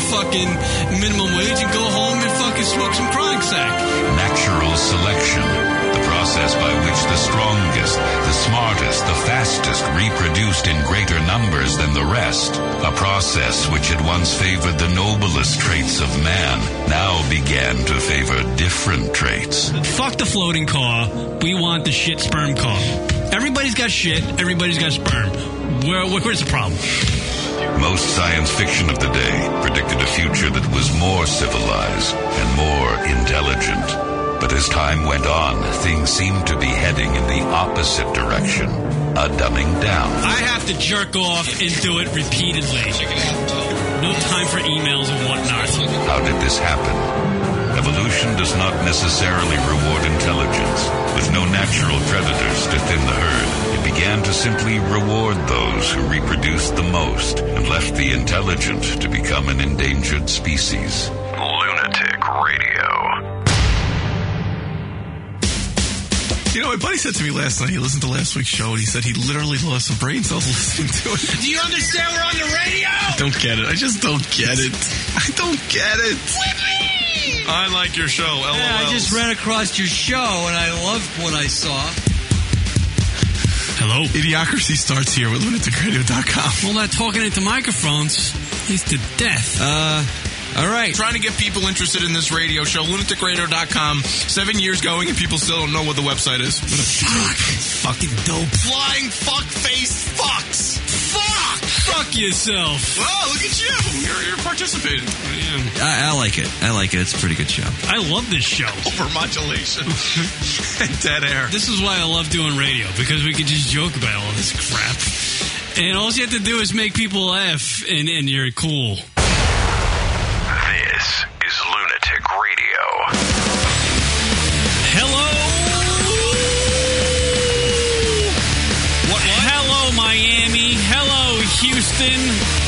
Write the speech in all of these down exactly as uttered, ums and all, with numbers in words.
fucking minimum wage and go home and fucking smoke some chronic sack. Natural selection, the process by which the strongest, the smartest, the fastest reproduced in greater numbers than the rest. A process which had once favored the noblest traits of man now began to favor different traits. Fuck the floating car. We want the shit sperm car. Everybody's got shit. Everybody's got sperm. Where, where's the problem? Most science fiction of the day predicted a future that was more civilized and more intelligent. But as time went on, things seemed to be heading in the opposite direction, a dumbing down. I have to jerk off and do it repeatedly. No time for emails and whatnot. How did this happen? Evolution does not necessarily reward intelligence. With no natural predators to thin the herd, it began to simply reward those who reproduced the most and left the intelligent to become an endangered species. Lunatic Radio. You know, my buddy said to me last night, he listened to last week's show, and he said he literally lost some brain cells listening to it. Do you understand we're on the radio? I don't get it. I just don't get it. I don't get it. Whippy! I like your show, LOL. Yeah, I just ran across your show, and I loved what I saw. Hello? Idiocracy starts here with lunatic radio dot com. Well, not talking into microphones. He's to death. Uh... All right. Trying to get people interested in this radio show, lunatic radio dot com. Seven years going and people still don't know what the website is. What a Fuck. fucking dope. Flying fuck-face fucks. Fuck! Fuck yourself. Well, look at you. You're, you're participating. I, I like it. I like it. It's a pretty good show. I love this show. Overmodulation. And dead air. This is why I love doing radio, because we can just joke about all this crap. And all you have to do is make people laugh, and, and you're cool. This is Lunatic Radio. Hello. What, what? Hello, Miami. Hello, Houston.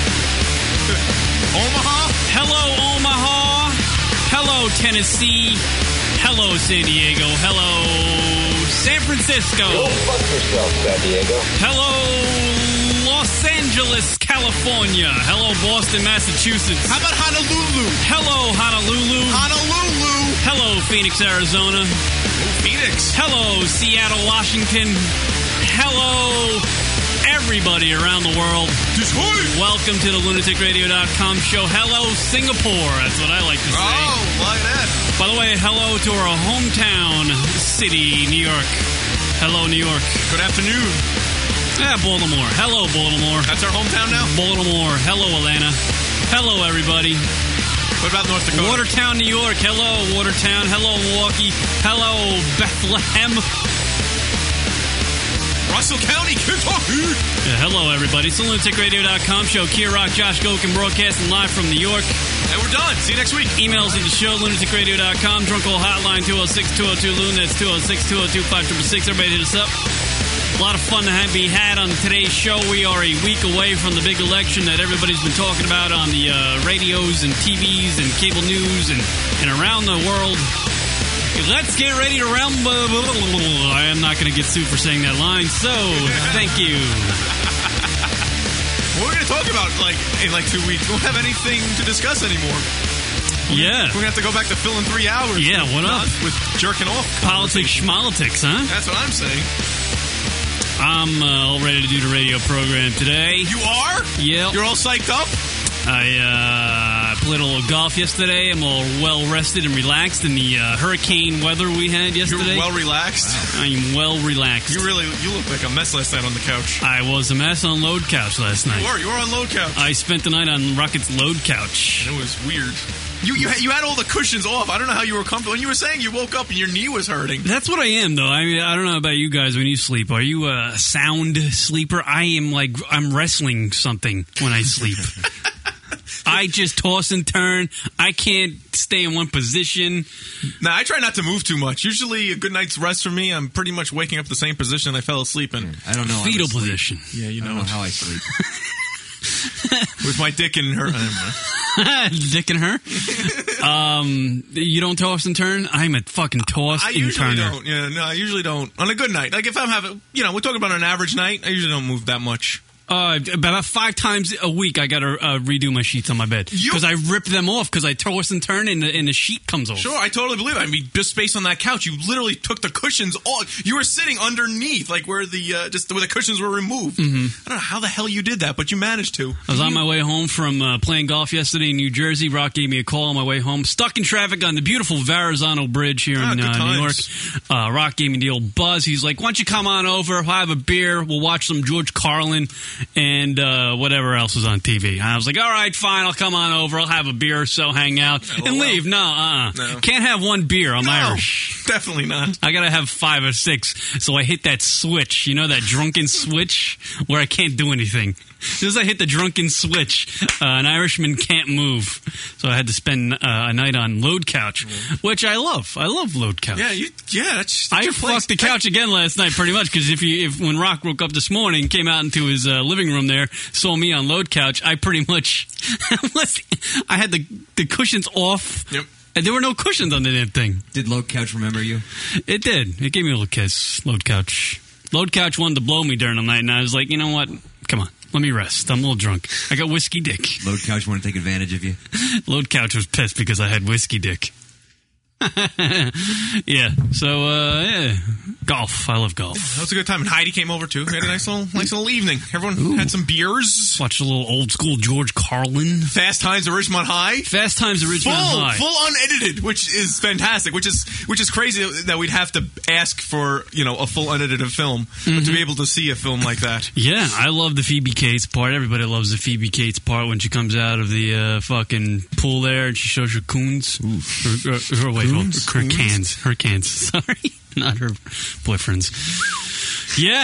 Omaha? Hello, Omaha. Hello, Tennessee. Hello, San Diego. Hello, San Francisco. Go fuck yourself, San Diego. Hello, Los Angeles, California. Hello, Boston, Massachusetts. How about Honolulu? Hello, Honolulu. Honolulu. Hello, Phoenix, Arizona. Oh, Phoenix. Hello, Seattle, Washington. Hello, everybody around the world. Detroit. Welcome to the lunatic radio dot com show. Hello, Singapore. That's what I like to say. Oh, like that. By the way, hello to our hometown city, New York. Hello, New York. Good afternoon. Yeah, Baltimore. Hello, Baltimore. That's our hometown now? Baltimore. Hello, Atlanta. Hello, everybody. What about North Dakota? Watertown, New York. Hello, Watertown. Hello, Milwaukee. Hello, Bethlehem. Russell County, Kentucky. Yeah, hello, everybody. It's the lunatic radio dot com show. Kier Rock, Josh Gokin, broadcasting live from New York. And we're done. See you next week. Emails at the show, lunatic radio dot com. Drunk Old Hotline, two oh six, two oh two, Loon. That's two oh six, two oh two, five six six. Everybody hit us up. A lot of fun to have, be had on today's show. We are a week away from the big election that everybody's been talking about on the uh, radios and T Vs and cable news and, and around the world. Let's get ready to rumble. I am not going to get sued for saying that line, so thank you. What we're going to talk about like in like two weeks. We won't have anything to discuss anymore. Yeah. We're going to have to go back to filling three hours. Yeah, with, what up? With jerking off. Politics, schmalitics, huh? That's what I'm saying. I'm uh, all ready to do the radio program today. You are? Yep. You're all psyched up? I uh, played a little golf yesterday. I'm all well rested and relaxed in the uh, hurricane weather we had yesterday. You're well relaxed? Wow. I'm well relaxed. You really, you look like a mess last night on the couch. I was a mess on load couch last night. You were, you were on load couch. I spent the night on Rocket's load couch. It was weird. You, you you had all the cushions off. I don't know how you were comfortable. When you were saying you woke up and your knee was hurting. That's what I am, though. I mean, I don't know about you guys when you sleep. Are you a sound sleeper? I am like, I'm wrestling something when I sleep. I just toss and turn. I can't stay in one position. Nah, I try not to move too much. Usually a good night's rest for me, I'm pretty much waking up the same position I fell asleep in. I don't know. Fetal position. Yeah, you I know, don't know how I sleep. With my dick in her. Dick in her? um, you don't toss and turn? I'm a fucking toss I and usually turner. don't. Yeah, no, I usually don't. On a good night. Like if I'm having, you know, we're talking about an average night, I usually don't move that much. Uh, about five times a week, I got to uh, redo my sheets on my bed because I rip them off because I toss and turn and the, and the sheet comes off. Sure, I totally believe it. I mean, just based on that couch, you literally took the cushions off. You were sitting underneath, like where the uh, just where the cushions were removed. Mm-hmm. I don't know how the hell you did that, but you managed to. I was on my way home from uh, playing golf yesterday in New Jersey. Rock gave me a call on my way home. Stuck in traffic on the beautiful Verrazano Bridge here ah, in uh, New York. Uh, Rock gave me the old buzz. He's like, "Why don't you come on over? We'll have a beer. We'll watch some George Carlin and." Uh, Uh, whatever else was on T V. I was like, all right, fine, I'll come on over. I'll have a beer or so, hang out, oh, and well. leave. No, uh-uh. No. Can't have one beer. I'm no, Irish. Definitely not. I got to have five or six. So I hit that switch, you know, that drunken switch where I can't do anything. As soon as I hit the drunken switch, uh, an Irishman can't move. So I had to spend uh, a night on Load Couch, mm-hmm. which I love. I love Load Couch. Yeah, you, yeah. That's, that's I your place. fucked the couch again last night, pretty much, because if you, if when Rock woke up this morning, came out into his uh, living room there, saw me on Load Couch, I pretty much, I had the the cushions off. Yep. And there were no cushions on the damn thing. Did Load Couch remember you? It did. It gave me a little kiss. Load Couch. Load Couch wanted to blow me during the night, and I was like, you know what? Come on. Let me rest. I'm a little drunk. I got whiskey dick. Load Couch wanted to take advantage of you? Load Couch was pissed because I had whiskey dick. yeah. So, uh, yeah. Golf. I love golf. That was a good time. And Heidi came over, too. We had a nice little nice little evening. Everyone Ooh. had some beers. Watched a little old school George Carlin. Fast Times at Ridgemont High. Fast Times at Ridgemont full, High. Full unedited, which is fantastic. Which is which is crazy that we'd have to ask for, you know, a full unedited film mm-hmm. but to be able to see a film like that. Yeah, I love the Phoebe Cates part. Everybody loves the Phoebe Cates part when she comes out of the uh, fucking pool there and she shows her coons. Her, her, her, wait, coons? her cans. Her cans. Sorry. Not her boyfriend's. Yeah.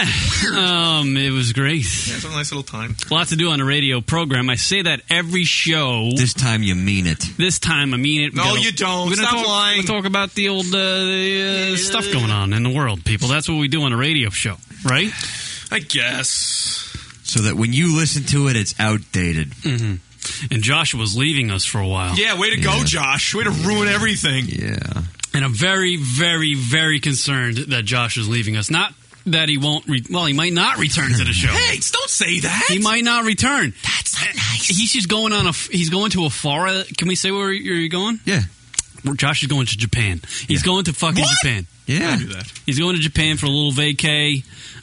Um, it was great. Yeah, it's a nice little time. A lot to do on a radio program. I say that every show. This time you mean it. This time I mean it. No, gotta, you don't. We're Stop talk, lying. We're talk about the old uh, the, uh, yeah. stuff going on in the world, people. That's what we do on a radio show, right? I guess. So that when you listen to it, it's outdated. Mm-hmm. And Josh was leaving us for a while. Yeah, way to yeah. go, Josh. Way to ruin everything. Yeah. And I'm very, very, very concerned that Josh is leaving us. Not that he won't, re- well, he might not return to the show. Hey, don't say that. He might not return. That's not nice. He's just going on a, he's going to a far, can we say where you're going? Yeah. Josh is going to Japan. He's yeah. going to fucking what? Japan. Yeah. I do that. He's going to Japan for a little vacay.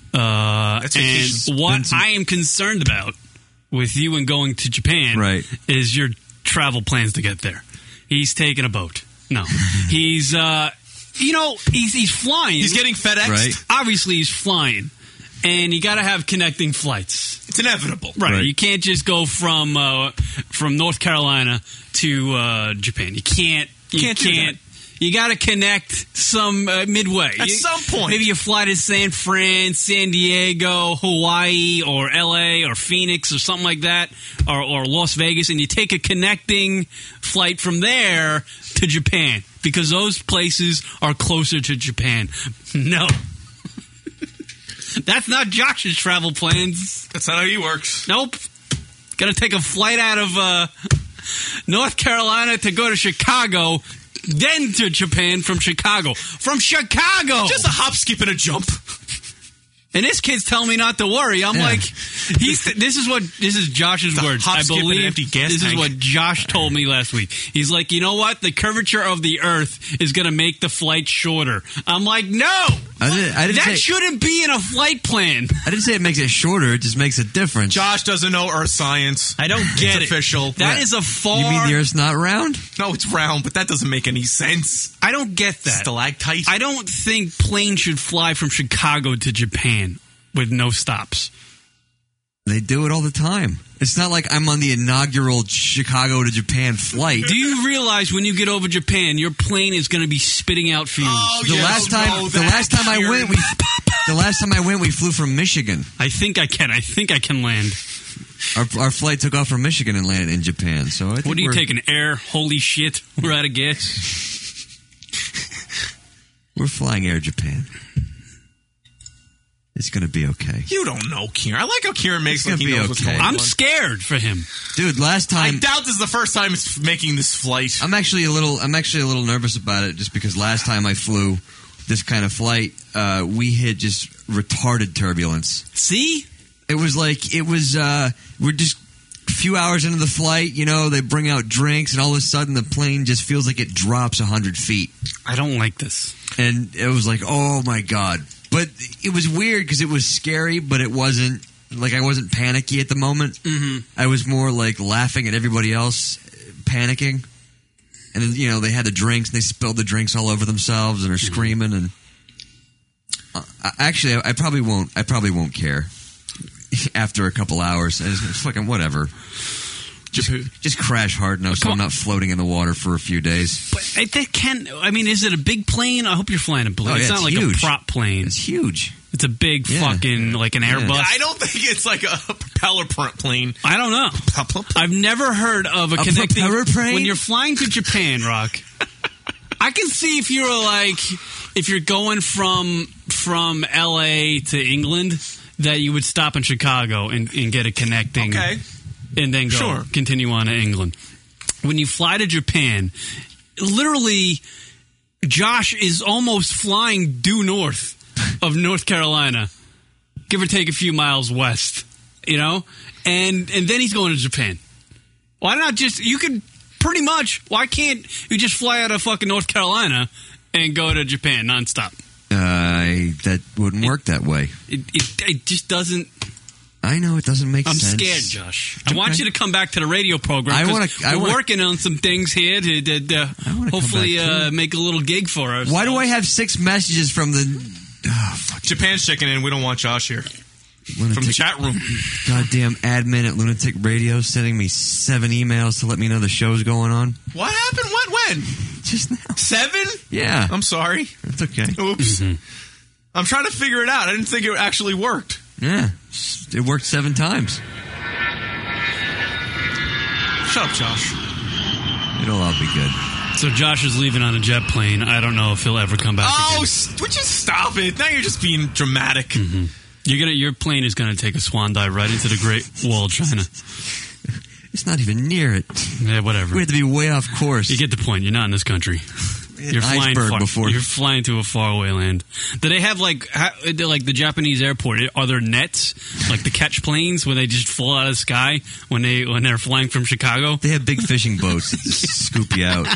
Uh, That's and vacation. what I am concerned about with you and going to Japan right. is your travel plans to get there. He's taking a boat. No. He's, uh, you know, he's he's flying. He's getting FedExed. Right. Obviously, he's flying. And you got to have connecting flights. It's inevitable. Right. right. You can't just go from uh, from North Carolina to uh, Japan. You can't. You can't. can't You got to connect some uh, midway. At you, some point. Maybe you fly to San Fran, San Diego, Hawaii, or L A, or Phoenix, or something like that, or, or Las Vegas, and you take a connecting flight from there to Japan, because those places are closer to Japan. No. That's not Josh's travel plans. That's not how he works. Nope. Got to take a flight out of uh, North Carolina to go to Chicago, then to Japan from Chicago. From Chicago! Just a hop, skip, and a jump. And this kid's telling me not to worry. I'm yeah. like, he's. Th- this is what this is Josh's the words. Hop, I skip, believe and empty gas this tank. is what Josh told me last week. He's like, you know what? The curvature of the Earth is going to make the flight shorter. I'm like, no, I didn't, I didn't that say, shouldn't be in a flight plan. I didn't say it makes it shorter. It just makes a difference. Josh doesn't know Earth science. I don't get it's it. Official. That yeah. is a far. You mean the Earth's not round? No, it's round, but that doesn't make any sense. I don't get that. Stalactite. I don't think planes should fly from Chicago to Japan with no stops. They do it all the time. It's not like I'm on the inaugural Chicago to Japan flight. Do you realize when you get over Japan, your plane is going to be spitting out fumes? Oh, the yes, last time, no, the last time I went, we, the last time I went, we flew from Michigan. I think I can. I think I can land. Our, our flight took off from Michigan and landed in Japan. So I think what are you we're, taking? Air? Holy shit! We're out of gas. We're flying Air Japan. It's going to be okay. You don't know Kieran. I like how Kieran makes it's like he knows okay. what's going I'm on. I'm scared for him. Dude, last time I doubt this is the first time it's making this flight. I'm actually a little I'm actually a little nervous about it just because last time I flew this kind of flight, uh, we hit just retarded turbulence. See? It was like it was. Uh, we're just a few hours into the flight. You know, they bring out drinks, and all of a sudden the plane just feels like it drops a hundred feet. I don't like this. And it was like, oh my god! But it was weird because it was scary, but it wasn't like I wasn't panicky at the moment. Mm-hmm. I was more like laughing at everybody else panicking. And then, you know, they had the drinks, and they spilled the drinks all over themselves, and are screaming. And uh, actually, I, I probably won't. I probably won't care after a couple hours. I just fucking whatever. Just, just crash hard now, so I'm not floating in the water for a few days. But they can. I mean, is it a big plane? I hope you're flying a plane. Oh, yeah, it's not it's like huge. a prop plane. It's huge. It's a big Yeah. fucking like an Airbus. I don't think it's like a propeller pr- plane. I don't know. I've never heard of a, A connecting propeller plane? when you're flying to Japan, Rock. I can see if you're like if you're going from from L A to England that you would stop in Chicago and, and get a connecting, Okay. and then go Sure. continue on to England. When you fly to Japan, literally, Josh is almost flying due north of North Carolina, give or take a few miles west, you know, and and then he's going to Japan. Why not just you could pretty much? Why can't you just fly out of fucking North Carolina and go to Japan nonstop? Uh, that wouldn't work that way. It, it, it just doesn't. I know it doesn't make I'm sense. scared, Josh. I want you to come back to the radio program. I 'cause wanna- I we're wanna- working on some things here to, to, to I wanna come hopefully back, too. uh, make a little gig for us. Why do I have six messages from the oh, fuck, Japan's checking in. We don't want Josh here. lunatic, From the chat room. goddamn admin at Lunatic Radio sending me seven emails to let me know the show's going on? What happened? What? When? Just now. Seven? Yeah, I'm sorry. it's okay. Oops. I'm trying to figure it out. I didn't think it actually worked. Yeah, it worked seven times. Shut up, Josh. It'll all be good. So Josh is leaving on a jet plane. I don't know if he'll ever come back Oh, again. s- would you stop it? Now you're just being dramatic. You're gonna, your plane is going to take a swan dive right into the Great Wall of China. It's not even near it. Yeah, whatever. We have to be way off course. You get the point. You're not in this country. You're flying iceberg far, before. You're flying to a faraway land. Do they have like how, like the Japanese airport? Are there nets like the catch planes when they just fall out of the sky when they when they're flying from Chicago? They have big fishing boats that just scoop you out.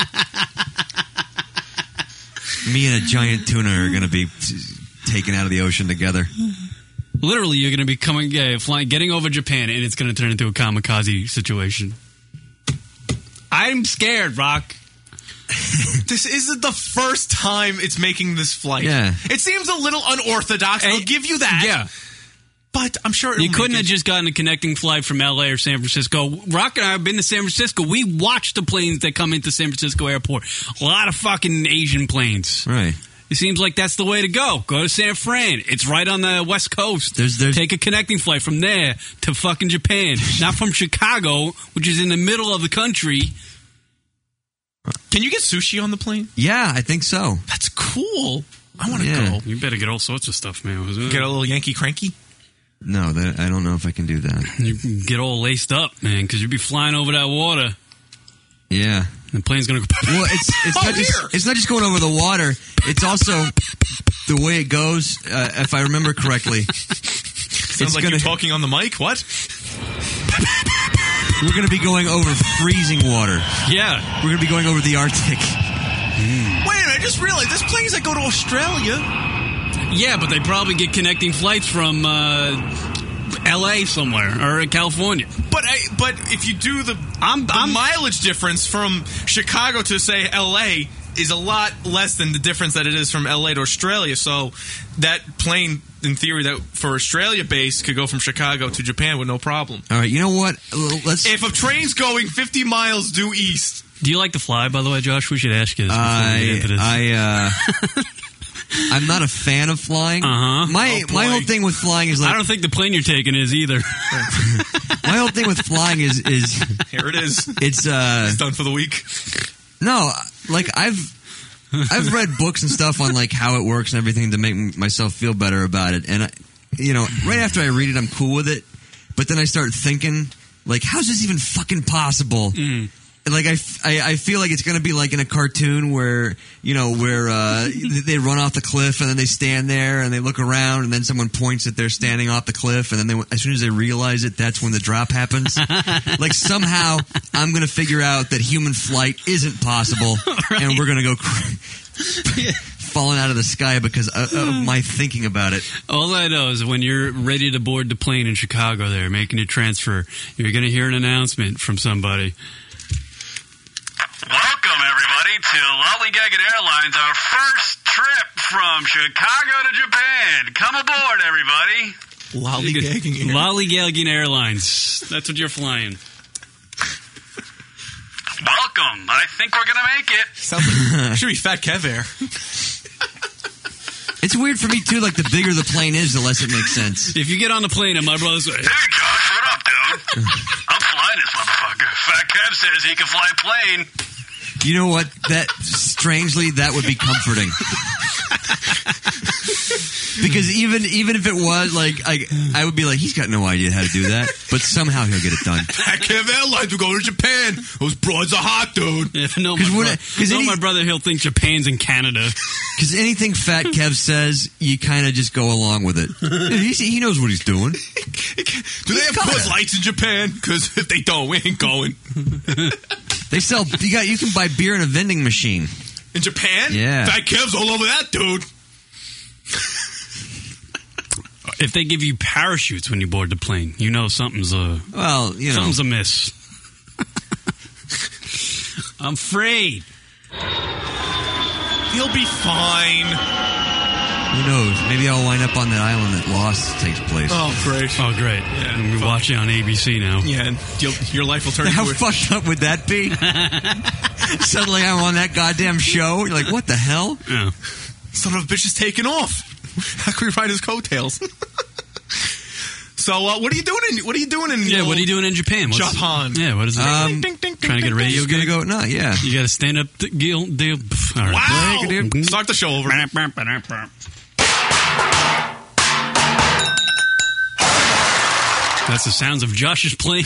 Me and a giant tuna are going to be taken out of the ocean together. Literally, you're going to be coming, yeah, flying, getting over Japan, and it's going to turn into a kamikaze situation. I'm scared, Rock. This isn't the first time it's making this flight. Yeah. It seems a little unorthodox. I'll Hey, give you that. Yeah. But I'm sure it'll You couldn't make have it. just gotten a connecting flight from L A or San Francisco. Rock and I have been to San Francisco. We watch the planes that come into San Francisco airport. A lot of fucking Asian planes. Right. It seems like that's the way to go. Go to San Fran. It's right on the West Coast. There's- there's- Take a connecting flight from there to fucking Japan. Not from Chicago, which is in the middle of the country. Can you get sushi on the plane? Yeah, I think so. That's cool. I want to Yeah. go. You better get all sorts of stuff, man. Get a little Yankee cranky. No, that, I don't know if I can do that. You can get all laced up, man, because you'd be flying over that water. Yeah. The plane's going to go... Well, it's it's, Oh, not just, here. it's not just going over the water. It's also the way it goes, uh, if I remember correctly. Sounds It's like gonna- you talking on the mic. What? We're going to be going over freezing water. Yeah. We're going to be going over the Arctic. Wait a minute. I just realized there's planes that go to Australia. Yeah, but they probably get connecting flights from uh, L A somewhere or California. But I, but if you do the, I'm- the I'm- mileage difference from Chicago to, say, L A is a lot less than the difference that it is from L A to Australia. So that plane, in theory, that for Australia base could go from Chicago to Japan with no problem. All right, you know what? Let's. If a train's going fifty miles due east, Do you like to fly, by the way, Josh? We should ask you this before we get I, into this. I, uh, I'm not a fan of flying. Uh-huh. My Oh, my boy. whole thing with flying is I like don't think the plane you're taking is either. my whole thing with flying is is here it is. it's uh It's done for the week. no like I've I've read books and stuff on like how it works and everything to make m- myself feel better about it, and I, you know, right after I read it, I'm cool with it, but then I start thinking like, how's this even fucking possible? Mm. like I, I, I feel like it's going to be like in a cartoon where you know where uh, they run off the cliff and then they stand there and they look around and then someone points that they're standing off the cliff and then they, as soon as they realize it, that's when the drop happens. Like somehow I'm going to figure out that human flight isn't possible Right. and we're going to go cr- falling out of the sky because of, of my thinking about it. All I know is when you're ready to board the plane in Chicago there, making a transfer, you're going to hear an announcement from somebody. Welcome, everybody, to Lollygagging Airlines, our first trip from Chicago to Japan. Come aboard, everybody. Lollygagging Air. Lollygagging Airlines. That's what you're flying. Welcome. I think we're going to make it. Sounds like, should be Fat Kev Air. It's weird for me too. Like the bigger the plane is, the less it makes sense. If you get on the plane and my brother's like, Hey, Josh, what up, dude? I'm flying this motherfucker. Fat Kev says he can fly a plane. You know what? That strangely, that would be comforting. Because even even if it was like, I, I would be like, he's got no idea how to do that, but somehow he'll get it done. Fat Kev Airlines, we're going to Japan. Those broads are hot, dude. if no, my, Because bro- what- 'cause no any- my brother, he'll think Japan's in Canada. Because anything Fat Kev says, you kind of just go along with it. He's, he knows what he's doing. Do they have gotta. Bud Lights in Japan? Because if they don't, we ain't going. They sell. You got. You can buy beer in a vending machine. In Japan? Yeah. Fat Kev's all over that, dude. If they give you parachutes when you board the plane, you know something's uh, Well, you know. something's amiss. I'm afraid. He'll be fine. Who knows? Maybe I'll wind up on that island that Lost takes place. Oh, great. Oh, great. Yeah, and we're fuck. watching on A B C now. Yeah, and you'll, your life will turn How into a... fucked up would that be? Suddenly I'm on that goddamn show. You're like, what the hell? Yeah. Son of a bitch is taking off. How can we ride his coattails? So, uh, what are you doing in? What are you doing in? Yeah, what are you doing in Japan? What's- Japan. Yeah, what is it? Um, Ding, ding, ding, trying to get a ding, radio You're gonna gig? go? No, yeah. You got to stand up the deal. deal. Pff, all right. Wow! Mhm. Start the show over. That's the sounds of Josh's plane.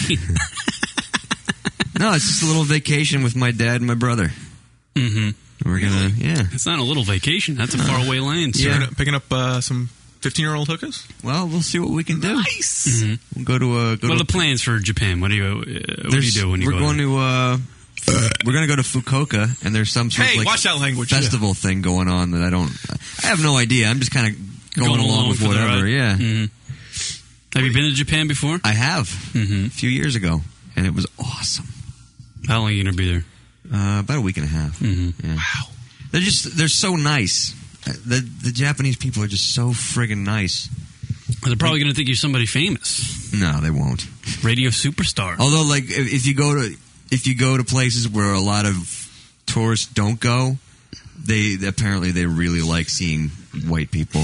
No, it's just a little vacation with my dad and my brother. Mm-hmm. We're gonna, yeah. It's not a little vacation. That's a faraway land. Sir. Yeah. Picking up- Picking up uh, some fifteen-year-old hookers. Well, we'll see what we can do. Nice. We'll go to a. Go What are to the plans for Japan? What do you uh, What do you there's- do when you we're go going there? to. Uh, we're going to go to Fukuoka, and there's some sort Hey, of like watch that language. festival thing going on that I don't. I have no idea. I'm just kind of going, Going along, along with for the whatever. ride. Yeah, Mhm. Have you been to Japan before? I have Mhm. a few years ago, and it was awesome. How long are you going to be there? Uh, about a week and a half. Mhm. Yeah. Wow. They're just they're so nice. The the Japanese people are just so friggin' nice. They're probably going to think you're somebody famous. No, they won't. Radio superstar. Although, like, if, if you go to if you go to places where a lot of tourists don't go, they apparently they really like seeing white people.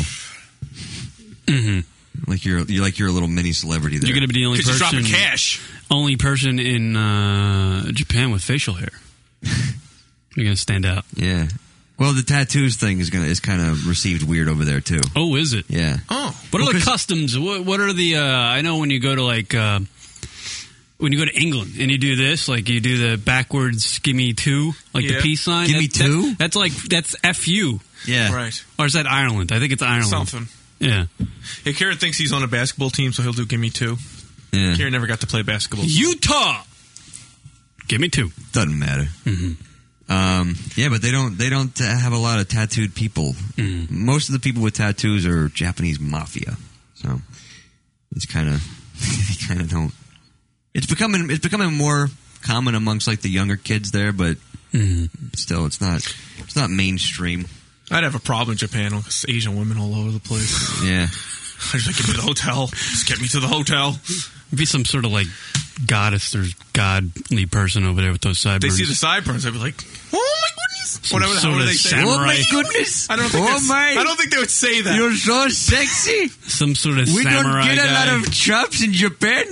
Mm-hmm. Like you're you're like you're a little mini celebrity there. You're going to be the only Because you're person, dropping cash. only person in uh, Japan with facial hair. You're going to stand out. Yeah. Well, the tattoos thing is gonna is kind of received weird over there too. Oh, is it? Yeah. Oh. What are Well, the 'cause- customs? What, what are the? Uh, I know when you go to like uh, when you go to England and you do this, like you do the backwards "gimme two," like Yeah. the peace sign. Gimme That- that- two? that's like that's F U, Yeah. Right. or is that Ireland? I think it's Ireland. Something. Yeah. Hey, Kieran thinks he's on a basketball team, so he'll do Gimme Two. Yeah. Kieran never got to play basketball. Utah. Give me two. Doesn't matter. Mhm. Um, yeah, but they don't they don't uh, have a lot of tattooed people. Mhm. Most of the people with tattoos are Japanese mafia, so it's kind of they kind of don't. It's becoming it's becoming more common amongst like the younger kids there, but Mhm. still, it's not it's not mainstream. I'd have a problem in Japan with Asian women all over the place. Yeah, I'd just like, get me to the hotel. Just get me to the hotel. Be some sort of like goddess or godly person over there with those They sideburns. see the sideburns, I'd be like, "Oh my goodness!" Some Whatever the sort hell of they say. samurai. Oh my goodness! I don't think. Oh that's- my! I don't think they would say that. You're so sexy. Some sort of We samurai don't get a guy. lot of chops in Japan.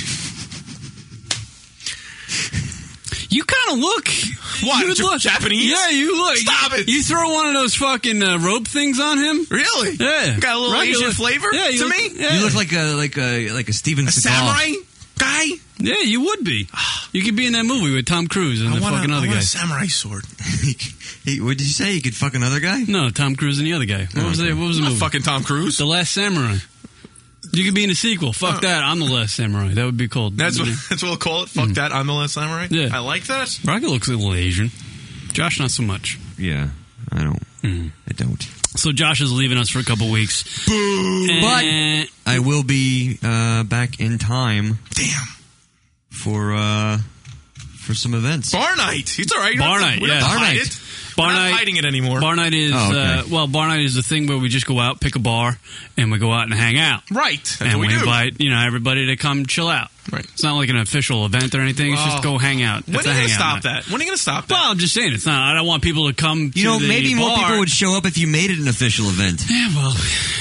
You kind of look. What, You Ja- look Japanese? Yeah, you look. Stop it. You throw one of those fucking uh, rope things on him. Really? Yeah, Got a little Right, you Asian look- flavor yeah, you to look- me. yeah. You look like a like a like a Steven A Seagal. samurai guy. Yeah, you would be. You could be in that movie with Tom Cruise and I the want, fucking a, I other want guy. a samurai sword. Hey, what did you say? You could fuck another guy? No, Tom Cruise and the other guy. What Oh, was okay. that? What was the Not movie? fucking Tom Cruise. The Last Samurai. You could be in a sequel. Fuck Oh. that. I'm the Last Samurai. That would be called. That's what that's what we'll call it. Fuck that. I'm the last samurai. Yeah. I like that. Rocket looks a little Asian. Josh, not so much. Yeah, I don't. Mm. I don't. So Josh is leaving us for a couple weeks. Boo. But And- I will be uh, back in time Damn. for uh, for some events. Bar night. It's all right. You don't Bar have to- night, we don't yeah. have to Bar hide night. it. Bar We're night- not hiding it anymore. Bar night is Oh, okay. uh, well, bar night is the thing where we just go out, pick a bar, and we go out and hang out. right. That's and what we, we do. invite you know everybody to come chill out. Right. It's not like an official event or anything. It's Oh. just go hang out. When It's are a you going to hangout stop night. that? When are you going to stop that? Well, I'm just saying it's not. I don't want people to come. You to know, the maybe more bar. people would show up if you made it an official event. Yeah, well,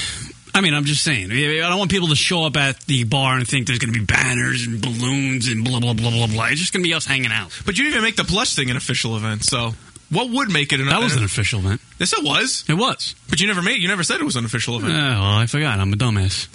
I mean, I'm just saying. I don't want people to show up at the bar and think there's going to be banners and balloons and blah blah blah blah blah. It's just going to be us hanging out. But you didn't even make the plush thing an official event, so what would make it an That was an an official event. Yes, it was. It was. But you never made. You never said it was an official Uh, event. well, I forgot. I'm a dumbass.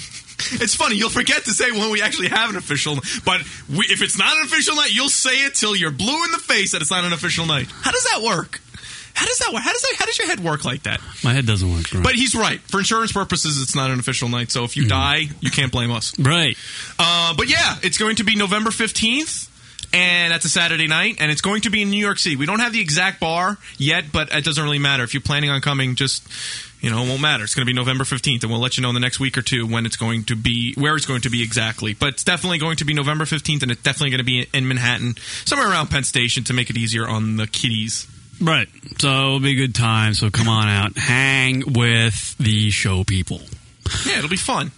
It's funny. You'll forget to say when we actually have an official. But we, if it's not an official night, you'll say it till you're blue in the face that it's not an official night. How does that work? How does that work? How does that? How does your head work like that? My head doesn't work. Right. But he's right. For insurance purposes, it's not an official night. So if you die, you can't blame us. right. Uh, but yeah, it's going to be November fifteenth, and that's a Saturday night, and it's going to be in New York City. We don't have the exact bar yet, but it doesn't really matter. If you're planning on coming, just, you know, it won't matter. It's going to be November fifteenth, and we'll let you know in the next week or two when it's going to be, where it's going to be exactly. But it's definitely going to be November fifteenth, and it's definitely going to be in Manhattan, somewhere around Penn Station to make it easier on the kiddies. Right. So it'll be a good time. So come on out. Hang with the show people. Yeah, it'll be fun.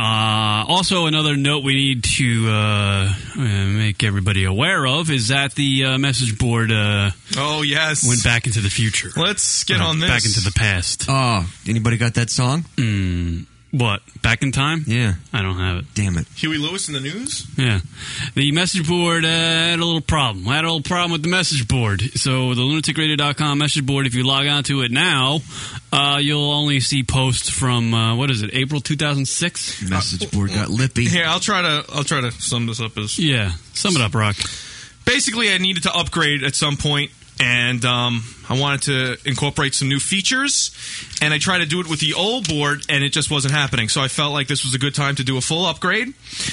Uh, also, another note we need to uh, uh, make everybody aware of is that the uh, message board uh, Oh, yes. went back into the future. Let's get Uh, on this. Back into the past. Oh, anybody got that song? Mm, what? Back in time? Yeah. I don't have it. Damn it. Huey Lewis in the news? Yeah. The message board uh, had a little problem. I had a little problem with the message board. So the lunatic radio dot com message board, if you log on to it now, uh, you'll only see posts from, uh, what is it, April two thousand six? Message board got lippy. Here, I'll try to I'll try to sum this up as Yeah. Sum it up, Rock. basically I needed to upgrade at some point, and um, I wanted to incorporate some new features, and I tried to do it with the old board, and it just wasn't happening. So I felt like this was a good time to do a full upgrade.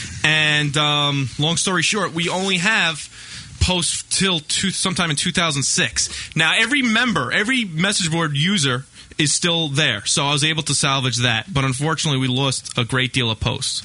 And um, long story short, we only have posts till two, sometime in two thousand six. Now every member, every message board user is still there, so I was able to salvage that. But unfortunately, we lost a great deal of posts.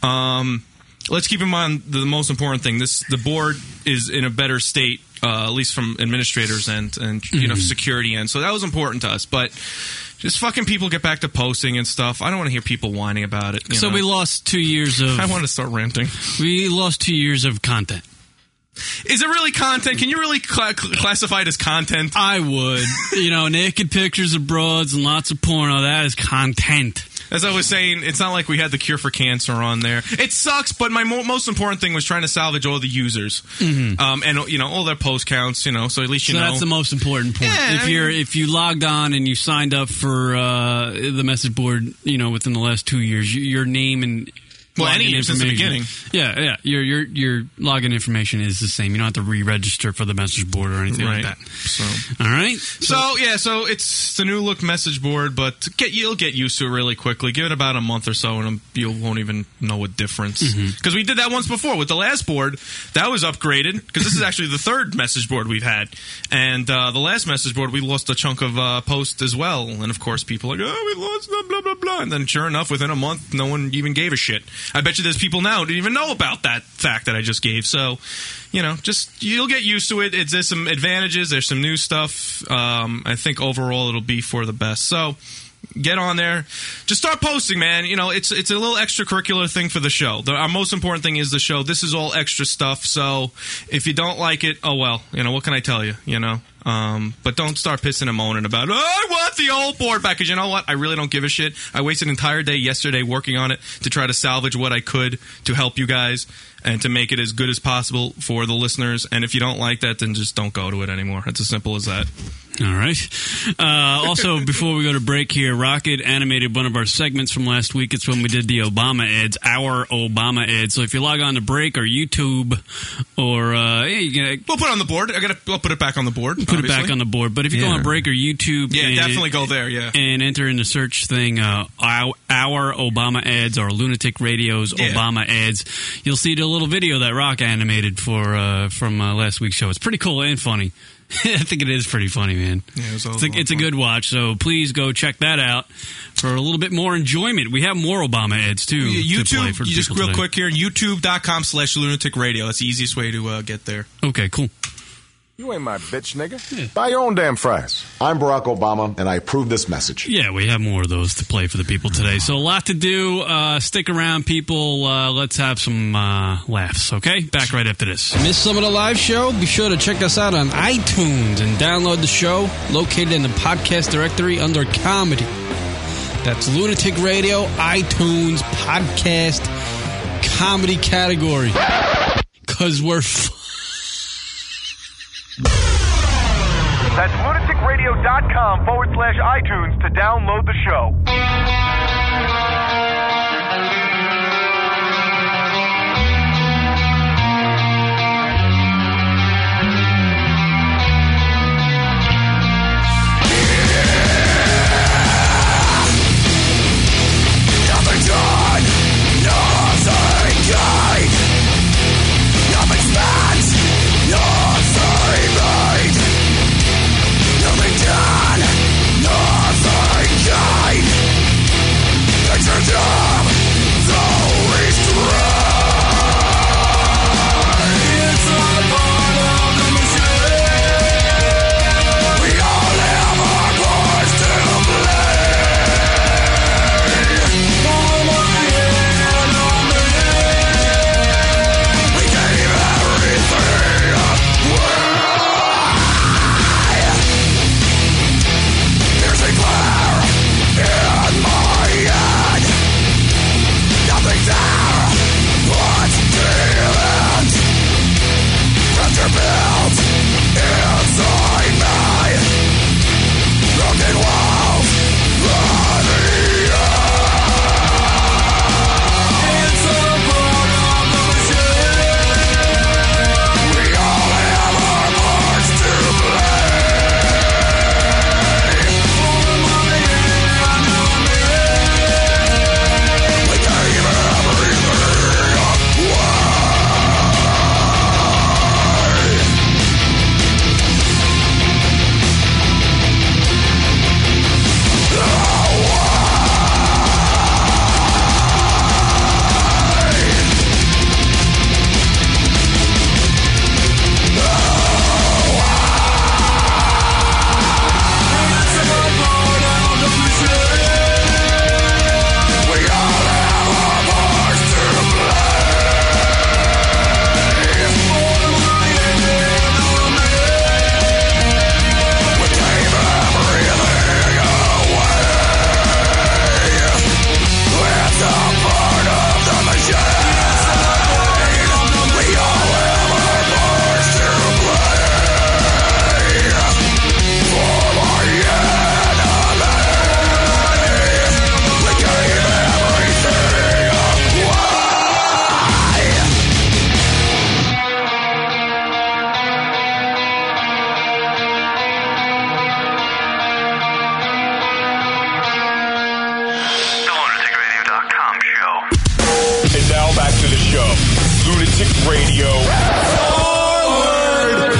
Um, let's keep in mind the most important thing: this the board is in a better state, uh, at least from administrators and and you know security end. So that was important to us, but. Just fucking people get back to posting and stuff. I don't want to hear people whining about it. you So know? we lost two years of I want to start ranting. we lost two years of content. Is it really content? Can you really cla- cl- classify it as content? I would, you know, naked pictures of broads and lots of porno. That is content. As I was saying, it's not like we had the cure for cancer on there. It sucks, but my mo- most important thing was trying to salvage all the users, mm-hmm. um, and you know all their post counts. You know, so at least you So know that's the most important point. Yeah, if I you're mean- if you logged on and you signed up for uh, the message board, you know, within the last two years, y- your name and Well, login any year since the information- Yeah, yeah. Your your your login information is the same. You don't have to re-register for the message board or anything right. like that. So. All right. So yeah, so it's the new look message board, but get you'll get used to it really quickly. Give it about a month or so, and you won't even know a difference. Because we did that once before with the last board. That was upgraded because this is actually the third message board we've had, and uh, the last message board we lost a chunk of uh, posts as well. And of course, people are like, oh, we lost blah blah blah blah. And then sure enough, within a month, no one even gave a shit. I bet you there's people now who didn't even know about that fact that I just gave. So. You know, just you'll get used to it. It's, there's some advantages. There's some new stuff. Um, I think overall it'll be for the best. So get on there. Just start posting, man. You know, it's it's a little extracurricular thing for the show. The, our most important thing is the show. This is all extra stuff. So if you don't like it, oh well. You know, what can I tell you? You know. Um, but don't start pissing and moaning about, oh, I want the old board back. Because you know what? I really don't give a shit. I wasted an entire day yesterday working on it to try to salvage what I could to help you guys and to make it as good as possible for the listeners. And if you don't like that, then just don't go to it anymore. It's as simple as that. All right. Uh, also, before we go to break here, Rocket animated one of our segments from last week. It's when we did the Obama ads, our Obama ads. So if you log on to Break or YouTube, or uh, yeah, you can, we'll put it on the board. I gotta, I'll put it back on the board. Put obviously. it back on the board. But if you Yeah. go on Break or YouTube, Yeah, and, definitely go there. Yeah, and enter in the search thing, uh, our, our Obama ads or Lunatic Radio's Yeah. Obama ads, you'll see the little video that Rock animated for uh, from uh, last week's show. It's pretty cool and funny. I think it is pretty funny, man. Yeah, it was it's a, a it's a fun. good watch, so please go check that out for a little bit more enjoyment. We have more Obama ads, too. YouTube, to play for you just people real today. quick here, youtube.com slash lunatic radio. That's the easiest way to uh, get there. Okay, cool. You ain't my bitch, nigga. Buy your own damn fries. I'm Barack Obama, and I approve this message. Yeah, we have more of those to play for the people today. So a lot to do. Uh, stick around, people. Uh, let's have some uh, laughs, okay? Back right after this. Missed some of the live show? Be sure to check us out on iTunes and download the show located in the podcast directory under comedy. That's Lunatic Radio, iTunes, podcast, comedy category. Because we're f- That's lunaticradio.com forward slash iTunes to download the show. Nothing done, nothing gained. Nothing spent, nothing made. Nothing done, nothing gained. Picture job, though it's dry. It's all part of the machine. We all have our parts to play. On my head, on me. We gave everything away. Piercing glare in my head. Nothing there but demons. Pressure built inside me. Broken walls running out. It's a part of the machine. We all have our parts to play. For money and money. We gave everything away. We all have our parts to play. For money and money. We gave everything away. It's a part of the machine. We all have our parts to play. For money and money. We gave everything away. The lunatic radio dot com show. And now back to the show. Lunatic Radio. Forward!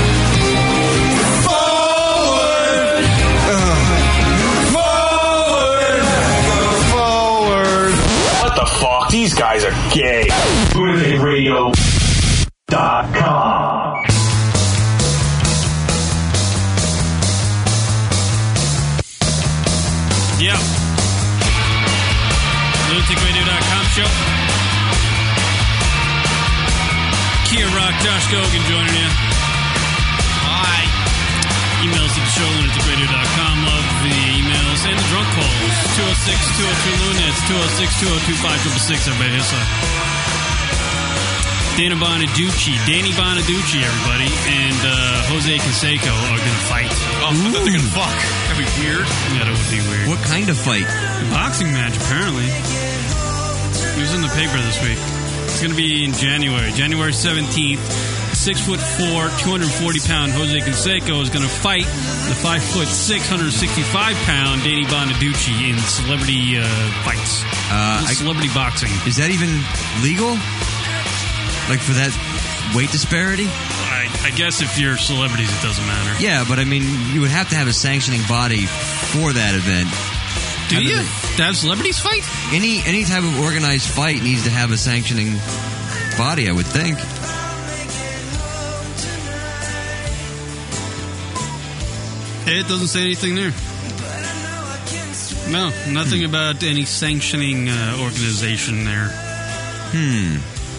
Forward! Forward! Forward! What the fuck? These guys are gay. lunatic radio dot com. Yeah. lunatic radio dot com show. Kia Rock, Josh Gogan joining you. Hi. Emails to the show, lunatic radio dot com. Love the emails and the drunk calls. two oh six, two oh two, Luna. It's two oh six, two oh two, five six six six. Everybody hit us up. Dana Bonaducci, Danny Bonaducci, everybody, and uh, Jose Canseco are going to fight. Oh, I thought they're going to fuck. That'd be weird. Yeah, that would be weird. What kind of fight? Boxing match, apparently. It was in the paper this week. It's going to be in January, January seventeenth. Six foot four, two hundred forty pound Jose Canseco is going to fight the five foot six, one hundred sixty-five pound Danny Bonaducci in celebrity uh, fights. Uh, I- celebrity boxing. Is that even legal? Like for that weight disparity? I, I guess if you're celebrities, it doesn't matter. Yeah, but I mean, you would have to have a sanctioning body for that event. Do How you? does it- To have celebrities fight? Any any type of organized fight needs to have a sanctioning body, I would think. It doesn't say anything there. No, nothing about any sanctioning uh, organization there. Hmm.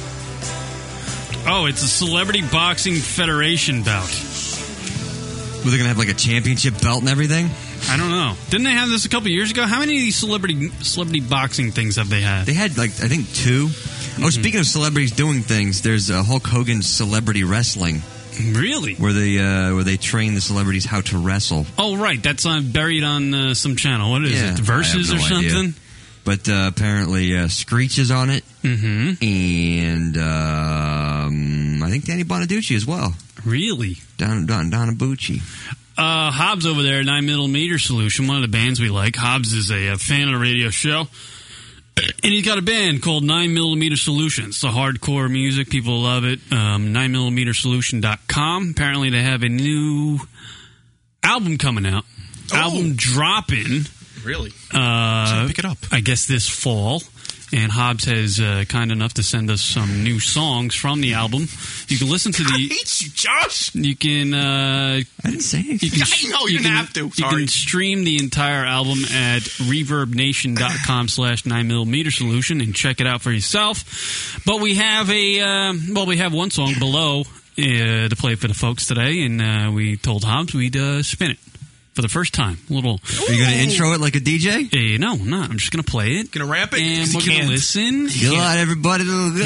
Oh, it's a Celebrity Boxing Federation bout. Were they going to have like a championship belt and everything? I don't know. Didn't they have this a couple years ago? How many of these celebrity celebrity boxing things have they had? They had like I think two. Oh, speaking of celebrities doing things, there's uh, Hulk Hogan's Celebrity Wrestling. Really? Where they uh, where they train the celebrities how to wrestle. Oh, right. That's on, buried on uh, some channel. What is Yeah, it? Versus I or have no idea. something? But uh, apparently uh, Screech is on it. Mm-hmm. And um, I think Danny Bonaducci as well. Really? Don Don Donabucci. Uh, Hobbs over there, nine millimeter Solution, one of the bands we like. Hobbs is a, a fan of the radio show. And he's got a band called nine millimeter Solution. It's the hardcore music. People love it. Um, nine millimeter solution dot com. Apparently they have a new album coming out. Oh. Album dropping. Really? Uh, So pick it up. I guess this fall. And Hobbs has uh, kind enough to send us some new songs from the album. You can listen to the. I hate you, Josh. You can. Uh, I didn't say anything. You can, I know, you didn't can, have to. You Sorry. can stream the entire album at reverbnation.com slash 9mm solution and check it out for yourself. But we have a, uh, well, we have one song below uh, to play for the folks today, and uh, we told Hobbs we'd uh, spin it for the first time. A little. Are you going to intro it like a D J? Uh, no, I'm not. I'm just going to play it. Gonna ramp it? And 'Cause we're you going to can't. listen. Good on, everybody.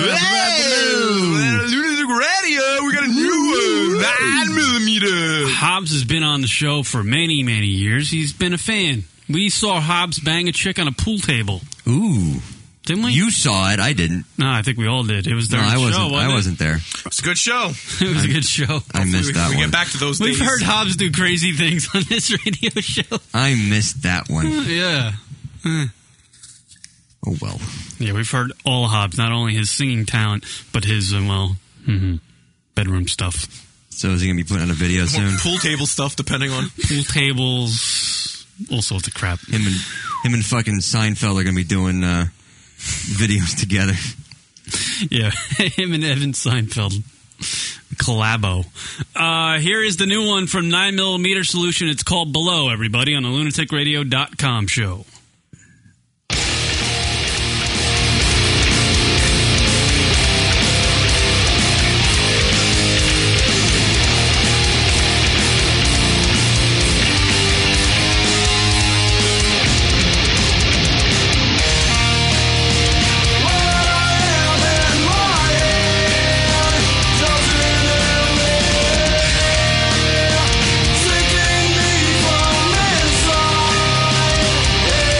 Hey, Lunatic Radio. We got a new one. Nine millimeter. Hobbs has been on the show for many, many years. He's been a fan. We saw Hobbs bang a chick on a pool table. Ooh. Didn't we? You saw it. I didn't. No, I think we all did. It was No, during I the wasn't. show, wasn't I it? wasn't there. It's a good show. It was a good show. I missed we, that we one. get back to those We've days. heard Hobbs do crazy things on this radio show. I missed that one. Yeah. Oh well. Yeah, we've heard all Hobbs, not only his singing talent, but his, uh, well, mhm, bedroom stuff. So is he going to be putting on a video More soon? pool table stuff, depending on. Pool tables, all sorts of crap. Him and him and fucking Seinfeld are going to be doing uh, videos together. Yeah, him and Evan Seinfeld. Collabo. Uh, here is the new one from nine millimeter Solution. It's called Below, everybody, on the lunatic radio dot com show. Taking me from inside.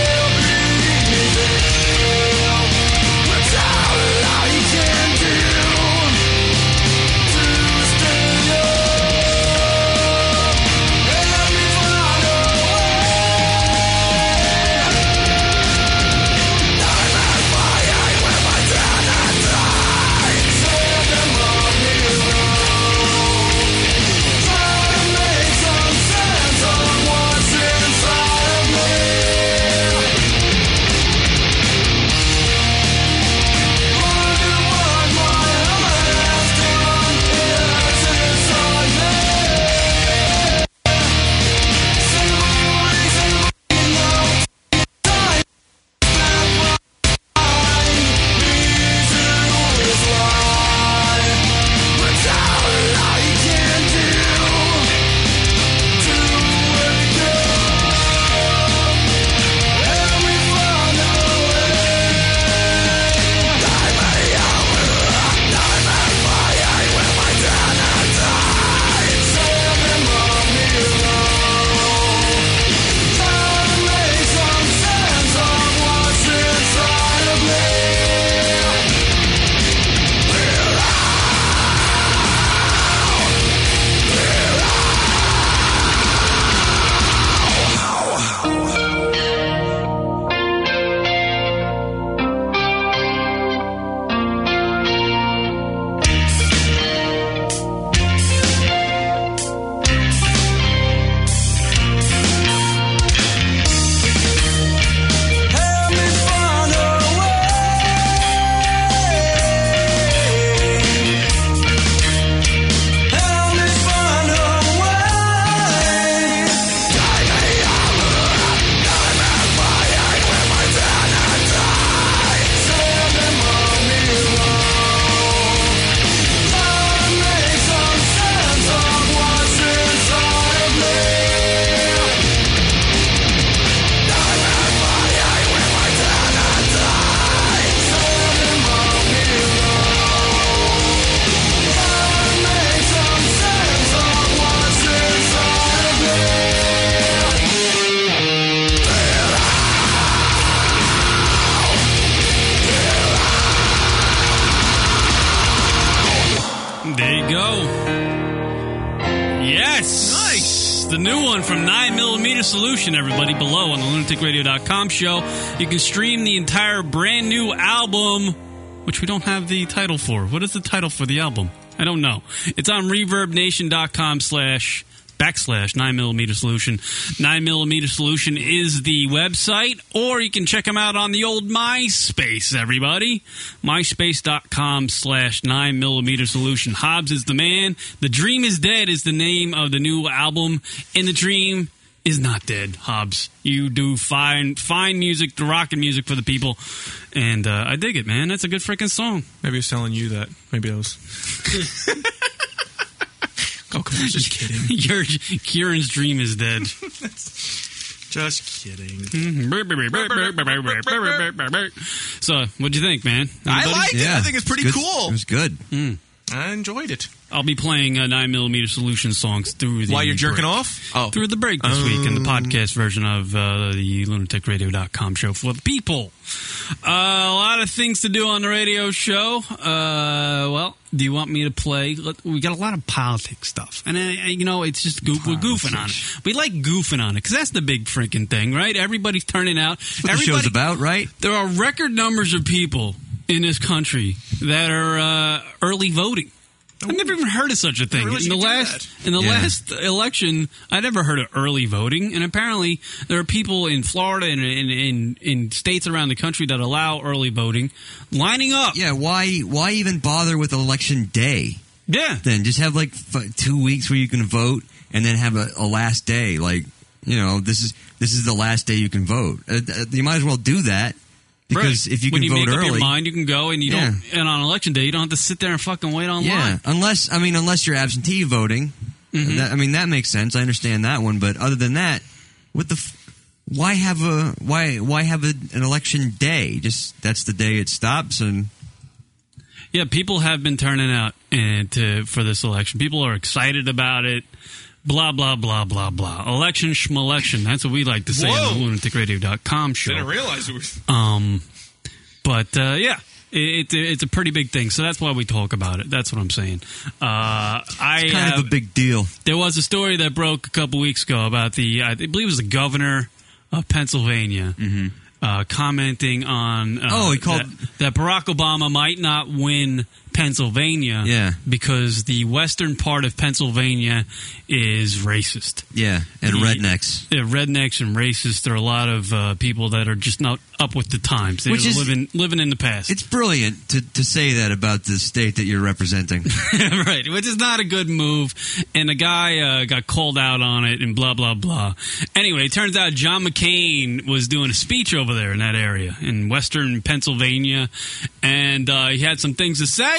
Yes. Nice. The new one from nine millimeter Solution, everybody, below on the lunatic radio dot com show. You can stream the entire brand new album, which we don't have the title for. What is the title for the album? I don't know. It's on reverb nation dot com slash backslash nine millimeter Solution. nine millimeter Solution is the website, or you can check them out on the old MySpace, everybody. myspace dot com slash nine millimeter Solution. Hobbs is the man. The Dream is Dead is the name of the new album, and the dream is not dead, Hobbs. You do fine fine music, the rockin' music for the people, and uh, I dig it, man. That's a good freaking song. Maybe I was telling you that. Maybe I was... Oh, come on, just kidding. Your Kieran's dream is dead. Just kidding. So, what'd you think, man? Anybody? I liked it. Yeah, I think it's pretty good. cool. It was good. Mm. I enjoyed it. I'll be playing uh, nine millimeter Solution songs through the While you're jerking break. off? Oh. Through the break this um, week in the podcast version of uh, the lunatic radio dot com show for the people. Uh, a lot of things to do on the radio show. Uh, well, do you want me to play? Let, we got a lot of politics stuff. And, uh, you know, it's just goof, we're goofing on it. We like goofing on it because that's the big freaking thing, right? Everybody's turning out. That's what Everybody, the show's about, right? There are record numbers of people in this country that are uh, early voting. I've never even heard of such a thing. In the last in the Yeah. last election, I never heard of early voting, and apparently there are people in Florida and in, in, in states around the country that allow early voting lining up. Yeah, why why even bother with election day? Yeah. Then just have like f- two weeks where you can vote, and then have a, a last day. Like, you know, this is this is the last day you can vote. Uh, uh, you might as well do that. Because right. if you when can you vote make early, up your mind, you can go, and you Yeah. don't. And on election day, you don't have to sit there and fucking wait online. yeah, unless I mean, unless you're absentee voting, Mhm. that, I mean that makes sense. I understand that one, but other than that, what the? F- why have a why why have a, an election day? Just that's the day it stops, and Yeah, people have been turning out and to, for this election. People are excited about it. Blah, blah, blah, blah, blah. Election schmelection. That's what we like to say Whoa. on the lunatic radio dot com show. Didn't realize it was... Um, but, uh, yeah, it, it, it's a pretty big thing. So that's why we talk about it. That's what I'm saying. Uh, I it's kind have, of a big deal. There was a story that broke a couple weeks ago about the, I believe it was the governor of Pennsylvania. Mm-hmm. Uh, commenting on uh, Oh, he called- that, that Barack Obama might not win Pennsylvania Yeah. because the western part of Pennsylvania is racist. Yeah, and The- rednecks. Yeah, rednecks and racists. There are a lot of uh, people that are just not up with the times. They're Which is- living living in the past. It's brilliant to, to say that about the state that you're representing. Right, which is not a good move. And the guy uh, got called out on it and blah, blah, blah. Anyway, it turns out John McCain was doing a speech over there in that area in western Pennsylvania. And uh, he had some things to say.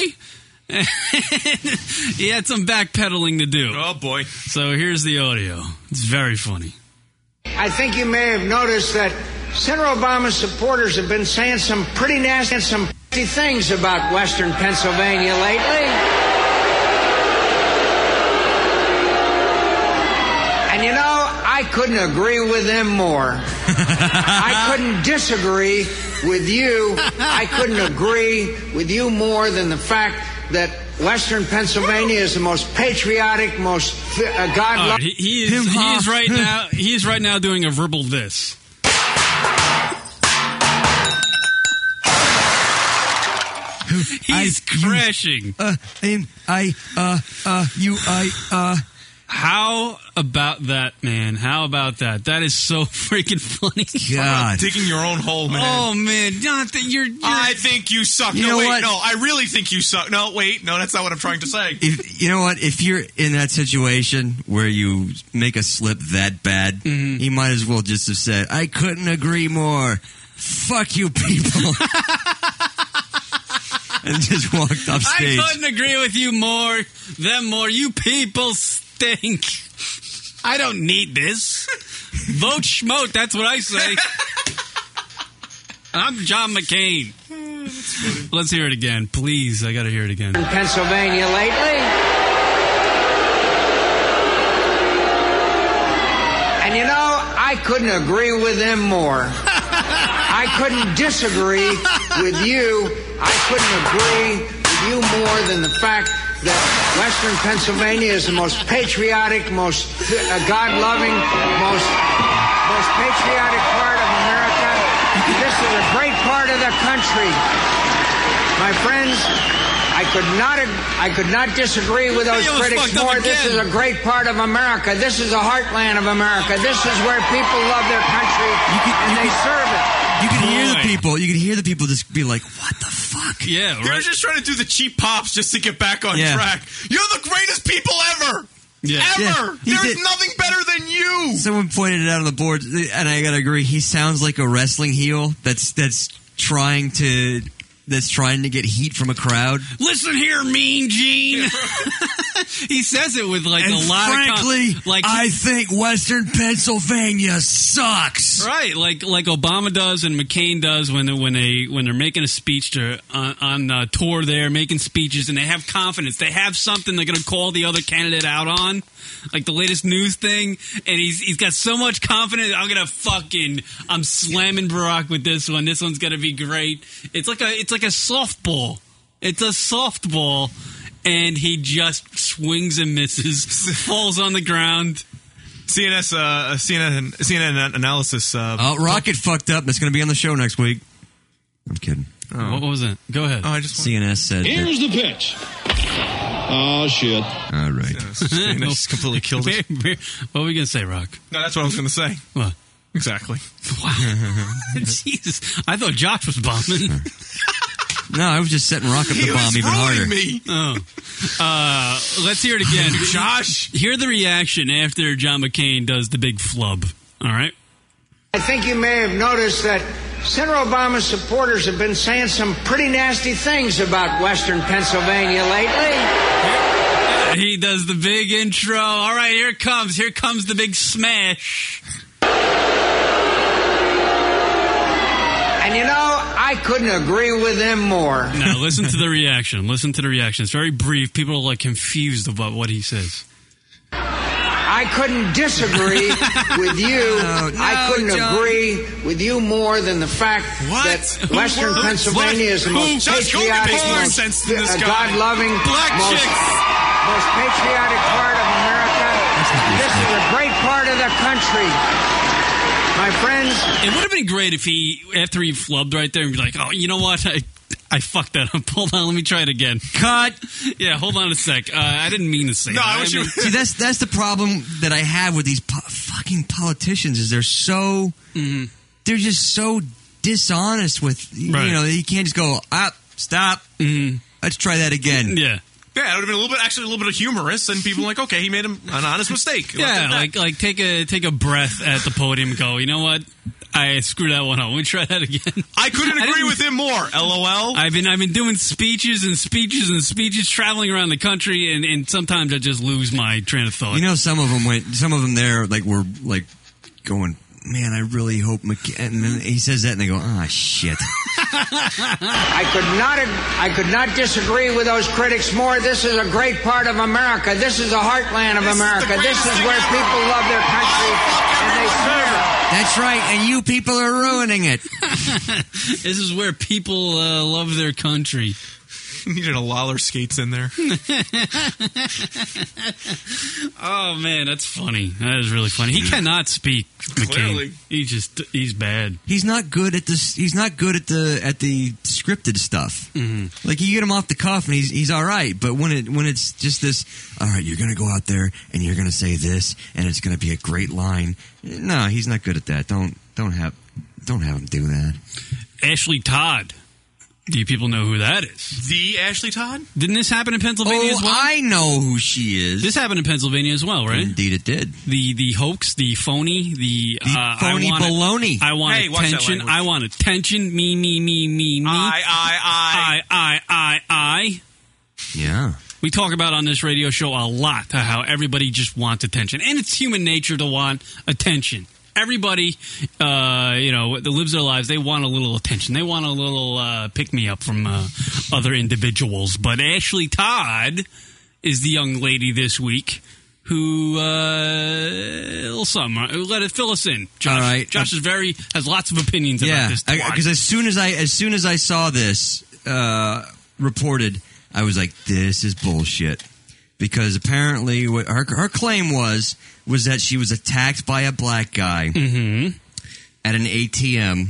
He had some backpedaling to do. Oh, boy. So here's the audio. It's very funny. I think you may have noticed that Senator Obama's supporters have been saying some pretty nasty, some nasty things about Western Pennsylvania lately. And you know, I couldn't agree with them more. I couldn't disagree with you. I couldn't agree with you more than the fact that Western Pennsylvania is the most patriotic, most uh, God. All right, he, he is he is right now he is right now doing a verbal this. He's crashing. Uh, I'm, I, uh, uh, you, I, uh. How about that, man? How about that? That is so freaking funny. God. Digging your own hole, man. Oh, man. Not that you're, you're... I think you suck. You no, know wait. what? No, I really think you suck. No, wait. No, that's not what I'm trying to say. If, you know what? If you're in that situation where you make a slip that bad, Mm-hmm. you might as well just have said, I couldn't agree more. Fuck you people. And just walked off stage. I couldn't agree with you more. Them more. You people stink. I don't need this. Vote schmote. That's what I say. I'm John McCain. Let's hear it again. Please. I got to hear it again. In Pennsylvania lately. And you know, I couldn't agree with them more. I couldn't disagree with you. I couldn't agree with you more than the fact that Western Pennsylvania is the most patriotic, most uh, God-loving, most most patriotic part of America. This is a great part of the country. My friends, I could not I could not disagree with those critics more. This is a great part of America. This is a heartland of America. This is where people love their country and they serve it. You can hear the people. You can hear the people just be like, "What the fuck?" Yeah, They were just trying to do the cheap pops just to get back on Yeah. track. You're the greatest people ever. Yeah. Ever. Yeah, he There is did- nothing better than you. Someone pointed it out on the board, and I gotta agree. He sounds like a wrestling heel that's that's trying to that's trying to get heat from a crowd. Listen here, Mean Gene. He says it with like And a lot frankly, of con- like I think Western Pennsylvania sucks. right, like like Obama does and McCain does when they, when they when they're making a speech to on, on uh, tour. There making speeches and they have confidence. They have something they're going to call the other candidate out on, like the latest news thing. And he's he's got so much confidence. I'm gonna fucking I'm slamming Barack with this one. This one's gonna be great. It's like a it's like a softball. It's a softball. And he just swings and misses, falls on the ground. C N S, uh, C N N, C N N analysis. Uh, Oh, Rocket fucked up. That's going to be on the show next week. I'm kidding. Oh. What was it? Go ahead. Oh, I just C N S said. Here's the pitch. Oh, shit. All right. C N S just completely killed it. What were we going to say, Rock? No, that's what I was going to say. What? Exactly. Wow. Jesus. I thought Josh was bombing. No, I was just setting Rocket He the bomb was even ruining harder. me. Oh. Uh, let's hear it again. Josh. Hear the reaction after John McCain does the big flub. All right? I think you may have noticed that Senator Obama's supporters have been saying some pretty nasty things about Western Pennsylvania lately. He does the big intro. All right, here it comes. Here comes the big smash. And you know, I couldn't agree with them more. Now, listen to the reaction. Listen to the reaction. It's very brief. People are like confused about what he says. I couldn't disagree with you. No, no, I couldn't John. agree with you more than the fact What? that Who- Western who- Pennsylvania is the Who? most Josh Goldman patriotic, makes more most sense than this uh, guy. God-loving, Black most, chicks. most patriotic part of America. This is a great part of the country. My friends, It would have been great if he, after he flubbed right there, and be like, oh, you know what? I, I fucked that up. Hold on, let me try it again. Cut. Yeah, hold on a sec. Uh, I didn't mean to say No, that. I wish mean, you- See, that's that's the problem that I have with these po- fucking politicians. Is they're so they're just so dishonest with Right. you know. You can't just go up, stop. Let's try that again. yeah. Yeah, it would have been a little bit, actually a little bit of humorous, and people were like, okay, he made an honest mistake. Let's Yeah, do that. like like take a take a breath at the podium and go, you know what? I screwed that one up. Let me try that again. I couldn't I agree didn't- with him more. LOL. I've been I've been doing speeches and speeches and speeches, traveling around the country, and, and sometimes I just lose my train of thought. You know, some of them went. Some of them there, like were like going. Man, I really hope McCain. And then he says that, and they go, "Ah, shit." I could not I could not disagree with those critics more. This is a great part of America. This is a heartland of This is the America. This greatest is thing where ever. people love their country and they serve it. That's right, and you people are ruining it. This is where people uh, love their country. Needed a Lawler skates in there. Oh man, that's funny. That is really funny. He cannot speak, McCain. Clearly. He just he's bad. He's not good at this. He's not good at the at the scripted stuff. Mm-hmm. Like you get him off the cuff, and he's he's all right. But when it when it's just this, all right, you're going to go out there and you're going to say this, and it's going to be a great line. No, he's not good at that. Don't don't have don't have him do that. Ashley Todd. Do you people know who that is? The Ashley Todd? Didn't this happen in Pennsylvania Oh, as well? I know who she is. This happened in Pennsylvania as well, right? Indeed, it did. The the hoax, the phony, the, The uh, phony I want baloney. I want Hey, watch that attention. language. I want attention. Me, me, me, me, me. I, I, I. I, I, I, I. Yeah. We talk about on this radio show a lot how everybody just wants attention, and it's human nature to want attention. Everybody, uh, you know, that lives their lives, they want a little attention. They want a little uh, pick-me-up from uh, other individuals. But Ashley Todd is the young lady this week who, uh, a little something. uh, Let it fill us in. Josh, All right. Josh is very, has lots of opinions about Yeah, this. because as soon as I as soon as I saw this uh, reported, I was like, this is bullshit. Because apparently what her, her claim was, was that she was attacked by a black guy Mm-hmm. at an A T M,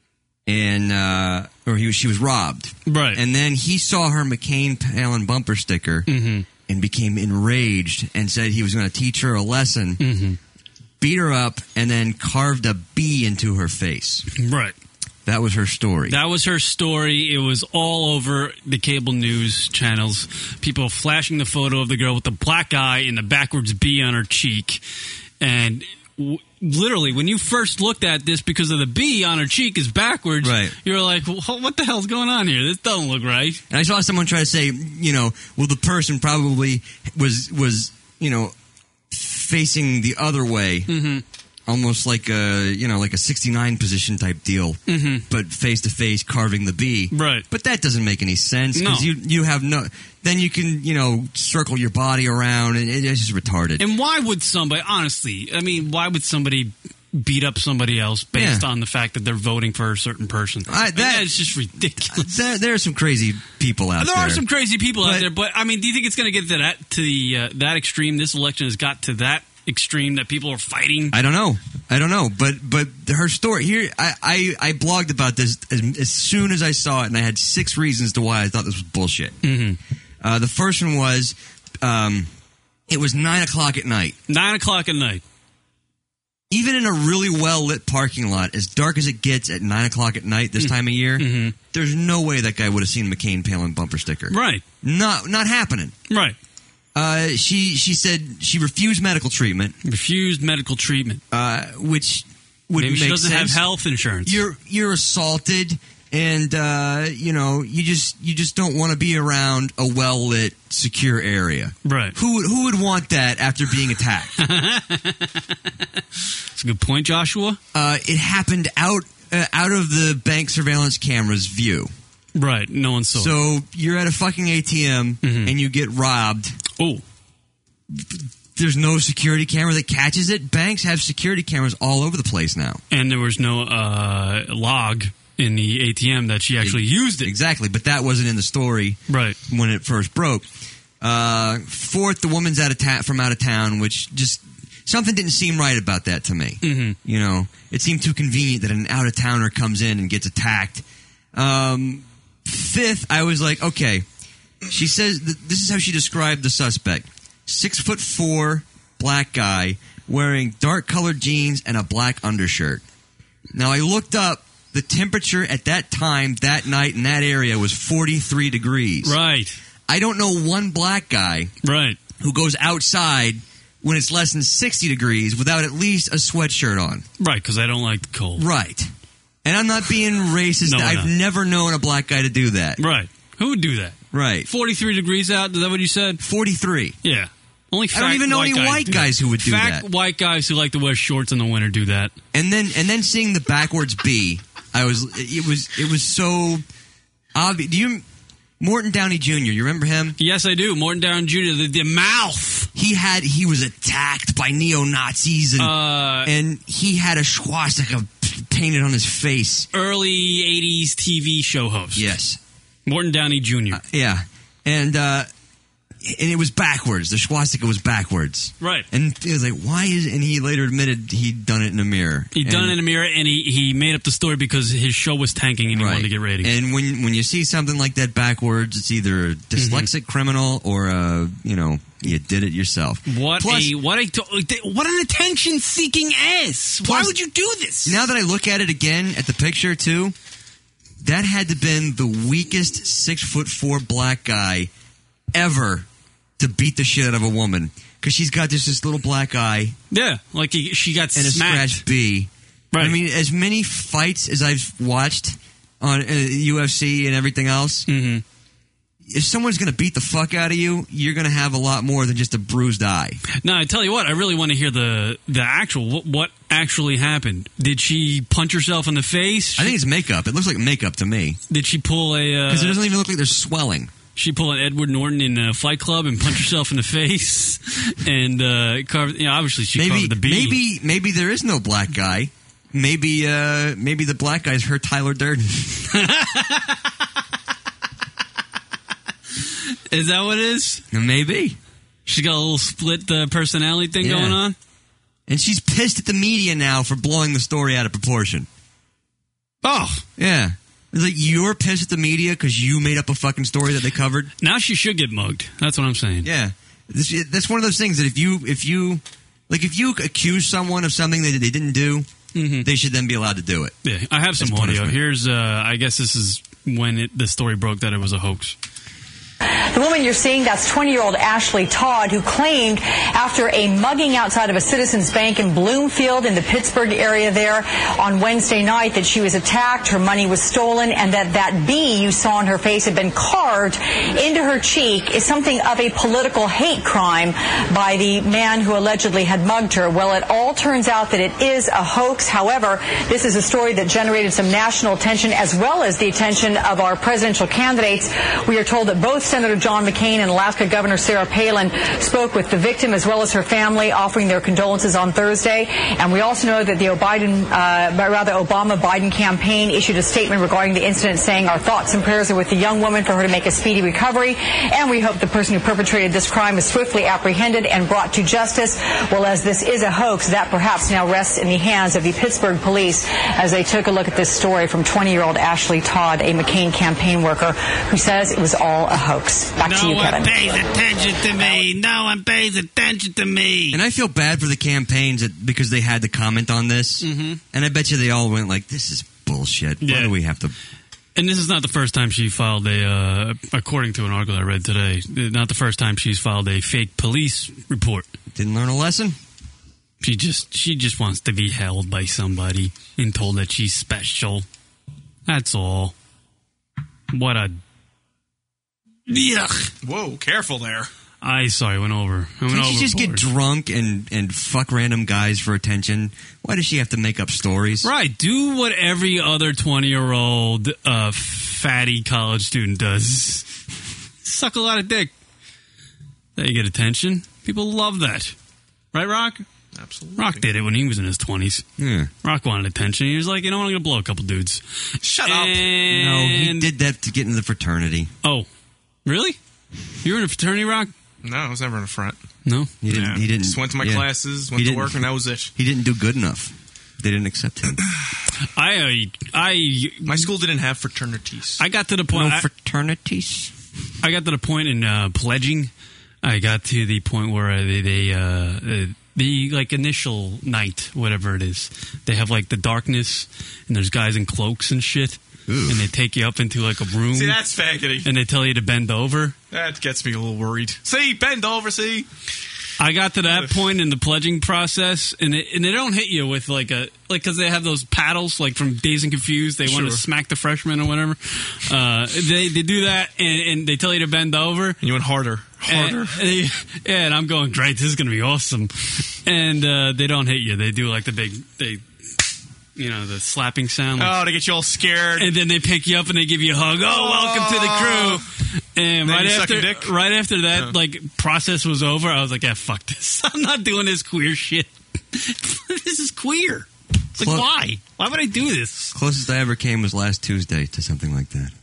and uh, or he was, she was robbed. Right. And then he saw her McCain Palin bumper sticker Mm-hmm. and became enraged and said he was going to teach her a lesson, Mm-hmm. beat her up, and then carved a B into her face. Right. That was her story. That was her story. It was all over the cable news channels. People flashing the photo of the girl with the black eye and the backwards B on her cheek. And w- literally, when you first looked at this, because of the B on her cheek is backwards, Right. you're like, "Wh- what the hell's going on here? This doesn't look right." And I saw someone try to say, you know, well, the person probably was, was you know, facing the other way. Mm-hmm. Almost like a, you know, like a sixty-nine position type deal, Mm-hmm. but face to face carving the B. Right. But that doesn't make any sense because No. you you have no. Then you can, you know, circle your body around, and it- it's just retarded. And why would somebody, honestly, I mean, why would somebody beat up somebody else based Yeah. on the fact that they're voting for a certain person? I- that- that is just ridiculous. there, there are some crazy people out There there. are some crazy people out But- there, but I mean, do you think it's going to get to that to the uh, that extreme? This election has got to that extreme that people are fighting. I don't know. I don't know. But but her story here, I, I, I blogged about this as, as soon as I saw it, and I had six reasons to why I thought this was bullshit. Mm-hmm. Uh, the first one was um, it was nine o'clock at night. Nine o'clock at night. Even in a really well lit parking lot, as dark as it gets at nine o'clock at night this time of year, Mm-hmm. there's no way that guy would have seen McCain Palin bumper sticker. Right. Not not happening. Right. Uh, she she said she refused medical treatment, Refused medical treatment. uh, which would Maybe make she doesn't sense. have health insurance. You're you're assaulted, and uh, you know you just you just don't want to be around a well lit, secure area. Right. Who would who would want that after being attacked? That's a good point, Joshua. uh, it happened out uh, out of the bank surveillance camera's view. Right. No one saw it. So you're at a fucking A T M Mhm. and you get robbed. Oh. There's no security camera that catches it. Banks have security cameras all over the place now. And there was no uh, log in the A T M that she actually used it. Exactly, but that wasn't in the story Right. when it first broke. Uh, fourth, the woman's out of ta- from out of town, which just something didn't seem right about that to me. Mm-hmm. You know, it seemed too convenient that an out of towner comes in and gets attacked. Um, fifth, I was like, okay. She says th- this is how she described the suspect: six foot four, black guy wearing dark colored jeans and a black undershirt. Now I looked up. The temperature at that time, that night, in that area was forty-three degrees. Right. I don't know one black guy Right. who goes outside when it's less than sixty degrees without at least a sweatshirt on. Right, because I don't like the cold. Right. And I'm not being racist. No, we're I've not. never known a black guy to do that. Right. Who would do that? Right. forty-three degrees out? Is that what you said? forty-three. Yeah. Only I don't fat even know white any guys white do guys that. who would do Fat that. white guys who like to wear shorts in the winter do that. And then and then seeing the backwards B, I was it was it was so obvious. Do you Morton Downey Junior, you remember him? Yes, I do. Morton Downey Junior, the, the mouth. He had he was attacked by neo-Nazis and Uh, and he had a swastika painted on his face. early eighties T V show host. Yes. Morton Downey Junior Yeah. And uh and it was backwards. The swastika was backwards. Right. And he was like, why is and he later admitted he'd done it in a mirror. He done And- it in a mirror, and he, he made up the story because his show was tanking and he Right. wanted to get ratings. And when when you see something like that backwards, it's either a dyslexic Mm-hmm. criminal or a, you know, you did it yourself. what Plus- a what a what an attention seeking ass! Why Plus- would you do this? Now that I look at it again at the picture too, that had to been the weakest six foot four black guy ever to beat the shit out of a woman because she's got this this little black eye Yeah, like he, she got and a smacked. scratch B. Right. I mean, as many fights as I've watched on uh, U F C and everything else, Mm-hmm. if someone's going to beat the fuck out of you, you're going to have a lot more than just a bruised eye. Now, I tell you what, I really want to hear the the actual what, what actually happened. Did she punch herself in the face? I think it's makeup. It looks like makeup to me Did she pull a? because it Uh, doesn't even look like there's swelling. she pull an Edward Norton in uh, Fight Club and punch herself in the face and uh, carve. You know, obviously she Maybe, carved the B. maybe, maybe there is no black guy. Maybe, uh, maybe the black guy's her Tyler Durden. Is that what it is? Maybe. She got a little split uh, personality thing Yeah. going on? And she's pissed at the media now for blowing the story out of proportion. Oh. Yeah. It's like you're pissed at the media because you made up a fucking story that they covered. Now she should get mugged. That's what I'm saying. Yeah. This, that's one of those things that if you, if you, like if you accuse someone of something that they didn't do, mm-hmm. they should then be allowed to do it. Yeah, I have some As audio. punishment. Here's, uh, I guess this is when it, the story broke that it was a hoax. The woman you're seeing, that's twenty-year-old Ashley Todd, who claimed after a mugging outside of a Citizens Bank in Bloomfield in the Pittsburgh area there on Wednesday night that she was attacked, her money was stolen, and that that B you saw on her face had been carved into her cheek is something of a political hate crime by the man who allegedly had mugged her. Well, it all turns out that it is a hoax. However, this is a story that generated some national attention as well as the attention of our presidential candidates. We are told that both Senator John McCain and Alaska Governor Sarah Palin spoke with the victim as well as her family, offering their condolences on Thursday. And we also know that the Biden, uh, rather Obama-Biden campaign issued a statement regarding the incident, saying our thoughts and prayers are with the young woman for her to make a speedy recovery, and we hope the person who perpetrated this crime is swiftly apprehended and brought to justice. Well, as this is a hoax, that perhaps now rests in the hands of the Pittsburgh police as they took a look at this story from twenty-year-old Ashley Todd, a McCain campaign worker, who says it was all a hoax. Back no to you, Kevin. one pays attention to me. No one pays attention to me. And I feel bad for the campaigns that, because they had to comment on this. Mm-hmm. And I bet you they all went like, this is bullshit. Why Yeah. do we have to... And this is not the first time she filed a, uh, according to an article I read today, not the first time she's filed a fake police report. Didn't learn a lesson? She just, she just wants to be held by somebody and told that she's special. That's all. What a... Yuck. Whoa, careful there. I sorry, went over. I went Can't she just get overboard. drunk and, and fuck random guys for attention? Why does she have to make up stories? Right, do what every other twenty-year-old uh, fatty college student does. Suck a lot of dick. There you get attention. People love that. Right, Rock? Absolutely. Rock did it when he was in his twenties. Yeah. Rock wanted attention. He was like, you know what, I'm going to blow a couple dudes. Shut and... up. No, he did that to get into the fraternity. Oh, really? You were in a fraternity, Rock? No, I was never in a front. No? He didn't. Yeah. He didn't. Just went to my yeah. classes, He went to didn't- work, and that was it. He didn't do good enough. They didn't accept him. I, uh, I, My school didn't have fraternities. I got to the point. No I, fraternities. I got to the point in uh, pledging. I got to the point where they, they uh, uh, the like initial night, whatever it is, they have like the darkness, and there's guys in cloaks and shit, Ooh. and they take you up into like a room, See, that's faggoty. and they tell you to bend over. That gets me a little worried. See, bend over, see? I got to that point in the pledging process, and it, and they don't hit you with like a like because they have those paddles like from Dazed and Confused. They want to Sure. smack the freshmen or whatever. Uh, they they do that, and, and they tell you to bend over. And you went harder. Harder. And, and, yeah, and I'm going, great, this is going to be awesome. And uh, they don't hit you. They do like the big, they, you know, the slapping sound. Like, Oh, to get you all scared. and then they pick you up and they give you a hug. Oh, welcome to the crew. And Then right you suck after, a dick? right after that, Yeah. like process was over, I was like, yeah, fuck this. I'm not doing this queer shit. This is queer. It's like, Clo- why? Why would I do this? Closest I ever came was last Tuesday to something like that.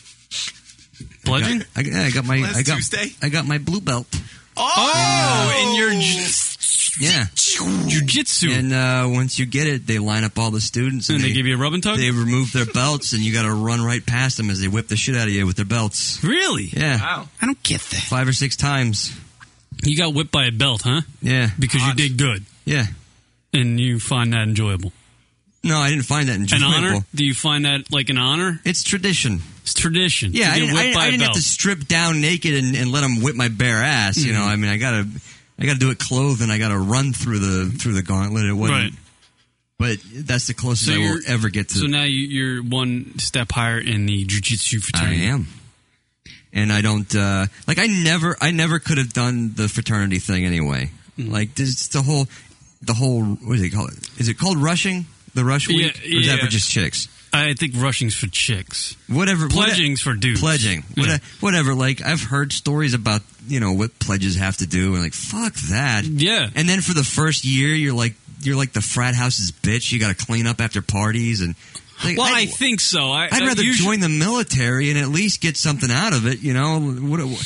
Pledging? I, got- I got my. Last I got. Tuesday? I got my blue belt. Oh! in your Yeah. jujitsu. And uh, once you get it, they line up all the students And they give you a rub and tug? They remove their belts, and you got to run right past them as they whip the shit out of you with their belts. Really? Yeah. Wow. I don't get that. Five or six times. You got whipped by a belt, huh? Yeah. Because you Hot. did good. Yeah. And you find that enjoyable. No, I didn't find that An enjoyable. honor? Do you find that like an honor? It's tradition. It's tradition. Yeah, to I get didn't, I whipped didn't, by I a didn't have belt. to strip down naked and, and let them whip my bare ass. You know, Mhm. I mean, I gotta, I gotta do it clothed, and I gotta run through the through the gauntlet. It wasn't, Right. but that's the closest So I will you're- ever get to. So now you, you're one step higher in the jiu-jitsu I fraternity. am, and I don't uh, like. I never, I never could have done the fraternity thing anyway. Mm-hmm. Like, this, the whole, the whole. What is it called? Is it called rushing? The rush week, Yeah, or is that yeah. for just chicks? I think rushing's for chicks. Whatever. Pledging's for dudes. Pledging. Yeah. Whate- Whatever. Like, I've heard stories about, you know, what pledges have to do, and like, fuck that. Yeah. And then for the first year, you're like, you're like the frat house's bitch. You got to clean up after parties, and like, Well, I I'd, think so. I, I'd uh, rather usually- join the military and at least get something out of it. You know, what,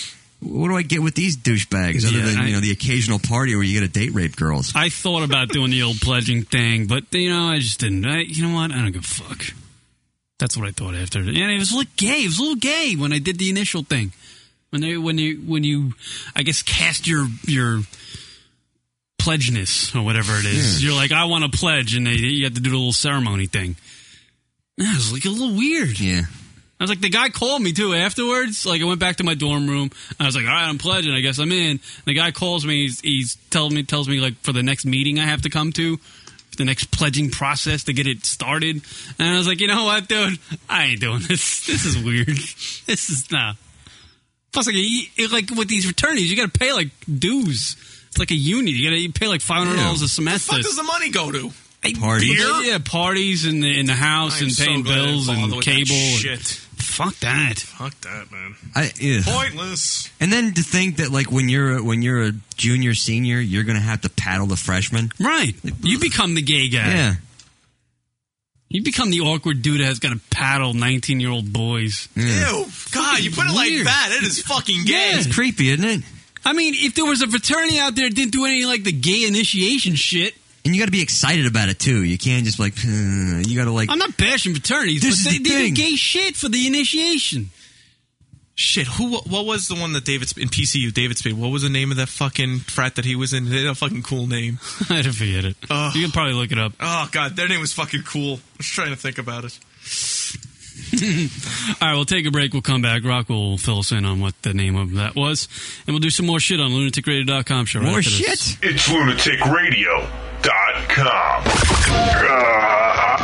what do I get with these douchebags other Yeah, than, I- you know, the occasional party where you get to date rape girls? I thought about doing the old pledging thing, but, you know, I just didn't. I, you know what? I don't give a fuck. That's what I thought after. And it was a little gay. It was a little gay when I did the initial thing. When they, when you, when you, I guess, cast your, your pledgeness or whatever it is. Yeah. You're like, I want to pledge, and they, you have to do the little ceremony thing. Yeah, it was like a little weird. Yeah. I was like, the guy called me too afterwards. Like, I went back to my dorm room. I was like, all right, I'm pledging. I guess I'm in. The guy calls me. He's, he's telling me, tells me like for the next meeting I have to come to, the next pledging process to get it started. And I was like, you know what, dude? I ain't doing this. This is weird. This is nah. Plus, like, you, like with these fraternities, you got to pay like dues. It's like a uni. You got to pay like five hundred dollars a semester. What the fuck does the money go to? Parties. Beer? Yeah, parties in the in the house I am and paying so glad I didn't bills bother and with cable. that and- shit. Fuck that. Fuck that, man. I, yeah. Pointless. And then to think that, like, when you're a, when you're a junior, senior, you're going to have to paddle the freshman. Right. You become the gay guy. Yeah. You become the awkward dude that has got to paddle nineteen-year-old boys. Yeah. Ew. God, you put it like Weird. that. It is fucking gay. Yeah. It's creepy, isn't it? I mean, if there was a fraternity out there that didn't do any like the gay initiation shit, And you got to be excited about it, too. You can't just, like, uh, you got to, like... I'm not bashing fraternities, This but is they, the they thing. do gay shit for the initiation. Shit, who? What was the one that David in P C U? David Spade. What was the name of that fucking frat that he was in? They had a fucking cool name. I don't forget it. Ugh. You can probably look it up. Oh god, their name was fucking cool. I was trying to think about it. All right, we'll take a break. We'll come back. Rock will fill us in on what the name of that was. And we'll do some more shit on lunatic radio dot com show. Right More after shit? this. It's lunatic radio dot com. Uh,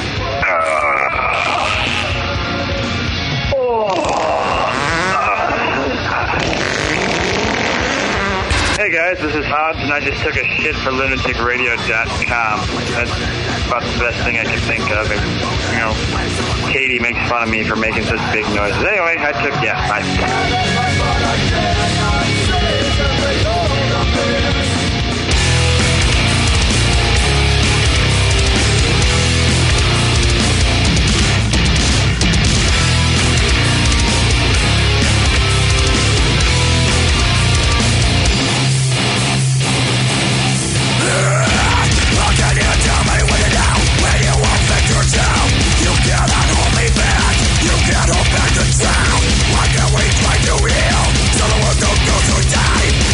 uh, Hey guys, this is Hobbs, and I just took a shit for lunatic radio dot com. That's about the best thing I can think of. And, you know, Katie makes fun of me for making such big noises. Anyway, I took, yeah, bye. Why can't we try to heal? So the world don't go to die.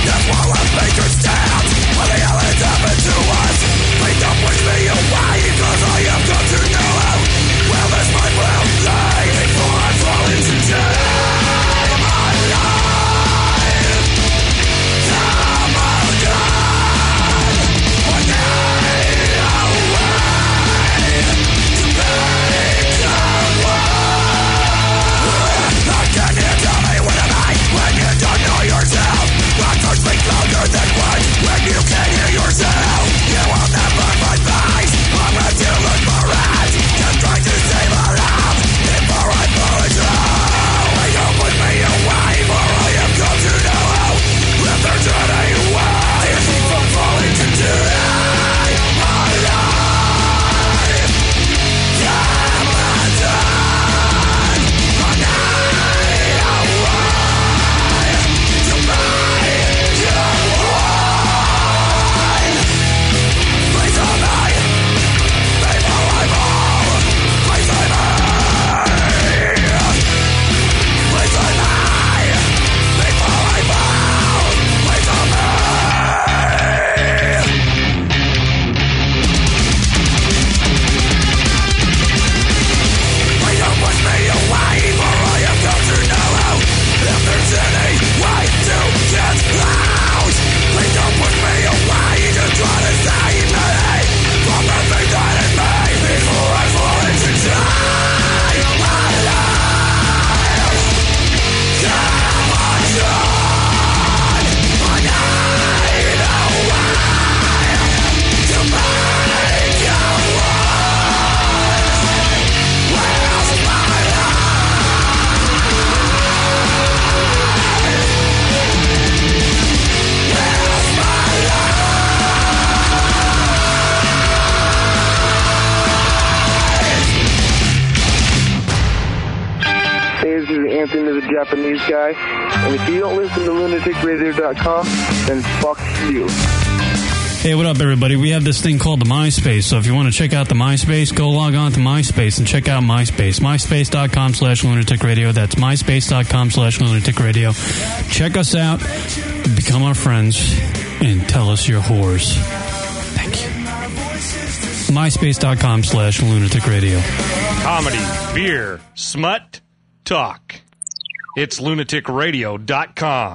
Anthony the Japanese guy. And if you don't listen to lunatic radio dot com, then fuck you. Hey, what up, everybody? We have this thing called the MySpace. So if you want to check out the MySpace, go log on to MySpace and check out MySpace. MySpace.com slash lunatic radio. That's MySpace.com slash lunatic radio. Check us out, become our friends, and tell us your whores. Thank you. MySpace.com slash lunatic radio. Comedy, beer, smut, talk. It's lunatic radio dot com.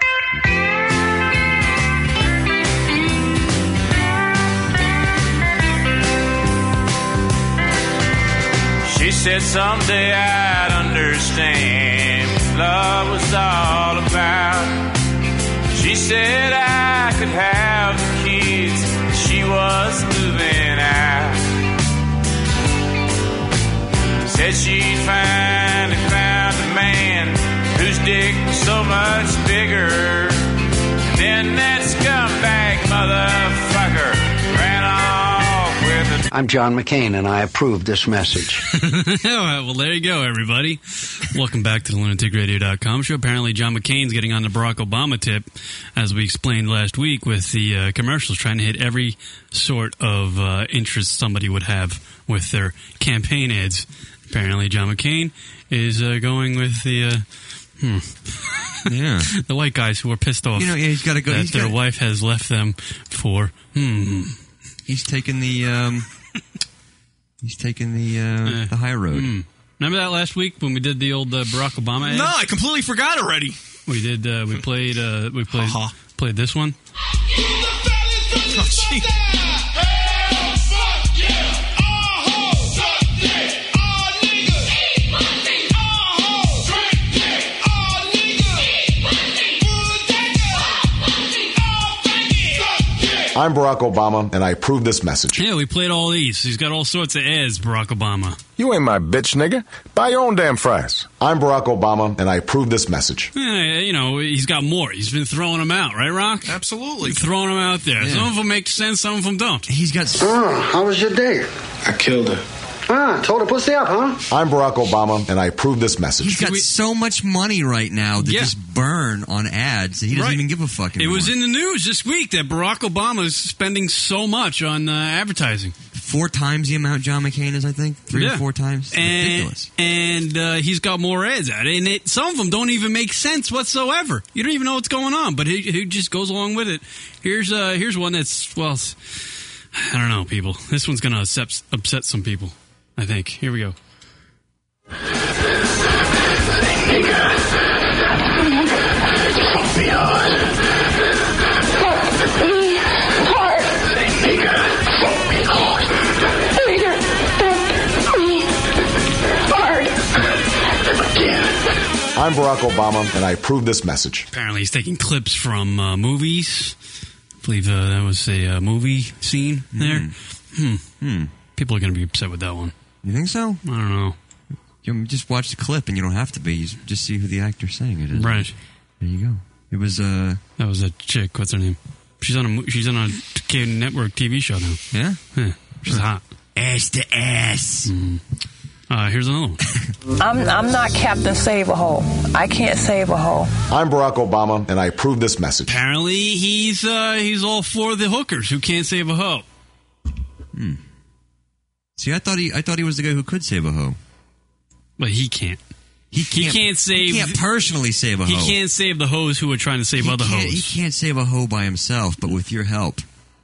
She said someday I'd understand what love was all about. She said I could have the kids. She was moving out. Said she'd finally found a man whose dick was so much bigger. And then that scumbag motherfucker ran off with a... I'm John McCain, and I approve this message. Well, there you go, everybody. Welcome back to the lunatic radio dot com show. Apparently, John McCain's getting on the Barack Obama tip, as we explained last week with the uh, commercials, trying to hit every sort of uh, interest somebody would have with their campaign ads. Apparently, John McCain is uh, going with the... Uh, Hmm. Yeah, the white guys who are pissed off. You know, yeah, he's got to go. That He's their gotta, wife has left them for. Hmm. He's taking the. Um, he's taking the uh, Uh, the high road. Hmm. Remember that last week when we did the old uh, Barack Obama ad? No, I completely forgot already. We did. Uh, we played. Uh, we played. Uh-huh. Played this one. Oh, gee. I'm Barack Obama, and I approve this message. Yeah, we played all these. He's got all sorts of ads, Barack Obama. You ain't my bitch, nigga. Buy your own damn fries. I'm Barack Obama, and I approve this message. Yeah, you know, he's got more. He's been throwing them out, right, Rock? Absolutely. Throwing them out there. Yeah. Some of them make sense, some of them don't. He's got. Oh, how was your day? I killed her. Ah, told her pussy up, huh? I'm Barack Obama, and I approve this message. He's got so much money right now to Yeah. just burn on ads that he doesn't Right. even give a fuck It anymore. was in the news this week that Barack Obama is spending so much on uh, advertising. Four times the amount John McCain is, I think. Three Yeah. or four times. And, Ridiculous. and uh, he's got more ads out. And it, some of them don't even make sense whatsoever. You don't even know what's going on, but he, he just goes along with it. Here's uh, here's one that's, well, I don't know, people. This one's going to upset, upset some people, I think. Here we go. I'm Barack Obama, and I approve this message. Apparently he's taking clips from uh, movies. I believe uh, that was a uh, movie scene there. Hmm. Hmm. People are going to be upset with that one. You think so? I don't know. You just watch the clip, and you don't have to be. You just see who the actor's saying it is. Right. There you go. It was uh That was a chick. What's her name? She's on a mo- she's on a T- network T V show now. Yeah? Yeah. She's hot. Ass to ass. Mm. Uh, here's another one. I'm I'm not Captain Save a Hole. I can't save a hole. I'm Barack Obama, and I approve this message. Apparently he's uh, he's all for the hookers who can't save a hoe. Hmm. See, I thought he I thought he was the guy who could save a hoe. But he can't. He He can't, can't save. He can't personally save a He hoe. can't save the hoes who are trying to save He other can't- hoes. He can't save a hoe by himself, but with your help.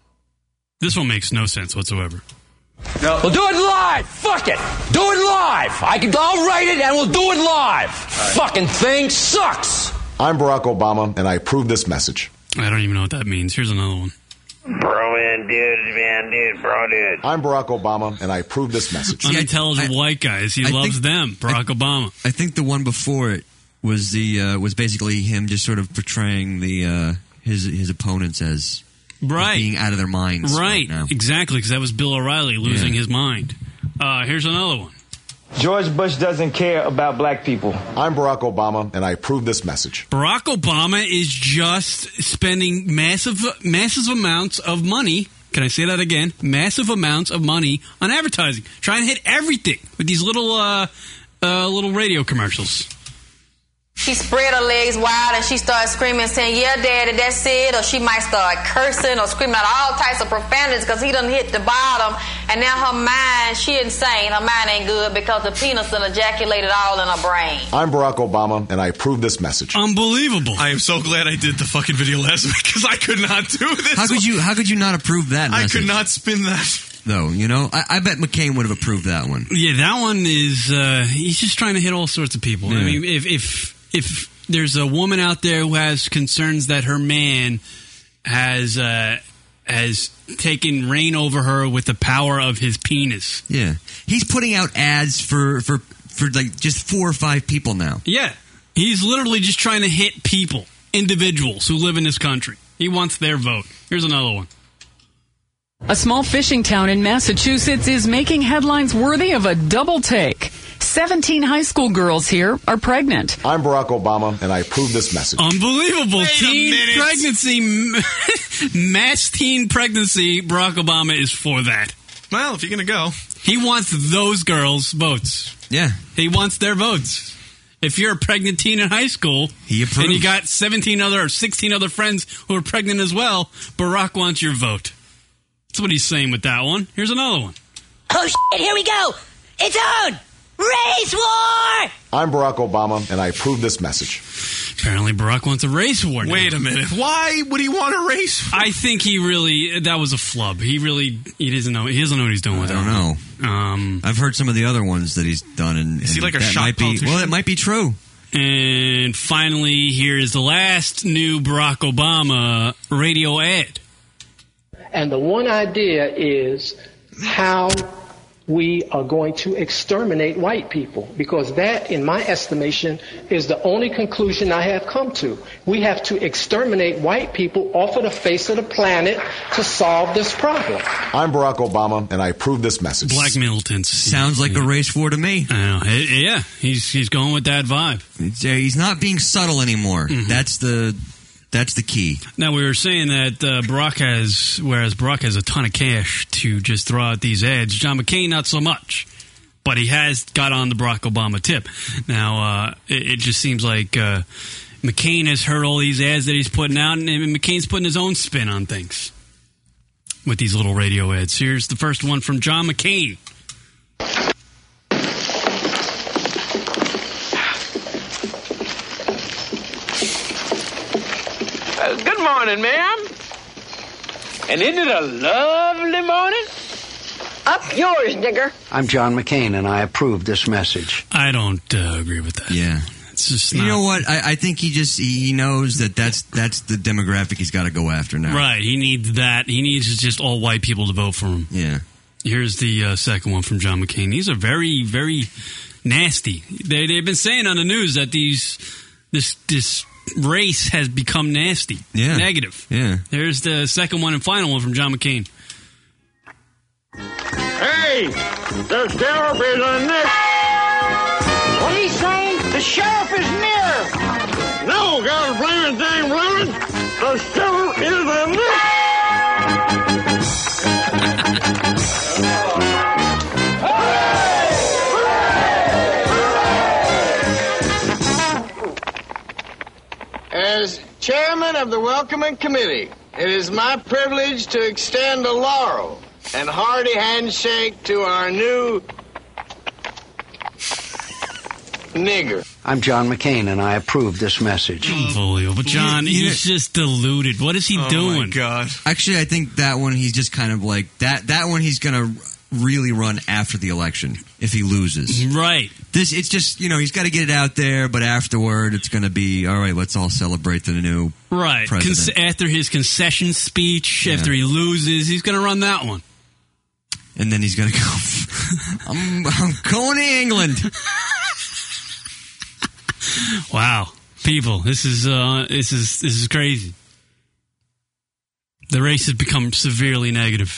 This one makes no sense whatsoever. No. We'll do it live. Fuck it. Do it live. I can. I'll write it and we'll do it live. Fucking thing sucks. I'm Barack Obama, and I approve this message. I don't even know what that means. Here's another one. Bro, man, dude, man, dude, bro, dude. I'm Barack Obama, and I approve this message. Unintelligent white guys. He I loves think- them. Barack Obama. I think the one before it was the uh, was basically him just sort of portraying the uh, his his opponents as Right. being out of their minds. Right. now. Exactly, because that was Bill O'Reilly losing Yeah. his mind. Uh, here's another one. George Bush doesn't care about black people. I'm Barack Obama, and I approve this message. Barack Obama is just spending massive, massive amounts of money. Can I say that again? Massive amounts of money on advertising, trying to hit everything with these little, uh, uh, little radio commercials. She spread her legs wide and she started screaming, saying, "Yeah, Daddy, that's it." Or she might start cursing or screaming out all types of profanities because he done hit the bottom. And now her mind, she insane. Her mind ain't good because the penis done ejaculated all in her brain. I'm Barack Obama, and I approve this message. Unbelievable. I am so glad I did the fucking video last week because I could not do this. How could you? How could you not approve that I message? could not spin that. Though, you know, I, I bet McCain would have approved that one. Yeah, that one is. Uh, he's just trying to hit all sorts of people. Yeah. I mean, if if if there's a woman out there who has concerns that her man has uh, has taken reign over her with the power of his penis. Yeah, he's putting out ads for for for like just four or five people now. Yeah, he's literally just trying to hit people, individuals who live in this country. He wants their vote. Here's another one. A small fishing town in Massachusetts is making headlines worthy of a double take. seventeen high school girls here are pregnant. I'm Barack Obama, and I approve this message. Unbelievable. Wait a teen minute. pregnancy, mass teen pregnancy. Barack Obama is for that. Well, if you're going to go. He wants those girls' votes. Yeah. He wants their votes. If you're a pregnant teen in high school, he approves. And you got seventeen other or sixteen other friends who are pregnant as well, Barack wants your vote. That's what he's saying with that one. Here's another one. Oh, shit, here we go. It's on. Race war! I'm Barack Obama, and I approve this message. Apparently, Barack wants a race war now. Wait a minute. Why would he want a race war? I think he really, that was a flub. He really, he doesn't know, he doesn't know what he's doing with I that. don't know. Um, I've heard some of the other ones that he's done, and, Is he and like a that shock might be, politician? well, it might be true. And finally, here is the last new Barack Obama radio ad. And the one idea is how we are going to exterminate white people, because that, in my estimation, is the only conclusion I have come to. We have to exterminate white people off of the face of the planet to solve this problem. I'm Barack Obama, and I approve this message. Black militants. Sounds like a race war to me. I know. Yeah, he's he's going with that vibe. It's, uh, he's not being subtle anymore. Mm-hmm. That's the that's the key. Now, we were saying that uh, Barack has, whereas Barack has a ton of cash to just throw out these ads, John McCain not so much. But he has got on the Barack Obama tip. Now, uh, it, it just seems like uh, McCain has heard all these ads that he's putting out, and, and McCain's putting his own spin on things with these little radio ads. Here's the first one from John McCain. Uh, good morning, ma'am. And isn't it a lovely morning? Up yours, nigger. I'm John McCain, and I approve this message. I don't uh, agree with that. Yeah. It's just you not... know what? I, I think he just he knows that that's that's the demographic he's got to go after now. Right. He needs that. He needs just all white people to vote for him. Yeah. Here's the uh, second one from John McCain. These are very, very nasty. They, they've been saying on the news that these this this race has become nasty. Yeah. Negative. Yeah. Here's the second one and final one from John McCain. Hey, the sheriff is in this. What are you saying? The sheriff is near. No, got a flaming thing running. The sheriff is in this. As chairman of the Welcoming Committee, it is my privilege to extend a laurel and hearty handshake to our new nigger. I'm John McCain, and I approve this message. Unbelievable. But John, You- you- he's just deluded. What is he Oh, doing? my God. Actually, I think that one he's just kind of like that. That one he's going to really run after the election if he loses. Right. This it's just you know he's got to get it out there, but afterward it's going to be all right. Let's all celebrate the new Right. president. Con- after his concession speech, Yeah. after he loses, he's going to run that one. And then he's going to go. I'm, I'm going to England. Wow, people, this is uh, this is this is crazy. The race has become severely negative.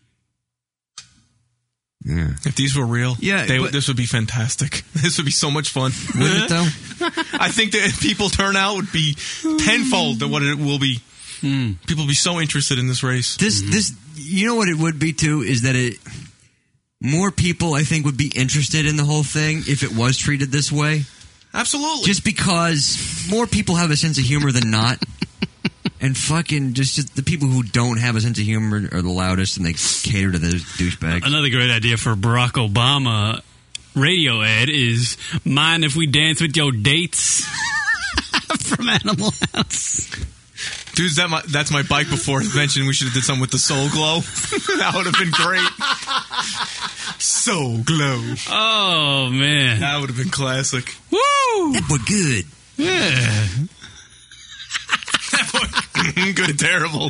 Yeah. If these were real, Yeah, they, but- this would be fantastic. This would be so much fun. Wouldn't it, though? I think that if people turn out would be tenfold than what it will be. Hmm. People will be so interested in this race. This this you know what it would be too is that it more people I think would be interested in the whole thing if it was treated this way. absolutely. Just because more people have a sense of humor than not. And fucking just, just the people who don't have a sense of humor are the loudest, and they cater to those douchebags. Another great idea for Barack Obama radio ad is, mind if we dance with your dates? From Animal House. Dude, that my, that's my bike before. Mentioned we should have did something with the Soul Glow. That would have been great. Soul Glow. Oh, man. That would have been classic. Woo! That boy good. Yeah. Good and terrible.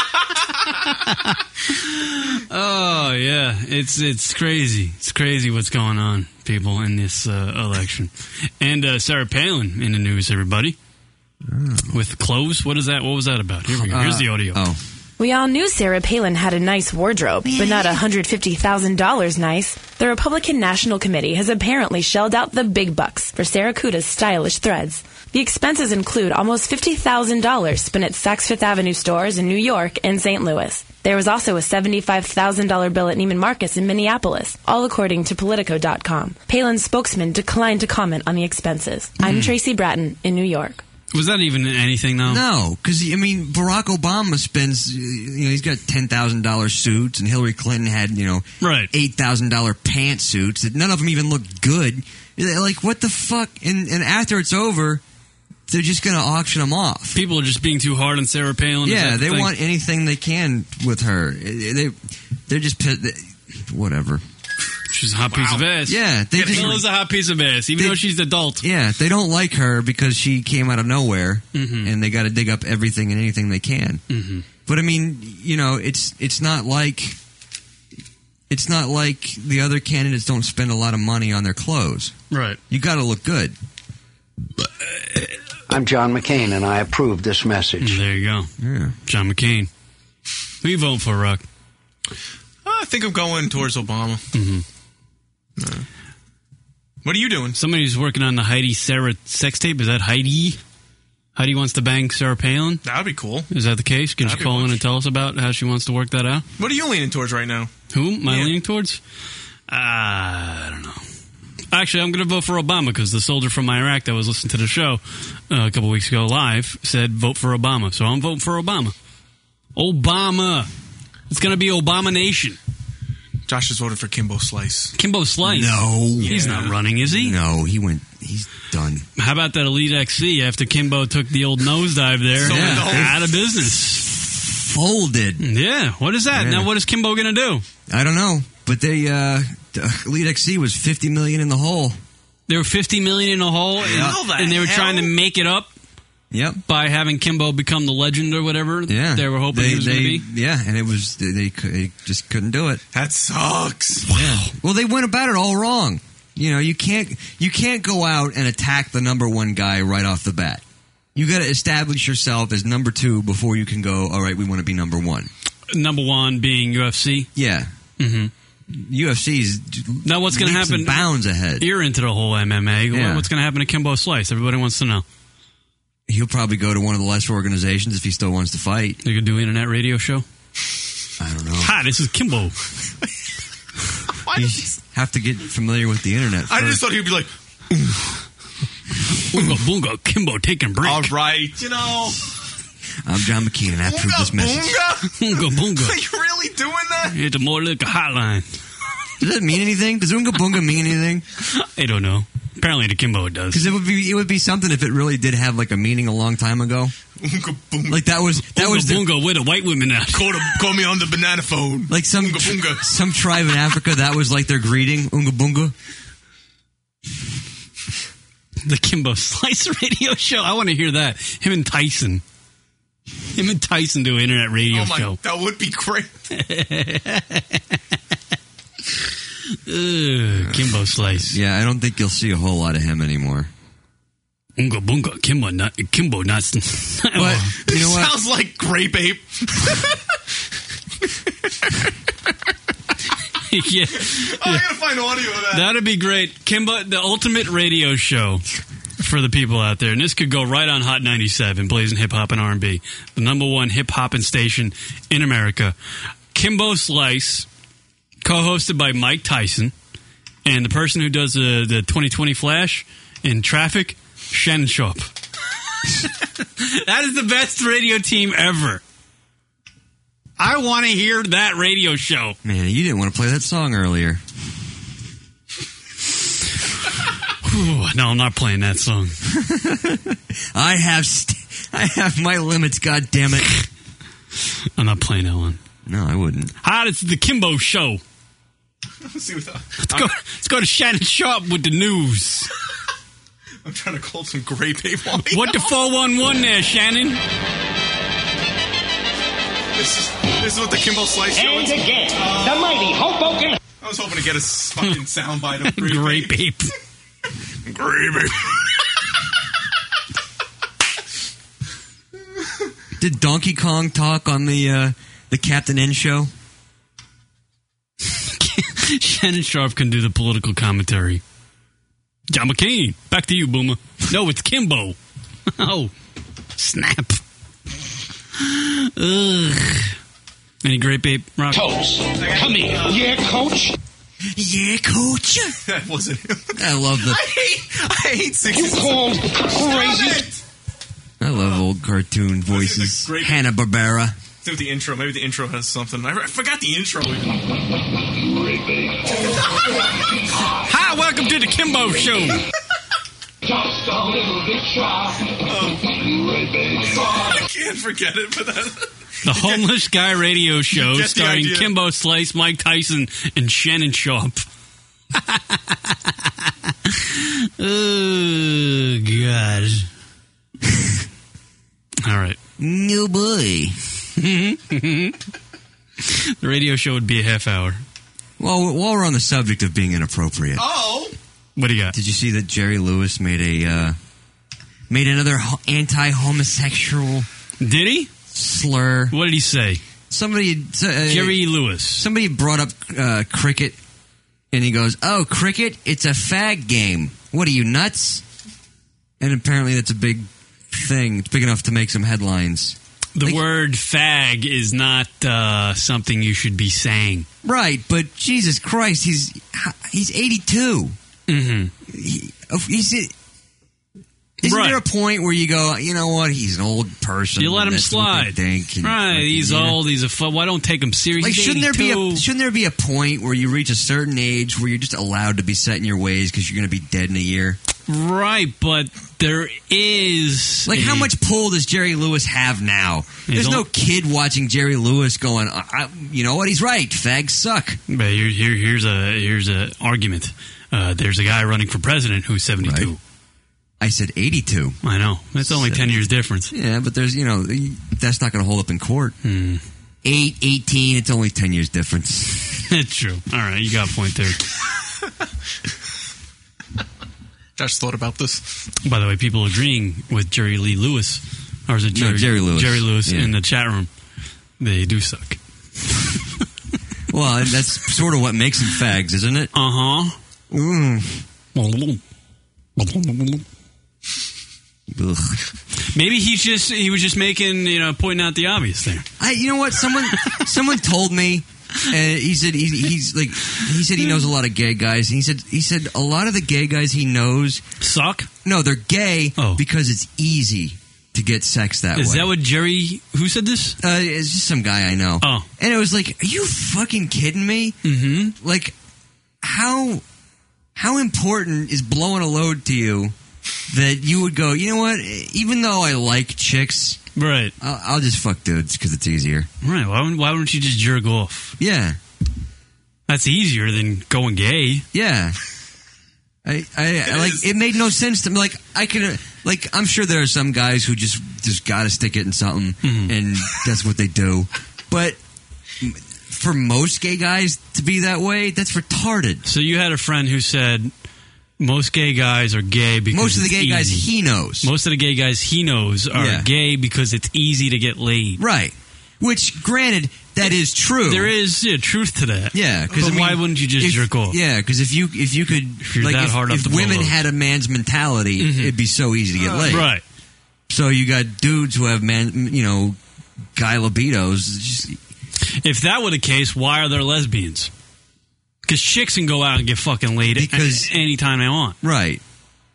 Oh, yeah. It's it's crazy. It's crazy what's going on, people, in this uh, election. And uh, Sarah Palin in the news, everybody. Oh. With clothes. What is that? What was that about? Here we go. Here's Uh, the audio. Oh. We all knew Sarah Palin had a nice wardrobe, but not one hundred fifty thousand dollars nice. The Republican National Committee has apparently shelled out the big bucks for Sarah Kuda's stylish threads. The expenses include almost fifty thousand dollars spent at Saks Fifth Avenue stores in New York and Saint Louis. There was also a seventy-five thousand dollars bill at Neiman Marcus in Minneapolis, all according to Politico dot com. Palin's spokesman declined to comment on the expenses. I'm Mm. Tracy Bratton in New York. Was that even anything, though? No, because, I mean, Barack Obama spends, you know, he's got ten thousand dollars suits, and Hillary Clinton had, you know, right. eight thousand dollars pantsuits that none of them even look good. Like, what the fuck? And, and after it's over, they're just going to auction them off. People are just being too hard on Sarah Palin. Is Yeah, that the they thing? want anything they can with her. They, they're just, they, whatever. She's a hot piece of ass. Yeah, they just, Bill is a hot piece of ass, even they, though she's adult. Yeah, they don't like her because she came out of nowhere, Mhm. and they got to dig up everything and anything they can. Mm-hmm. But I mean, you know, it's it's not like it's not like the other candidates don't spend a lot of money on their clothes. Right. You got to look good. I'm John McCain, and I approve this message. There you go. Yeah. John McCain. Who you voting for, Rock? I think I'm going towards Obama. Mm-hmm. Uh, what are you doing? Somebody's working on the Heidi Sarah sex tape. Is that Heidi? Heidi wants to bang Sarah Palin? That would be cool. Is that the case? Can That'd you be call in and tell us about how she wants to work that out? What are you leaning towards right now? Who am I Yeah. leaning towards? Uh, I don't know. Actually, I'm going to vote for Obama because the soldier from Iraq that was listening to the show uh, a couple weeks ago live said vote for Obama. So I'm voting for Obama. Obama. It's going to be Obama Nation. Josh has voted for Kimbo Slice. Kimbo Slice? No. He's Yeah. not running, is he? No, he went. He's done. How about that Elite X C after Kimbo took the old nosedive there? So yeah. the whole- Out of business. Folded. Yeah. What is that? Yeah. Now, what is Kimbo going to do? I don't know, but they uh, Elite X C was fifty million in the hole. They were fifty million in a hole, and, How the and they were hell? trying to make it up Yep. by having Kimbo become the legend or whatever. Yeah. They were hoping they, he was they, going to be. Yeah, and it was they, they, cou- they just couldn't do it. That sucks. Yeah. Well, they went about it all wrong. You know, you can't you can't go out and attack the number one guy right off the bat. You got to establish yourself as number two before you can go. All right, we want to be number one. Number one being U F C. Yeah. Mm-hmm. U F C's Now, what's going to leaps happen? and bounds ahead. You're into the whole M M A. Yeah. What's going to happen to Kimbo Slice? Everybody wants to know. He'll probably go to one of the lesser organizations if he still wants to fight. You could do an internet radio show. I don't know. Hi, this is Kimbo. You have to get familiar with the internet first. I just thought he'd be like, Boonga boonga, Kimbo taking break. all right, you know. I'm John McKean, and I approve this message. Boonga? Boonga boonga. Are you really doing that? It's a more like a hotline. Does that mean anything? Does Oonga Boonga mean anything? I don't know. Apparently to Kimbo it does. Because it would be it would be something if it really did have like a meaning a long time ago. Oonga boonga. Like that was that Boonga was the, boonga with the white women out. Call, the, call me on the banana phone. like some Oonga boonga. some tribe in Africa that was like their greeting. Oonga Boonga. The Kimbo Slice radio show. I want to hear that. Him and Tyson. Him and Tyson do an internet radio Oh my, show. that would be great. Ugh, Kimbo Slice. Yeah, I don't think you'll see a whole lot of him anymore. Oonga boonga, Kimbo not Kimbo not. But you know what? Sounds like Grape Ape. yeah, Oh, I gotta find audio of that. that'd be great. Kimbo, the ultimate radio show for the people out there, and this could go right on Hot ninety-seven, blazing hip hop and R and B, the number one hip hop and station in America. Kimbo Slice, co-hosted by Mike Tyson, and the person who does the the twenty twenty Flash in traffic, Shannon Sharp. That is the best radio team ever. I want to hear that radio show. Man, you didn't want to play that song earlier. Whew, no, I'm not playing that song. I have st- I have my limits, God damn it. I'm not playing that one. No, I wouldn't. Hi, it's the Kimbo Show. Let's, see what the, let's, go, let's go to Shannon Sharp with the news. I'm trying to call some grape ape. What the four one one there, Shannon? This is, this is what the Kimbo Slice show And is. again, the mighty Hoboken. I was hoping to get a fucking soundbite of grape, grape ape. ape. Grape ape. Did Donkey Kong talk on the uh, the Captain N show? Shannon Sharp can do the political commentary. John McCain, back to you, Boomer. No, it's Kimbo. Oh, snap. Ugh. Any grape ape, Rock? Coach, come here. Yeah, Coach. Yeah, Coach. That wasn't him. I love the. I hate. I hate sixties. You called crazy. I love old cartoon voices. Grape- Hanna Barbera. See what the intro. Maybe the intro has something. I, I forgot the intro. Hi, welcome to the Kimbo Show. Just a little bit shy. I can't forget it, but that. The Homeless Guy Radio Show get the starring idea. Kimbo Slice, Mike Tyson, and Shannon Sharp. Oh, God. All right. No boy. The radio show would be a half hour. Well, while we're on the subject of being inappropriate. Oh. What do you got? Did you see that Jerry Lewis made a uh, made another ho- anti-homosexual Did he? slur? What did he say? Somebody, uh, Jerry Lewis. Somebody brought up uh, cricket, and he goes, "Oh, cricket? It's a fag game. What are you, nuts?" And apparently, that's a big thing. It's big enough to make some headlines. The Like- word fag is not uh, something you should be saying. Right, but Jesus Christ, he's he's eighty-two. Mm-hmm. He, he's isn't Right. there a point where you go, you know what? He's an old person. You let him That's what slide. they think, and- Right, he's yeah. old. He's a fu- Why don't take him serious? Like, He's shouldn't there be a eighty-two. shouldn't there be a point where you reach a certain age where you're just allowed to be set in your ways because you're going to be dead in a year? Right, but there is Like, a- how much pull does Jerry Lewis have now? You There's no don't- kid watching Jerry Lewis going, I, I, you know what? He's right. Fags suck. But here, here, here's a here's a argument. Uh, there's a guy running for president who's seventy-two. Right. I said eighty-two. I know. That's only ten years difference. Yeah, but there's, you know, that's not going to hold up in court. Hmm. Eight, eighteen, it's only ten years difference. That's true. All right, you got a point there. Josh thought about this. By the way, people agreeing with Jerry Lee Lewis, or is it No, Jerry, Jerry Lewis. Jerry Lewis Yeah. in the chat room. They do suck. Well, that's sort of what makes them fags, isn't it? Uh huh. Mm. Ugh. Maybe he's just he was just making you know pointing out the obvious there. I, you know what? Someone, someone told me. Uh, he said he, he's like he said he knows a lot of gay guys. And he said he said a lot of the gay guys he knows suck. No, they're gay Oh. because it's easy to get sex that Is way. that what Jerry? Who said this? Uh, it's just some guy I know. Oh. And it was like, are you fucking kidding me? Mm-hmm. Like, how how important is blowing a load to you that you would go, you know what? Even though I like chicks, Right. I'll, I'll just fuck dudes because it's easier. Right. Why wouldn't, why wouldn't you just jerk off? Yeah. That's easier than going gay. Yeah. I, I, I like it made no sense to me. Like I can, like I'm sure there are some guys who just just got to stick it in something, Mhm. and that's what they do. But for most gay guys to be that way, that's retarded. So you had a friend who said most gay guys are gay because Most of the it's gay guys easy. he knows, Most of the gay guys he knows are Yeah. gay because it's easy to get laid. right? Which, granted, that is true. There is yeah, truth to that. Yeah, because But I mean, why wouldn't you just if- jerk off? Yeah, because if you if you could, you're like, that if, hard up if to blow women load. had a man's mentality, Mhm. it'd be so easy to get laid. Right. So you got dudes who have man, you know, guy libidos. It's just, If that were the case, why are there lesbians? Because chicks can go out and get fucking laid Because- a- anytime they want. right.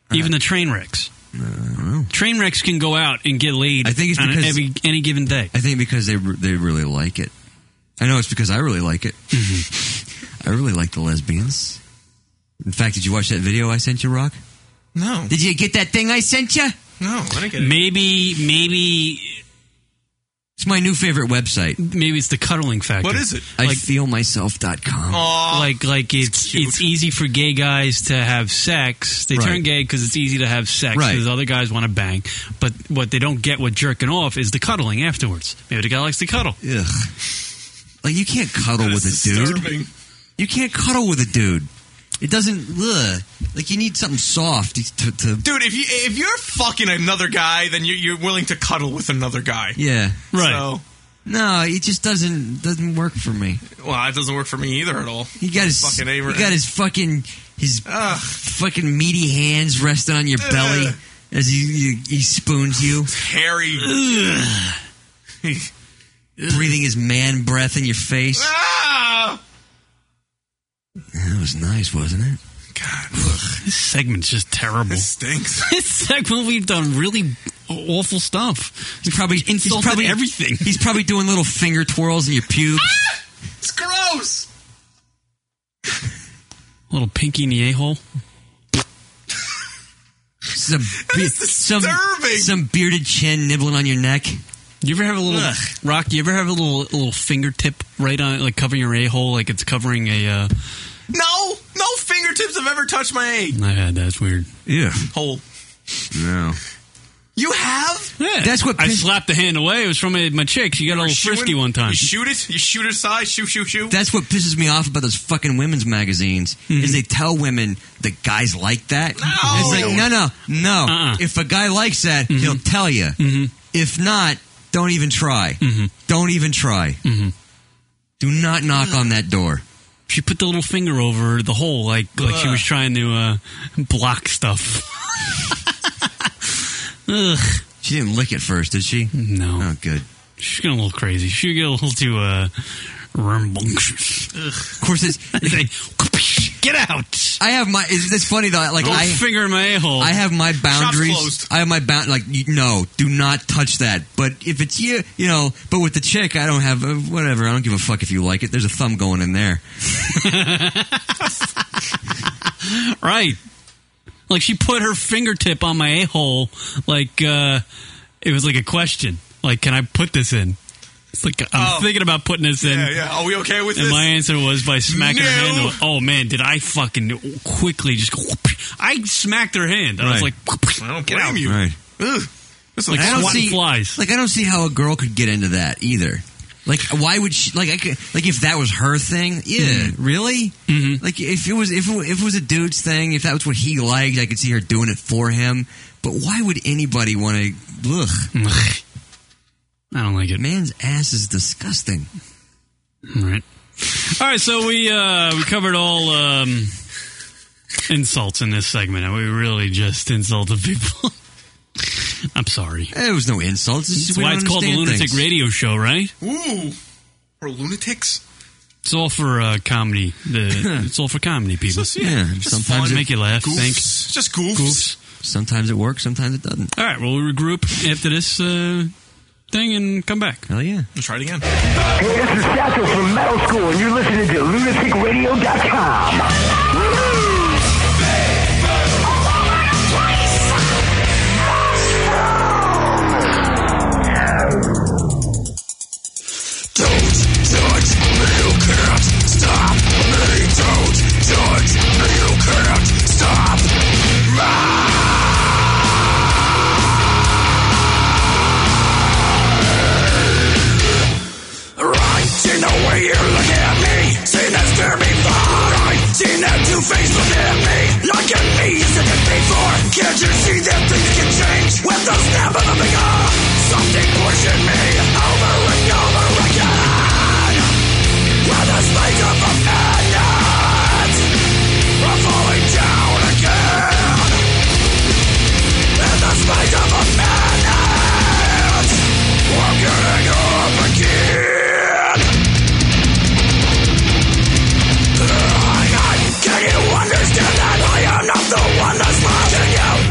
Even the train wrecks. I don't know. Train wrecks can go out and get laid I think it's on because, every, any given day. I think because they they really like it. I know it's because I really like it. I really like the lesbians. In fact, did you watch that video I sent you, Rock? No. Did you get that thing I sent you? No, I didn't get it. Maybe, maybe... It's my new favorite website. Maybe it's the cuddling factor. What is it? I Like, feel myself dot com. Aw, like, like it's it's easy for gay guys to have sex. They Right. turn gay because it's easy to have sex Right. because other guys want to bang. But what they don't get with jerking off is the cuddling afterwards. Maybe the guy likes to cuddle. Ugh. Like, you can't cuddle That with is a dude. disturbing. You can't cuddle with a dude. It doesn't, ugh. Like, you need something soft to... to Dude, if you if you're fucking another guy, then you're, you're willing to cuddle with another guy. yeah. Right. So, No, it just doesn't doesn't work for me. well, it doesn't work for me either at all. He got his Fucking he Abraham. got his fucking his Ugh. fucking meaty hands resting on your belly Ugh. as he, he he spoons you, Hairy. breathing his man breath in your face. Ah! That was nice, wasn't it? God, This segment's just terrible. this stinks. This segment, we've done really awful stuff. He's probably insulted he's probably, everything. He's probably doing little finger twirls in your pubes. Ah! It's gross. Little pinky in the a-hole. Some, be- is some disturbing. some bearded chin nibbling on your neck. You ever have a little Ugh. Rock? You ever have a little little fingertip right on, like covering your a hole, like it's covering a? Uh, No, no fingertips have ever touched my A I had that. It's weird. Yeah. hole. No. You have? Yeah, That's what I piss- slapped the hand away. It was from a, my chick. She got a little Shooing? frisky one time. You shoot it? You shoot it aside? Shoot, shoot, shoot? That's what pisses me off about those fucking women's magazines is they tell women that guys like that. No. It's like, no, no, no. Uh-uh. If a guy likes that, he'll tell you. If not, don't even try. Don't even try. Do not knock on that door. She put the little finger over the hole, like like she was trying to uh, block stuff. Ugh. She didn't lick it first, did she? No. Oh, good. She's getting a little crazy. She get a little too uh, rambunctious. Of course, it's, Say, get out! I have my. It's, it's funny though. Like Little I, finger in my a-hole. I have my boundaries. closed. I have my bound. Like you, no, do not touch that. But if it's you, you know. But with the chick, I don't have uh, whatever. I don't give a fuck if you like it. There's a thumb going in there. Right. Like she put her fingertip on my a-hole like uh, it was like a question. Like, can I put this in? It's like, I'm Oh. thinking about putting this in. Yeah, yeah. Are we okay with And this? my answer was by smacking her No. hand. Oh, man, did I fucking quickly just go... I smacked her hand. I was Right. like... I don't Get blame out. you. Right. Ugh. It's Like like I don't swatting see flies. Like I don't see how a girl could get into that either. Like why would she? Like I could, like if that was her thing, yeah, really. Mm-hmm. Like if it was if it, if it was a dude's thing, if that was what he liked, I could see her doing it for him. But why would anybody want to? Ugh, I don't like it. man's ass is disgusting. All right. All right, so we uh, we covered all um, insults in this segment, and we really just insulted people. I'm sorry. It was no insults. It's just That's we why don't it's called the understand Lunatic things. Radio Show, right? Ooh. We're lunatics? It's all for uh, comedy. The, it's all for comedy, people. Just- Yeah, Just sometimes fun. it, Make you laugh, Goofs. think. Just goofs. Goofs. sometimes it works, sometimes it doesn't. All right, well, we'll regroup after this uh, thing and come back. Hell yeah. Let's try it again. Hey, this is Satchel from Metal School, and you're listening to lunatic radio dot com. Don't touch me, you can't stop me. Don't touch me, you can't stop me. Right in the way you look at me, seen that stare before. Right, seen that two-face look at me, like at me you said it before. Can't you see that things can change with the snap of a finger? Something pushing me over and over again. With the spike of a minute, I'm falling down again. In the spike of a minute, I'm getting up again. Can you understand that I am not the one that's watching you?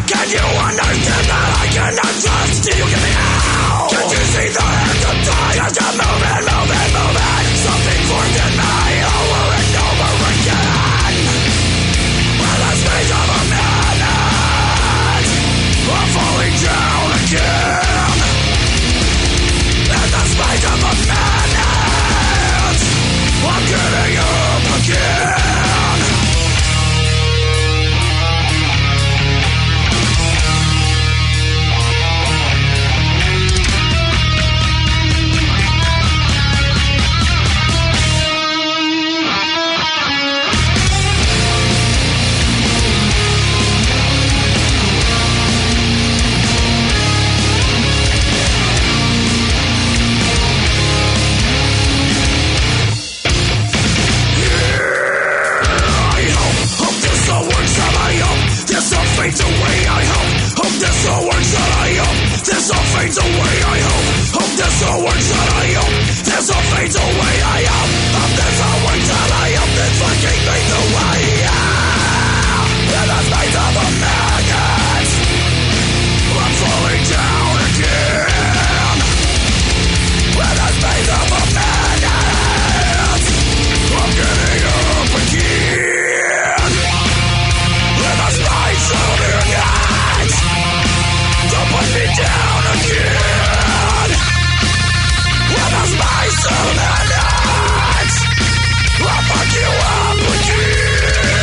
fades away, I hope. Hope this all works out, I hope. This all fades away, I hope. Hope this all works out, I hope. This all fades away, I hope. Hope this all works out, I hope. This fucking fades away, yeah. In the space of a maggot, I'm falling down again. In the space of a maggot, I'm getting up again. In the space of a maggot, don't put me down again. In the space of a maggot, I'll fuck you up again.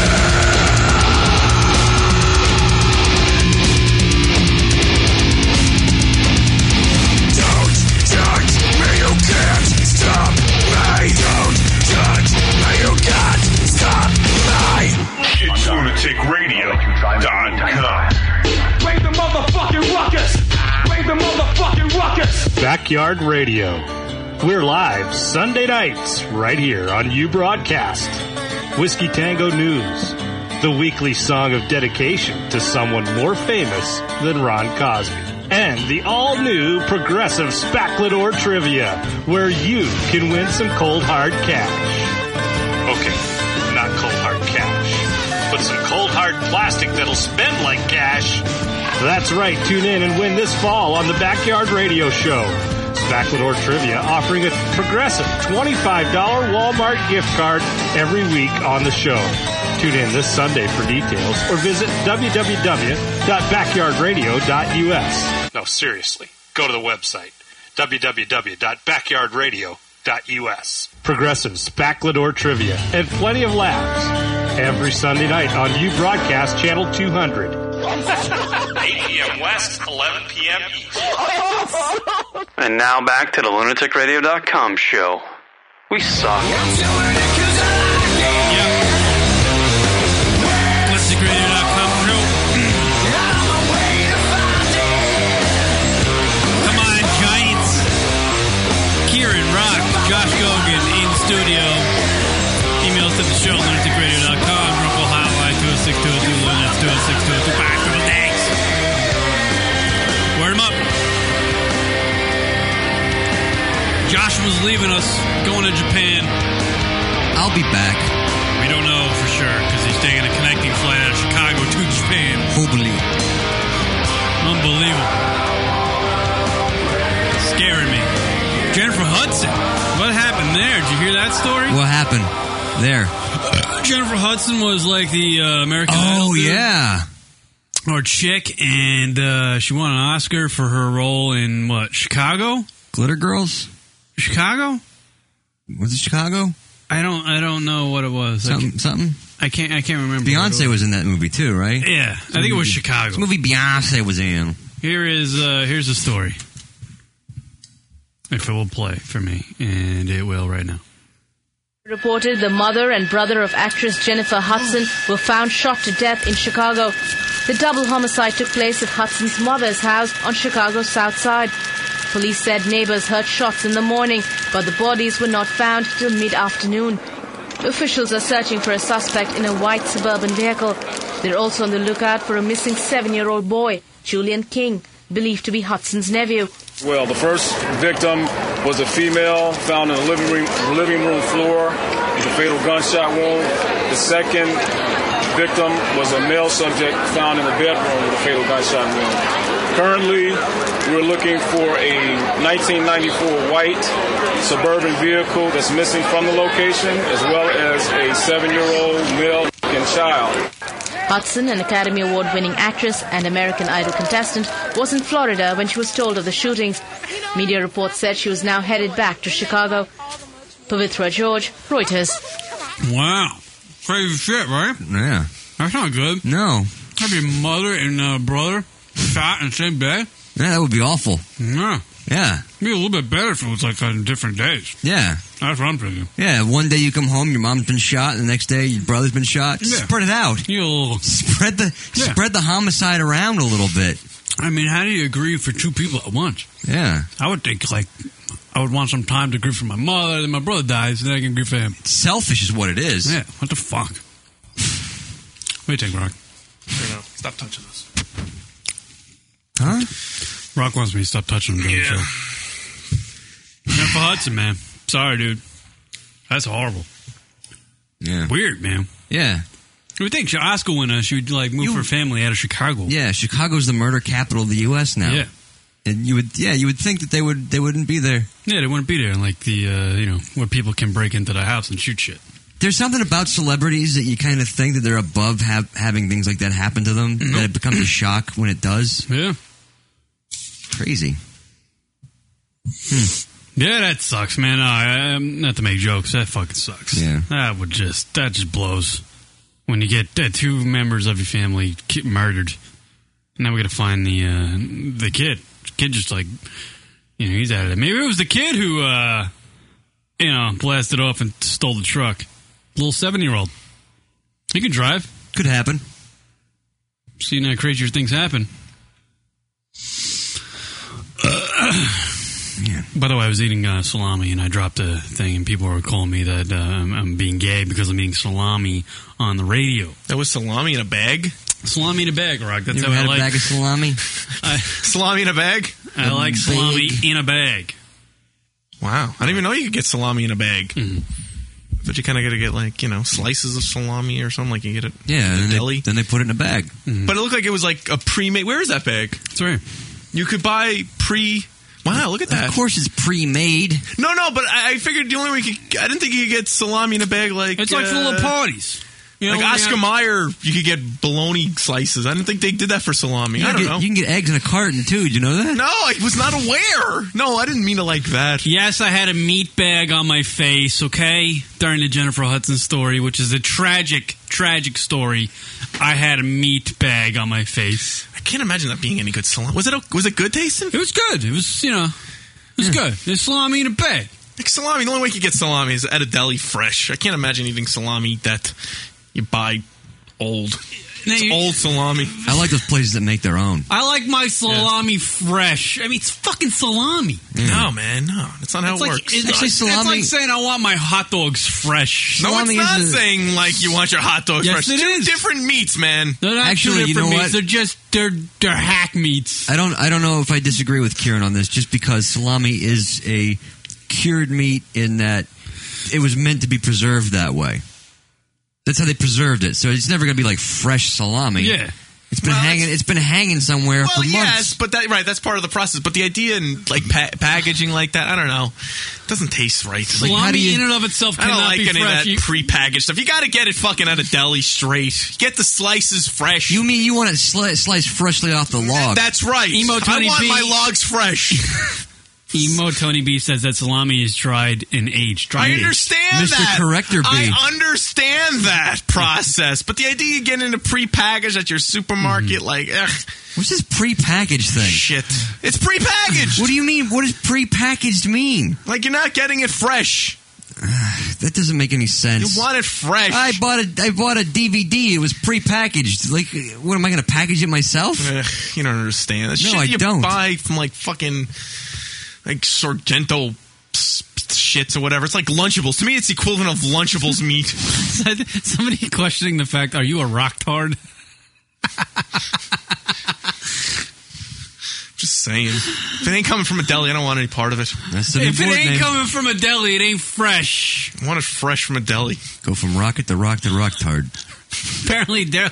Don't touch me, you can't stop me. Don't touch me, you can't stop me. It's lunatic radio dot com. Bring the motherfucking ruckus! Bring the motherfucking ruckus! Backyard Radio. We're live Sunday nights right here on U Broadcast. Whiskey Tango News. The weekly song of dedication to someone more famous than Ron Cosby. And the all-new Progressive Spaclador Trivia, where you can win some cold hard cash. Okay, not cold hard cash, but some cold hard plastic that'll spend like cash. That's right, tune in and win this fall on the Backyard Radio Show. Spaclador Trivia offering a Progressive twenty-five dollars Walmart gift card every week on the show. Tune in this Sunday for details or visit w w w dot backyard radio dot u s. No, seriously, go to the website w w w dot backyard radio dot u s. Progressive Spaclador Trivia and plenty of laughs every Sunday night on U Broadcast Channel two hundred. eight p.m. West, eleven p.m. East. And now back to the lunatic radio dot com show. We suck. lunatic radio dot com show. Come on, Giants. Kieran, Rock, Josh Gogan in studio. Emails to the show, lunatic radio dot com. Runkle hotline, two oh six, two oh two, Lunats, two oh six, two oh two, five triple thanks. Word 'em up. Josh was leaving us, going to Japan. I'll be back. We don't know for sure, because he's taking a connecting flight out of Chicago to Japan. Hopefully. Unbelievable. Scaring me. Jennifer Hudson. What happened there? Did you hear that story? What happened there? Jennifer Hudson was like the uh, American Oh, Idol dude, yeah. or chick, and uh, she won an Oscar for her role in, what, Chicago? Glitter Girls? Chicago? Was it Chicago? I don't I don't know what it was. Something? I something? I can't I can't remember. Beyonce was. was in that movie too, right? Yeah, I think it was Chicago. It's a movie Beyonce was in. Here is uh, here's the story. If it will play for me, and it will right now. Reported the mother and brother of actress Jennifer Hudson were found shot to death in Chicago. The double homicide took place at Hudson's mother's house on Chicago's South Side. Police said neighbors heard shots in the morning, but the bodies were not found till mid-afternoon. Officials are searching for a suspect in a white suburban vehicle. They're also on the lookout for a missing seven-year-old boy, Julian King, believed to be Hudson's nephew. Well, the first victim was a female found in the living room, living room floor with a fatal gunshot wound. The second victim was a male subject found in the bedroom with a fatal gunshot wound. Currently, we're looking for a nineteen ninety-four white suburban vehicle that's missing from the location, as well as a seven-year-old male and child. Hudson, an Academy Award-winning actress and American Idol contestant, was in Florida when she was told of the shootings. Media reports said she was now headed back to Chicago. Pavitra George, Reuters. Wow. Crazy shit, right? Yeah. That's not good. No. Have your mother and uh, brother shot in the same bed? Yeah, that would be awful. Yeah. Yeah. It'd be a little bit better if it was like on different days. Yeah. That's what I'm thinking. Yeah, one day you come home, your mom's been shot, and the next day your brother's been shot. Yeah. Spread it out. You'll spread the yeah. spread the homicide around a little bit. I mean, how do you agree for two people at once? Yeah. I would think, like, I would want some time to grieve for my mother, then my brother dies, and then I can grieve for him. It's selfish is what it is. Yeah, what the fuck? What do you think, Rock? I don't know. Stop touching this. Huh? Rock wants me to stop touching him during Yeah. the show. Jennifer Hudson, man. Sorry, dude. That's horrible. Yeah. Weird, man. Yeah. You would think Oscar winner, she would like move her family out of Chicago. Yeah, Chicago's the murder capital of the U S now. Yeah. And you would, yeah, you would think that they would, they wouldn't be there. Yeah, they wouldn't be there, like the, uh, you know, where people can break into the house and shoot shit. There's something about celebrities that you kind of think that they're above have, having things like that happen to them, Mm-hmm. that it becomes a shock when it does. Yeah. Crazy. Hmm. Yeah, that sucks, man. No, I, I'm not to make jokes. That fucking sucks. Yeah. That would just, that just blows. When you get uh, two members of your family ki- murdered. Now we got to find the uh, the kid. The kid just like, you know, he's out of it. Maybe it was the kid who, uh, you know, blasted off and stole the truck. Little seven-year-old. He can drive. Could happen. Seen uh, crazier things happen. Yeah. By the way, I was eating uh, salami and I dropped a thing, and people were calling me that uh, I'm, I'm being gay because I'm eating salami on the radio. That was salami in a bag? Salami in a bag, Rock. That's You how ever I had like a bag of salami? I, salami in a bag? I A like salami bag. in a bag. Wow. I didn't even know you could get salami in a bag. Mm-hmm. But you kind of got to get, like, you know, slices of salami or something. Like you get it Yeah, in and a then deli. they, then they put it in a bag. Mm-hmm. But it looked like it was like a pre-made. Where is that bag? It's right. You could buy pre... Wow, look at that. Of course it's pre-made. No, no, but I, I figured the only way you could... I didn't think you could get salami in a bag like... It's like for uh, little parties. You know, like when Oscar you have- Mayer, you could get bologna slices. I didn't think they did that for salami. You I can don't get, know. You can get eggs in a carton, too. Did you know that? No, I was not aware. No, I didn't mean it like that. Yes, I had a meat bag on my face, okay? During the Jennifer Hudson story, which is a tragic, tragic story. I had a meat bag on my face. I can't imagine that being any good salami. Was it was it good tasting? It was good. It was, you know, it was good. There's salami in a bag. Like salami, the only way you get salami is at a deli fresh. I can't imagine eating salami that you buy old. It's old salami. I like those places that make their own. I like my salami fresh. I mean, it's fucking salami. No, man, no. That's not how It's it like, works. it's, Actually, it's salami- like saying I want my hot dogs fresh. No, salami it's not is a- saying like you want your hot dogs Yes, fresh. it Two is. different meats, man. They're not Actually, two you different know meats. what? They're just, they're, they're hack meats. I don't I don't know if I disagree with Kieran on this, just because salami is a cured meat in that it was meant to be preserved that way. That's how they preserved it. So it's never going to be like fresh salami. Yeah. It's been Well, hanging. It's been hanging somewhere Well, for months. yes, but that right, that's part of the process. But the idea in like pa- packaging like that, I don't know, doesn't taste right. Like, Salami how do you, in and of itself I don't cannot like be any fresh. of You- that pre-packaged stuff. You got to get it fucking out of deli straight. Get the slices fresh. You mean you want it sli- sliced freshly off the log? That's right. Emo I Tony want B. my logs fresh. Emo Tony B says that salami is dried and aged. Dry I aged. understand Mister that. Corrector B. I understand that process. But the idea you get into pre-packaged at your supermarket, like, ugh, What's this pre-packaged thing? shit. It's pre-packaged. What do you mean? What does pre-packaged mean? Like, you're not getting it fresh. That doesn't make any You sense. want it fresh. I bought a I bought a D V D. It was pre-packaged. Like, what am I going to package it myself? Ugh, you don't understand. That No, shit I you don't. buy from, like, fucking, like, Sorgento s- shits or whatever. It's like Lunchables. To me, it's the equivalent of Lunchables meat. Somebody questioning the fact, are you a rocktard? Just saying. If it ain't coming from a deli, I don't want any part of it. That's the new If it board ain't name. coming from a deli, it ain't fresh. I want it fresh from a deli. Go from rocket to rock to rock tard. Apparently, there.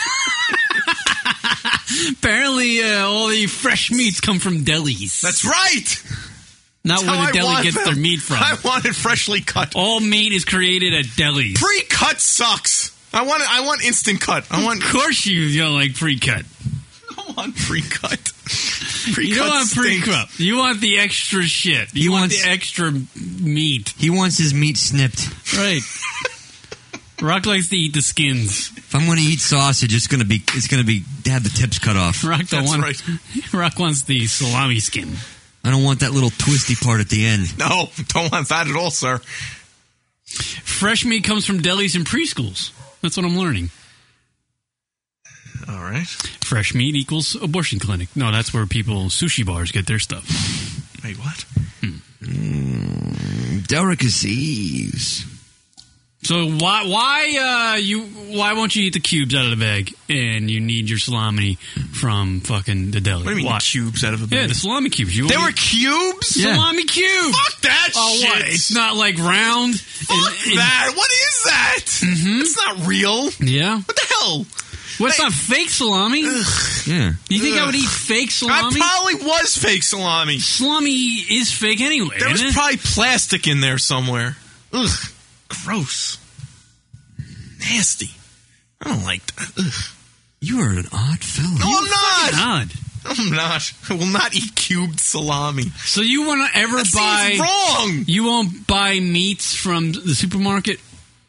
Apparently, uh, all the fresh meats come from delis. That's right. Not That's where how the I deli want gets them. their meat from. I want it freshly cut. All meat is created at delis. Pre-cut sucks. I want it, I want instant cut. I want. Of course, you don't like pre-cut. I want pre-cut. Pre-cut You don't want stinks. pre-cut. You want the extra shit. You He want wants- the extra meat. He wants his meat snipped. Right. Rock likes to eat the skins. If I'm going to eat sausage, it's going to be it's going to be have the tips cut off. Rock don't That's want. right. Rock wants the salami skin. I don't want that little twisty part at the end. No, don't want that at all, sir. Fresh meat comes from delis and preschools. That's what I'm learning. All right. Fresh meat equals abortion clinic. No, that's where people, sushi bars, get their stuff. Wait, what? Mm, delicacies. So why why uh, you why won't you eat the cubes out of the bag and you need your salami from fucking the deli? What do you mean why? cubes out of a bag? Yeah, the salami cubes. You They want were cubes? Yeah. Salami cubes. Fuck that oh, shit. What? It's not like round. Fuck and, and, that. What is that? Mm-hmm. It's not real. Yeah. What the hell? What's well, not fake salami? Ugh. Yeah. You think Ugh. I would eat fake salami? I probably was fake salami. Salami is fake anyway. There was isn't it? probably plastic in there somewhere. Ugh. Gross. Nasty. I don't like that. Ugh. You are an odd fellow. No, I'm not. Odd. I'm not. I will not eat cubed salami. So you want to ever that buy... seems wrong. You won't buy meats from the supermarket?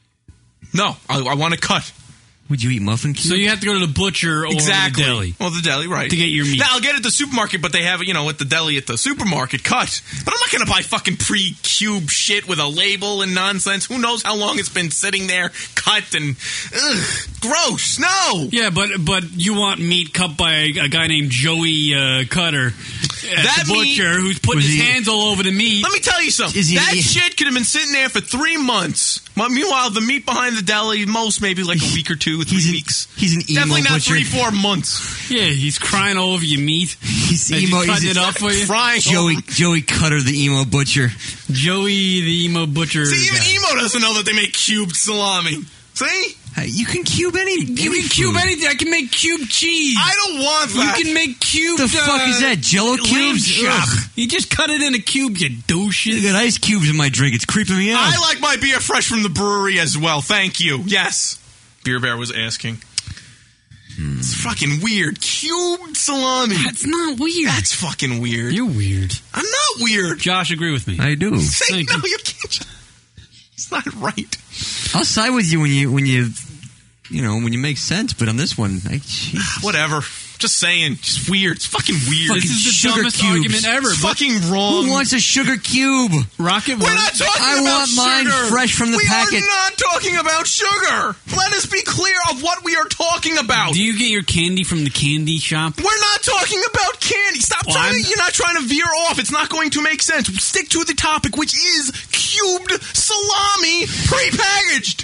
No, I, I want to cut. Would you eat muffin cubes? So you have to go to the butcher or exactly. the deli. Well, the deli, right. To get your meat. Now, I'll get it at the supermarket, but they have it, you know, at the deli at the supermarket cut. But I'm not going to buy fucking pre-cube shit with a label and nonsense. Who knows how long it's been sitting there, cut and... Ugh, gross. No! Yeah, but but you want meat cut by a, a guy named Joey uh, Cutter at that the butcher meat, who's putting his he, hands all over the meat. Let me tell you something. He, that he, shit could have been sitting there for three months. Meanwhile, the meat behind the deli, most maybe like a week or two, three he's an, weeks. He's an emo Definitely not butcher. three, four months. Yeah, he's crying all over your meat. He's As emo. He's cutting he's it up for you. Crying. Joey Joey Cutter, the emo butcher. Joey, the emo butcher. See, even guy. emo doesn't know that they make cubed salami. See? Hey, you can cube any. You any can cube food. anything. I can make cube cheese. I don't want that. You can make cube. The fuck uh, is that? Jello cubes? Chop. Ugh. You just cut it into cubes, you douches. I got ice cubes in my drink. It's creeping me out. I like my beer fresh from the brewery as well. Thank you. Yes. Beer Bear was asking. Hmm. It's fucking weird. Cubed salami. That's not weird. That's fucking weird. You're weird. I'm not weird. Josh, agree with me. I do. Say Thank no, you. you can't. It's not right. I'll side with you when you when you you know when you make sense, but on this one, I, whatever. Just saying. Just weird. It's fucking weird. This is the sugar dumbest cubes. argument ever. It's but fucking wrong. Who wants a sugar cube? Rocket We're World. not talking I about want mine sugar. fresh from the we packet. We are not talking about sugar. Let us be clear of what we are talking about. Do you get your candy from the candy shop? We're not talking about candy. Stop Well, trying I'm- to, you're not trying to veer off. It's not going to make sense. Stick to the topic, which is cubed salami pre-packaged.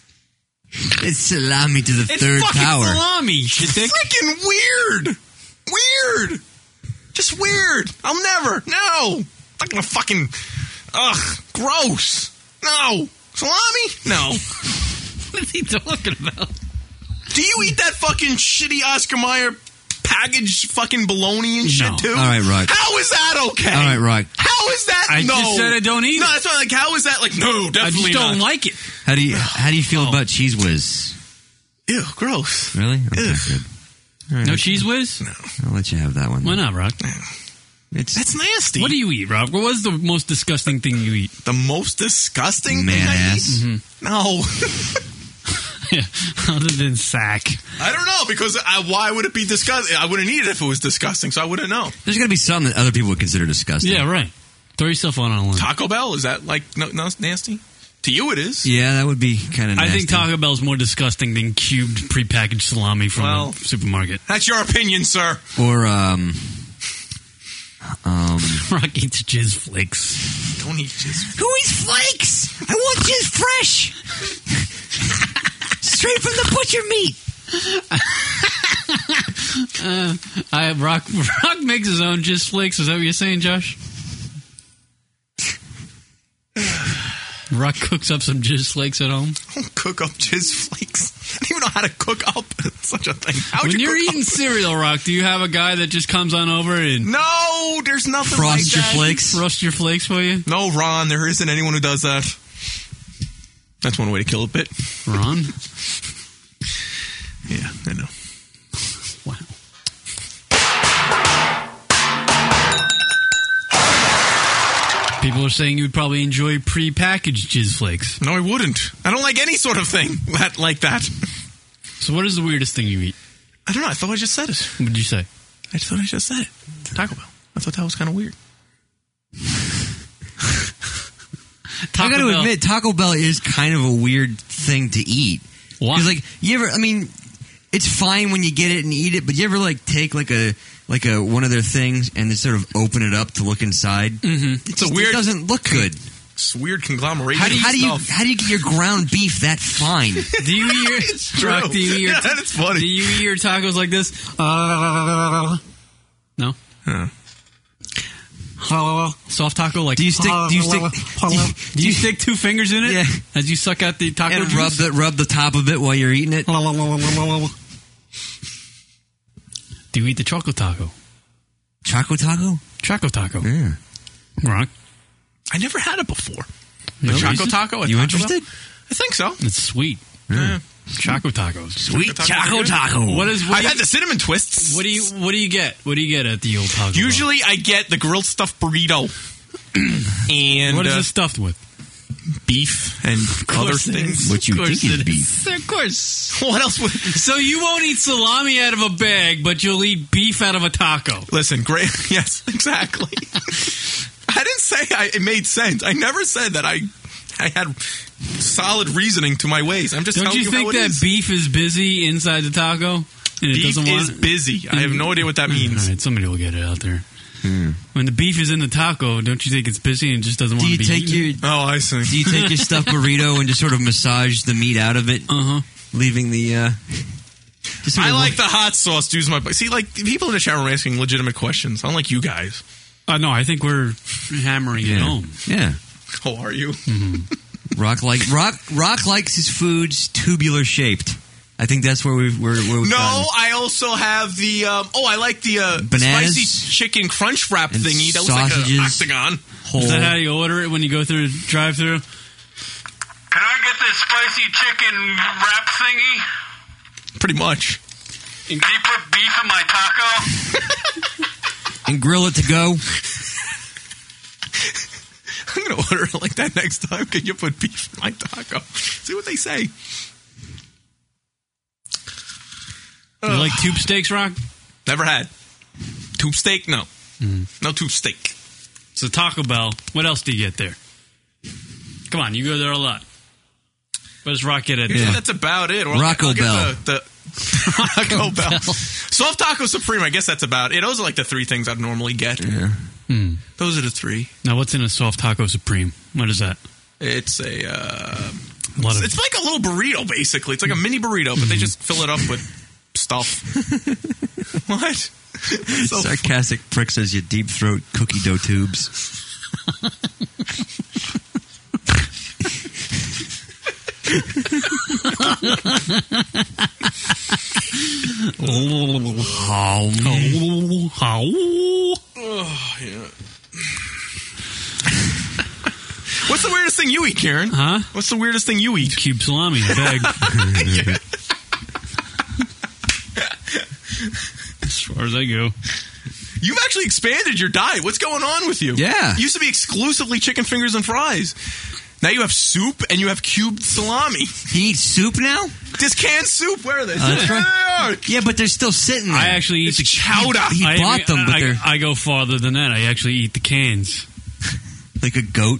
It's salami to the It's third fucking power. salami, shit. Freaking weird. Weird. Just weird. I'll never. No. I'm not gonna fucking. Ugh. Gross. No. Salami? No. What is he talking about? Do you eat that fucking shitty Oscar Mayer packaged fucking bologna and shit No. too? All right, Rock. How is that okay? All right, Rock. How is that? I no. just said I don't eat No, it. that's not like. How is that like? No, definitely I just don't not. like it. How do you how do you feel about Cheese Whiz? Ew, gross. Really? Okay, Ugh. good. All right, No I'll- cheese whiz? No. I'll let you have that one. Why not, Rock? It's That's nasty. What do you eat, Rock? What was the most disgusting thing you eat? The most disgusting man thing I ass. eat? No. Other than sack. I don't know, because I, why would it be disgusting? I wouldn't eat it if it was disgusting, so I wouldn't know. There's got to be something that other people would consider disgusting. Yeah, right. Throw yourself on a line. Taco Bell? Is that like no, no, nasty? To you it is. Yeah, that would be kind of I nasty. think Taco Bell's more disgusting than cubed prepackaged salami from Well- the supermarket. That's your opinion, sir. Or, um... Um... Rock eats jizz flakes. Don't eat jizz. Who eats flakes? I want jizz fresh! Straight from the butcher meat! uh, I Rock Rock makes his own jizz flakes. Is that what you're saying, Josh? Rock cooks up some jizz flakes at home. I don't cook up jizz flakes. I don't even know how to cook up such a thing. How would When you you're cook eating up? cereal, Rock, do you have a guy that just comes on over and No, there's nothing Frost like your that. flakes? roast your flakes for you? No, Ron, there isn't anyone who does that. That's one way to kill a bit. Ron? Yeah, I know. Wow. People are saying you would probably enjoy pre-packaged jizz flakes. No, I wouldn't. I don't like any sort of thing that, like that. So what is the weirdest thing you eat? I don't know. I thought I just said it. What did you say? I thought I just said it. Taco Bell. I thought that was kind of weird. Taco I got to Bell. admit, Taco Bell is kind of a weird thing to eat. Why? Because, like, you ever, I mean, it's fine when you get it and eat it, but you ever, like, take, like, a, like a, one of their things and then sort of open it up to look inside? Mm-hmm. It's a weird. It doesn't look good. It's weird conglomeration. How do you how do you, stuff. how do you get your ground beef that fine? Do you eat your It's Rock, true. do you eat your Yeah, that's funny. Do you eat your tacos like this? Uh, no. Huh. Soft taco, like Do you stick? Do you stick? Do you, Do you stick two fingers in it? Yeah. As you suck out the taco and juice? rub the rub the top of it while you're eating it? Do you eat the choco taco? Choco taco? Choco taco. Yeah. Rock. I never had it before. No the Choco reason? Taco? at You Taco interested? Bell? I think so. It's sweet. Yeah. Choco tacos. Sweet Tacos Choco are good. taco. What is? What I've do had you, the cinnamon twists. what do you? What do you get? What do you get at the old taco? Bell? Usually I get the grilled stuffed burrito. and What is uh, it stuffed with? beef and other course it things. is. What you Of course think is it beef? Of course. What else would... So you won't eat salami out of a bag, but you'll eat beef out of a taco. Listen, great. Yes, exactly. I didn't say I, it made sense. I never said that I I had solid reasoning to my ways. I'm just Don't telling you you think how it that is. beef is busy inside the taco? And it Beef doesn't want is it? busy. I have no idea what that means. All right, somebody will get it out there. Hmm. When the beef is in the taco, don't you think it's busy and just doesn't Do want you to be take eaten? your Oh, I see. Do you take your stuffed burrito and just sort of massage the meat out of it, Uh-huh. leaving the? Uh, just sort I of like the hot sauce. Do's my see, like people in the chat room are asking legitimate questions. Unlike you guys. Uh, no, I think we're hammering it Yeah. home. Yeah. How are you? Rock like Rock Rock likes his foods tubular shaped. I think that's where we've where, where we've No, gotten. I also have the. Um, oh, I like the uh, Bananas spicy chicken crunch wrap and thingy. That looks like sausages. an octagon. Whole. Is that how you order it when you go through the drive-through? Can I get this spicy chicken wrap thingy? Pretty much. And can you put beef in my taco? and grill it to go. I'm going to order it like that next time. Can you put beef in my taco? See what they say. You like tube steaks, Rock? Never had. Tube steak? No. Mm. No tube steak. So Taco Bell, what else do you get there? Come on, you go there a lot. What does Rock get at? Usually Yeah. that's about it. Or I'll Rocco get- I'll Bell. get The, the Rocco Bell. Soft Taco Supreme, I guess that's about it. Those are like the three things I'd normally get. Yeah. Hmm. Those are the three. Now, what's in a soft taco supreme? What is that? It's a... Uh, A lot it's, of- it's like a little burrito, basically. It's like a mini burrito, but they just fill it up with stuff. What? So Sarcastic prick says you deep throat cookie dough tubes. How? How? Oh, yeah. What's the weirdest thing you eat, Karen? Huh? What's the weirdest thing you eat? Cube salami, a bag. Yeah. As far as I go. You've actually expanded your diet. What's going on with you? Yeah. You used to be exclusively chicken fingers and fries. Now you have soup and you have cubed salami. He eats soup now? This canned soup. Where are they? Uh, that's right. Yeah, but they're still sitting there. I actually eat It's the chowder. He I, bought them, but I, they're I go farther than that. I actually eat the cans. like a goat.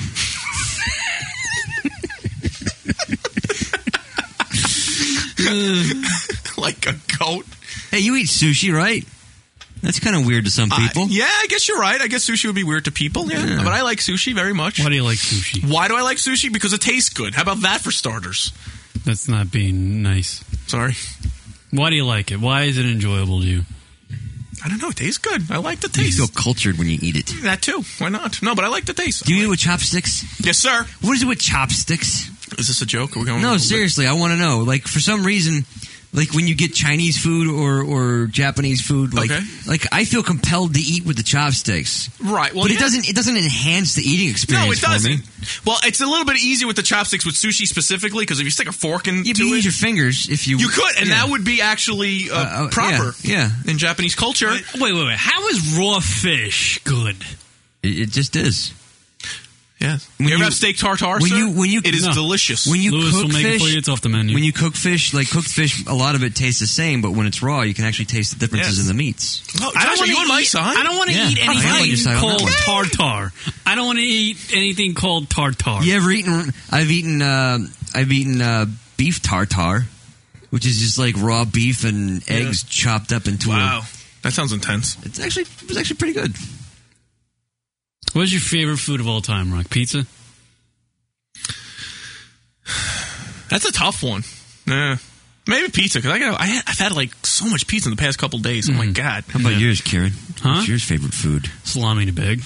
Like a goat. Hey, you eat sushi, right? That's kind of weird to some people. I- yeah, I guess you're right. I guess sushi would be weird to people. Yeah, Yeah. but I like sushi very much. Why do you like sushi? Why do I like sushi? Because it tastes good. How about that for starters? That's not being nice. Sorry. Why do you like it? Why is it enjoyable to you? I don't know. It tastes good. I like the You taste. feel cultured when you eat it. That too. Why not? No, but I like the taste. Do you eat it with chopsticks? Yes, sir. What is it with chopsticks? Is this a joke? Are we going a No, little bit- seriously, I want to know. Like, for some reason, like when you get Chinese food or, or Japanese food, like, Okay. like I feel compelled to eat with the chopsticks. Right. Well, but it yeah. doesn't. It doesn't enhance the eating experience. No, it for doesn't. me. Well, it's a little bit easier with the chopsticks with sushi specifically because if you stick a fork into Yeah, but you it, use your fingers if you. you could, and yeah. that would be actually uh, Uh, uh, proper Yeah, yeah. in Japanese culture. Wait, wait, wait. How is raw fish good? It, it just is. Yeah. When you ever you- have steak tartare? when sir? you- when you- it is No. delicious. When you Lewis cook will make fish, it for you. It's off the menu. when you cook fish, like cooked fish, a lot of it tastes the same, but when it's raw, you can actually taste the differences Yes. in the meats. Oh, I don't Josh, are you on want my to eat. side? I don't want to Yeah, eat I'm on your anything side on that called one. tartar. I don't want to eat anything called tartar. You ever eaten? I've eaten. Uh, I've eaten uh, beef tartare, which is just like raw beef and eggs chopped up into Wow, a. that sounds intense. It's actually it was actually pretty good. What's your favorite food of all time, Rock? Pizza? That's a tough one. Yeah. Maybe pizza, because I got I I've had like so much pizza in the past couple days. Oh my god! How about Yeah. yours, Kieran? Huh? What's your favorite food? Salami to big.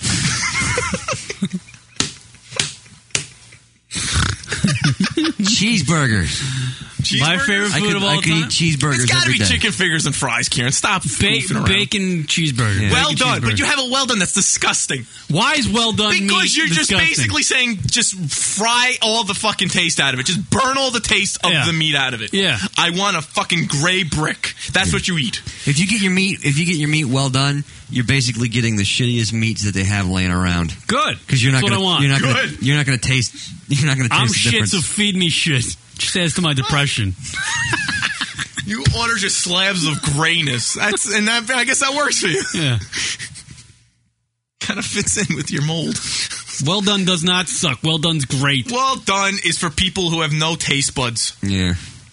Cheeseburgers. My favorite I food could, of all I could time? eat cheeseburgers It's got to every be day. chicken fingers and fries, Kieran. Stop Ba- goofing around. bacon cheeseburger. Yeah. Well Bacon done, but cheeseburger. you have a well done. That's disgusting. Why is well done Because meat you're just disgusting? basically saying just fry all the fucking taste out of it. Just burn all the taste of Yeah. the meat out of it. Yeah. I want a fucking gray brick. That's what you eat. If you get your meat, if you get your meat well done, you're basically getting the shittiest meats that they have laying around. Good. Because you're not That's gonna, what I want. you're not gonna, Good. you're not gonna taste, you're not gonna taste I'm the shit, difference. so feed me shit. Just adds to my depression. You order just slabs of grayness. That's and that, I guess that works for you. Yeah. Kind of fits in with your mold. Well done does not suck. Well done's great. Well done is for people who have no taste buds. Yeah.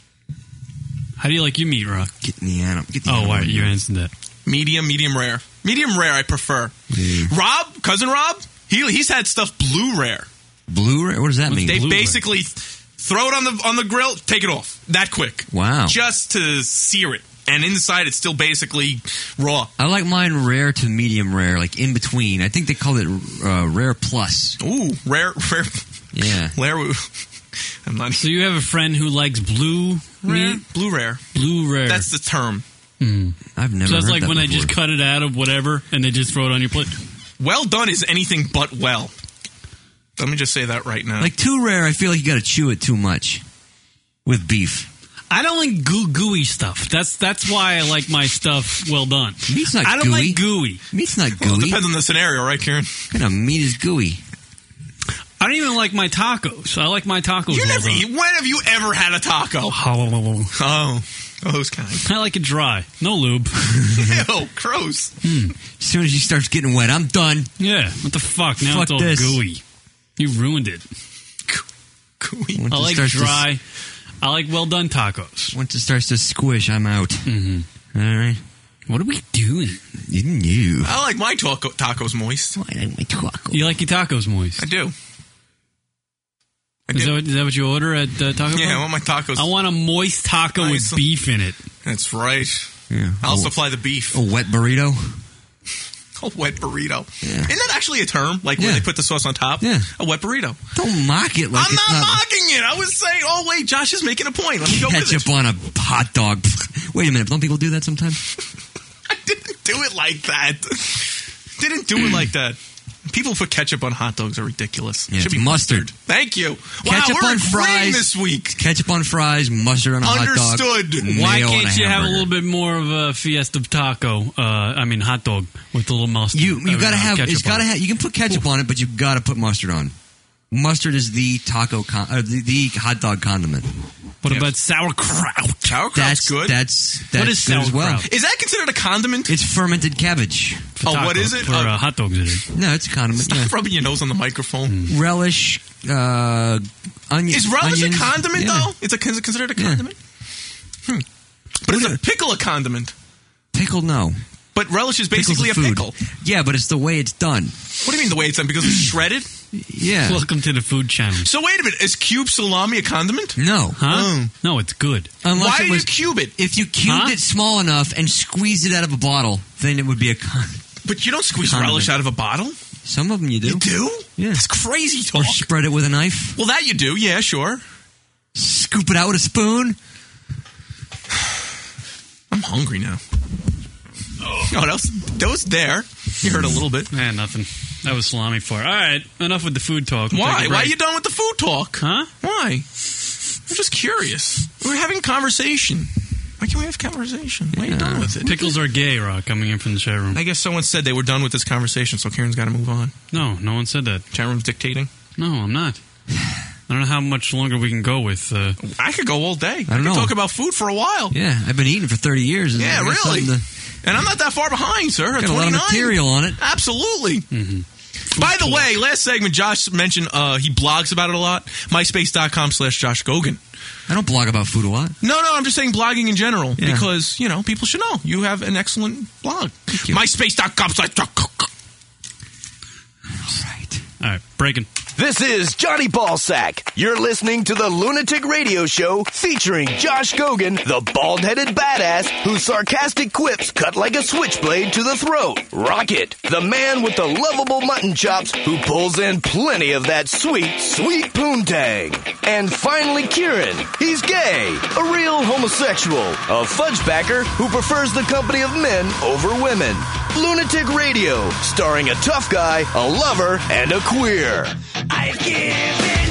How do you like your meat, Rock? Get in the animal. Get the Oh, animal why in you there. answered that? Medium, medium rare. Medium rare, I prefer. Yeah. Rob, cousin Rob, he he's had stuff blue rare. Blue-ray? What does that mean? They Blue rare. basically throw it on the on the grill, take it off that quick. Wow. Just to sear it, and inside it's still basically raw. I like mine rare to medium rare, like in between. I think they call it uh, rare plus. Ooh, rare, rare, Yeah. rare. I'm not So you have a friend who likes blue rare, meat? blue rare. Blue rare. That's the term. Hmm. I've never So that's heard like that when they before. just cut it out of whatever and they just throw it on your plate. Well done is anything but well. Let me just say that right now. Like too rare, I feel like you got to chew it too much with beef. I don't like goo- gooey stuff. That's that's why I like my stuff well done. Meat's not I don't gooey. like gooey. Meat's not well, it gooey. depends on the scenario, right, Kieran? What kind of meat is gooey? I don't even like my tacos. I like my tacos You well never done. eat. When have you ever had a taco? Oh, those kind. I like it dry. No lube. Ew, gross. As soon as you start getting wet, I'm done. Yeah. What the fuck? Now Fuck it's all this. gooey. You ruined it. Gooey. Once I it like starts to- dry. I like well done tacos. Once it starts to squish, I'm out. Mm-hmm. All right. What are we doing? You knew. I like my taco- tacos moist. I like my taco. You like your tacos moist? I do. I Is do. that, what, is that what you order at uh, Taco Yeah, I Bell? want my tacos. I want a moist taco Nice. with beef in it. That's right. Yeah. I'll Oh, supply the beef. a wet burrito. A wet burrito. Yeah. Isn't that actually a term? Like Yeah. where they put the sauce on top? Yeah. A wet burrito. Don't mock it like I'm it's not, not mocking it. I was saying, oh, wait, Josh is making a point. Let me go with ketchup it. on a hot dog. Wait a minute. Don't people do that sometimes? I didn't do it like that. Didn't do it like that. People put ketchup on hot dogs are ridiculous. Yeah, Should it's be mustard. Thank you. Ketchup wow, we're on agreeing fries. this week. Ketchup on fries, mustard on a hot dog. Understood. Why mayo on can't a you have a hamburger. little bit more of a fiesta taco? Uh, I mean, hot dog with a little mustard. You I you mean, gotta uh, have ketchup it's gotta on it. have you can put ketchup on it, but you gotta put mustard on. Mustard is the taco con- uh, the, the hot dog condiment. What Yeah. about sauerkraut? Sauerkraut's That's good. That's that's What is good as well. sauerkraut? Is that considered a condiment? It's fermented cabbage. For Oh, what tacos, is it? For Uh, uh, hot dogs, it is. No, it's a condiment. Stop Yeah. rubbing your nose on the microphone. Relish, uh, onion. Is relish onions. a condiment, Yeah. though? It's a, is it considered a Yeah. condiment? Hmm. But is a pickle a condiment? Pickle, no. But relish is Pickle's basically a food. pickle. Yeah, but it's the way it's done. What do you mean the way it's done? Because it's shredded? Yeah. Welcome to the food channel. So wait a minute. Is cube salami a condiment? No. Huh? Oh. No, it's good. Unless Why it do was, you cube it? If you cubed Huh? it small enough and squeezed it out of a bottle, then it would be a con- But you don't squeeze Condiment. relish out of a bottle? Some of them you do. You do? Yeah. That's crazy talk. Or spread it with a knife. Well, that you do. Yeah, sure. Scoop it out with a spoon. I'm hungry now. Oh, that was, that was there. You heard a little bit. Eh, nothing. That was salami for. All right, enough with the food talk. We'll Why? take a Why are break. you done with the food talk? Huh? Why? I'm just curious. We're having conversation. Why can't we have conversation? Why are you done with it? Pickles are gay, Rock, coming in from the chat room. I guess someone said they were done with this conversation, so Kieran's got to move on. No, no one said that. Chat room's dictating. No, I'm not. I don't know how much longer we can go with. Uh, I could go all day. I, don't could know. talk about food for a while. Yeah, I've been eating for thirty years. and Yeah, I got really. something to- And I'm not that far behind, sir. At Got a lot of twenty-nine. material on it. Absolutely. mm-hmm. By the way, last segment, Josh mentioned uh, he blogs about it a lot. MySpace.com slash Josh Gogan. I don't blog about food a lot. No, no, I'm just saying blogging in general Yeah. because, you know, people should know. You have an excellent blog. Thank you. MySpace.com slash Josh Gogan. All right. all right, breaking. This is Johnny Ballsack. You're listening to the Lunatic Radio Show featuring Josh Gogan, the bald-headed badass whose sarcastic quips cut like a switchblade to the throat. Rocket, the man with the lovable mutton chops who pulls in plenty of that sweet, sweet poontang. And finally Kieran. He's gay, a real homosexual, a fudgebacker who prefers the company of men over women. Lunatic Radio, starring a tough guy, a lover, and a queer. I've given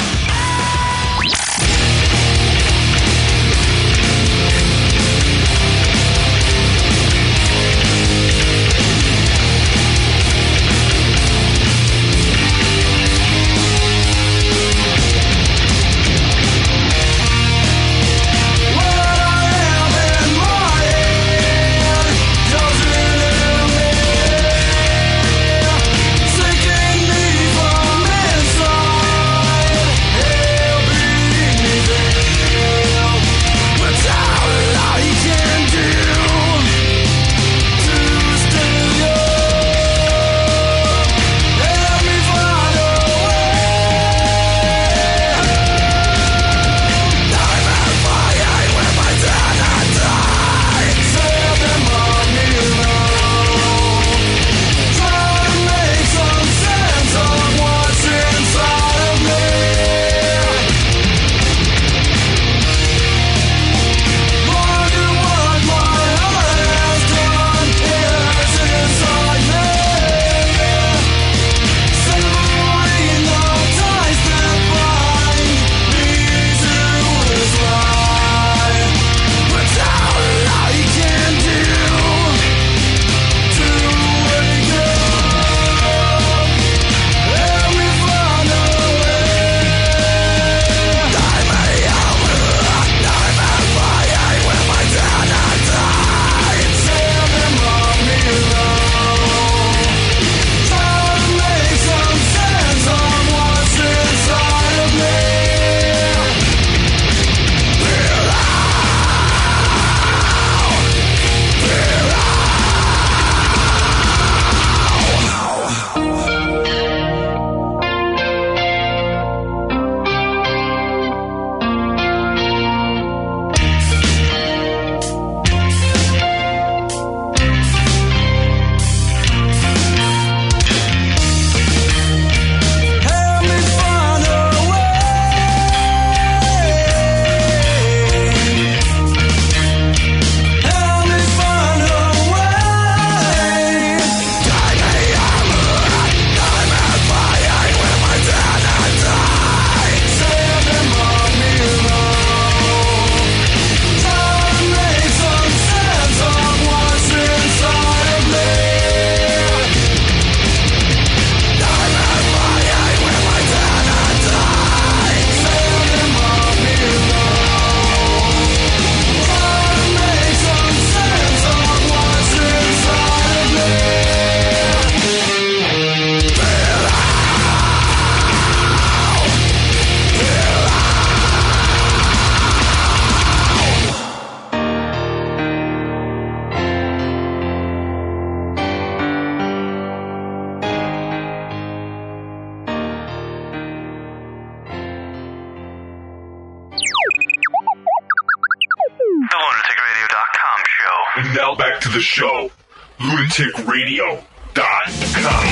And now back to the show. lunatic radio dot com.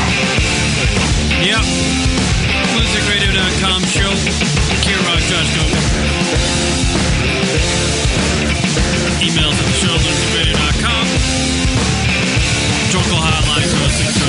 Yep. lunatic radio dot com show. Kieran Rock, Josh Gogan. Emails at the show, lunatic radio dot com. Drunkle hotline, two oh six, two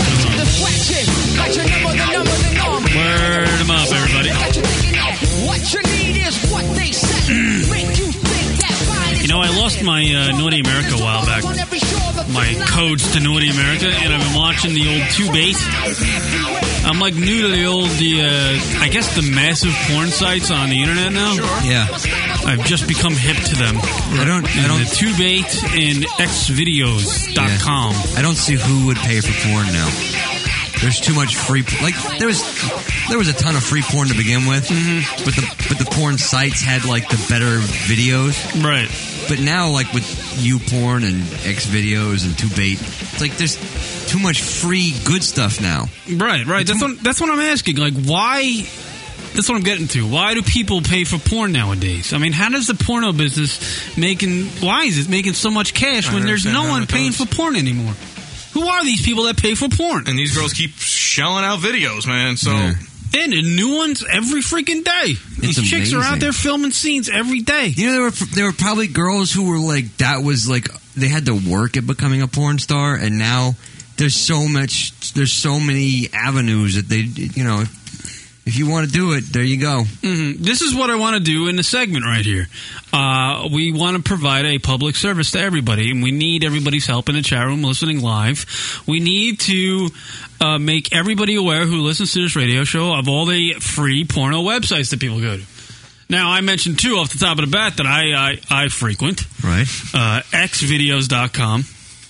oh two. Word them up, everybody. What you need is what they say. Make you think that fine. You know, I lost my uh, Naughty America a while back. My codes to Naughty America, and I've been watching the old two bait. I'm like new to the old, the uh, I guess the massive porn sites on the internet now. Sure. Yeah. I've just become hip to them. I don't. I don't. The two bait and x videos dot com. Yeah. I don't see who would pay for porn now. There's too much free. Like there was, there was a ton of free porn to begin with, mm-hmm. but the but the porn sites had like the better videos, right? But now, like with YouPorn and X videos and two bait, it's like there's too much free good stuff now. Right, right. That's what, that's what I'm asking. Like, why That's what I'm getting to. Why do people pay for porn nowadays? I mean, how does the porno business making? Why is it making so much cash when there's no one paying for porn anymore? Who are these people that pay for porn? And these girls keep shelling out videos, man. So. Yeah. And new ones every freaking day. These It's chicks are amazing. out there filming scenes every day. You know, there were there were probably girls who were like, that was like, they had to work at becoming a porn star, and now there's so much, there's so many avenues that they, you know, if you want to do it, there you go. Mm-hmm. This is what I want to do in the segment right here. Uh, we want to provide a public service to everybody, and we need everybody's help in the chat room listening live. We need to uh, make everybody aware who listens to this radio show of all the free porno websites that people go to. Now, I mentioned two off the top of the bat that I I, I frequent. Right. Uh, x videos dot com.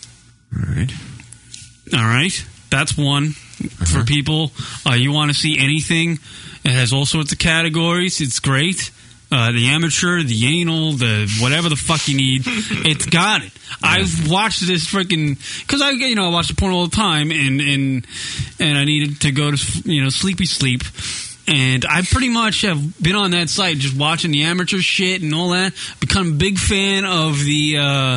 Right. All right. That's one uh-huh. for people. Uh, you want to see anything. It has all sorts of categories. It's great. Uh, the amateur, the anal, the whatever the fuck you need. It's got it. Yeah. I've watched this freaking... Because I, you know, I watch the porn all the time, and, and, and I needed to go to, you know, sleepy sleep. And I pretty much have been on that site just watching the amateur shit and all that. Become a big fan of the uh,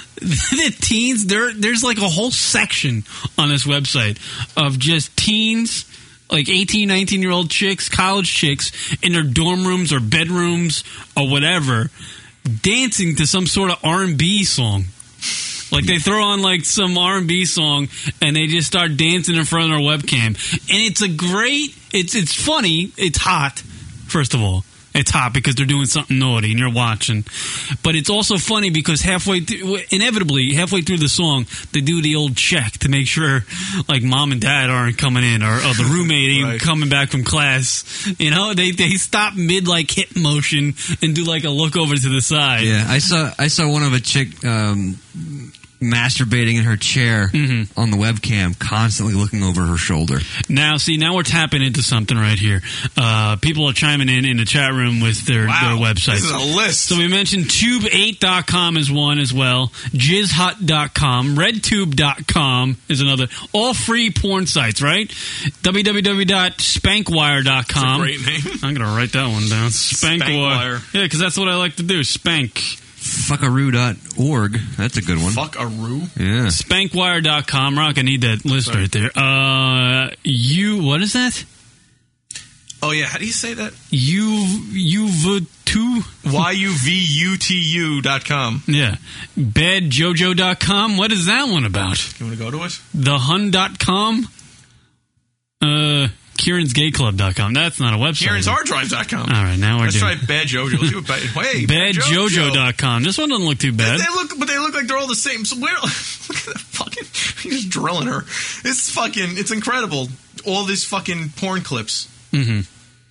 the teens. There, there's like a whole section on this website of just teens, like eighteen, nineteen-year-old chicks, college chicks, in their dorm rooms or bedrooms or whatever, dancing to some sort of R and B song. Like, they throw on, like, some R and B song, and they just start dancing in front of their webcam. And it's a great... It's it's funny. It's hot, first of all. It's hot because they're doing something naughty, and you're watching. But it's also funny because halfway... Th- inevitably, halfway through the song, they do the old check to make sure, like, mom and dad aren't coming in, or, or the roommate ain't right. coming back from class. You know, they, they stop mid, like, hip motion and do, like, a look over to the side. Yeah, I saw I saw one of a chick... Um, masturbating in her chair mm-hmm. on the webcam, constantly looking over her shoulder. Now, see, now we're tapping into something right here. Uh, people are chiming in in the chat room with their, wow. their websites. This is a list. So we mentioned tube eight dot com is one as well. jizz hut dot com. redtube dot com is another. All free porn sites, right? w w w dot spankwire dot com. That's a great name. I'm going to write that one down. Spankwire. Spankwire. Yeah, because that's what I like to do. Spank. Fuckaroo dot org. That's a good one. Fuckaroo? Yeah. Spankwire dot com. Rock, I need that list Sorry. right there. Uh, you, what is that? Oh, yeah. How do you say that? U, U V two? Y U V U T U dot com. Yeah. bad jojo dot com. What is that one about? You want to go to it? the hun dot com. Uh... Kieran's Gay Club dot com. That's not a website. Kieran's Hard Drive dot com. All right, now we're Let's doing... try Bad Jojo. Let's see what bad, hey, bad jojo dot com. This one doesn't look too bad. They, they look, but they look like they're all the same. So where? Look at that fucking... He's just drilling her. It's fucking... It's incredible. All these fucking porn clips. Mm-hmm.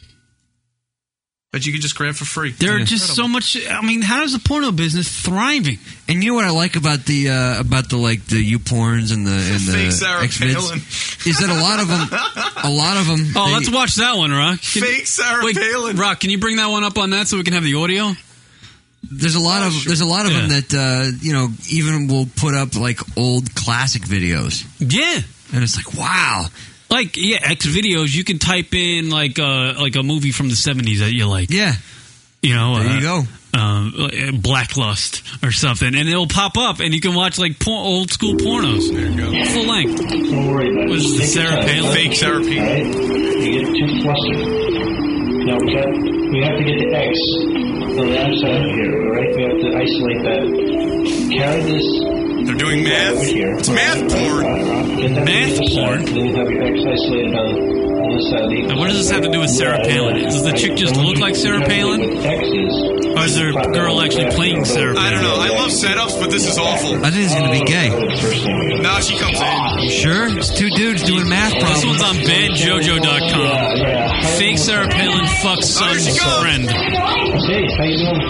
That you could just grab for free. There are just so much... I mean, how is the porno business thriving? And you know what I like about the uh, about the like the U-porns and the and the fake Sarah Palin is that a lot of them, a lot of them. Oh, they, let's watch that one, Rock. Can, fake Sarah wait, Palin. Rock, can you bring that one up on that so we can have the audio? There's a lot oh, of sure. there's a lot of yeah. them that uh, you know even will put up like old classic videos. Yeah, and it's like wow. Like, yeah, X videos, you can type in, like, uh, like a movie from the seventies that you like. Yeah. You know. There uh, you go. Um, Blacklust or something. And it'll pop up, and you can watch, like, por- old school pornos. There you go. Full length. Don't worry about it. Was the Sarah Palin? Fake Sarah Palin. Right? You get too flustered. Now, we, got, we have to get the X on the outside here, all right? We have to isolate that. Carry this... They're doing math. It's math porn. Math porn? Then you have your X isolated on, on this side. And what does this have to do with Sarah Palin? Does the chick just look like Sarah Palin? Or is there a girl actually playing Sarah Palin? I don't know. I love setups, but this is awful. I think it's going to be gay. No, she comes in. You sure? It's two dudes doing math problems. This one's on bad jojo dot com. Fake Sarah Palin fucks son's oh, friend. Hey, how you doing?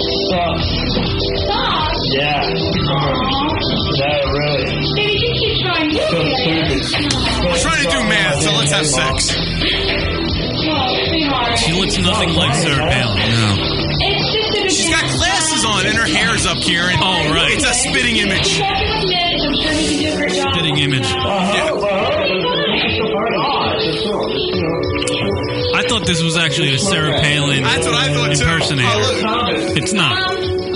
Stop. Yeah. Yeah, really. Baby, you keep trying. We're trying to do math, so let's have sex. She looks nothing like Sarah Palin. No. She's got glasses on and her hair's up, Kieran. Oh, right. It's a spitting image. Spitting image. Yeah. I thought this was actually a Sarah Palin That's what I thought, too. impersonator. Oh, it's not.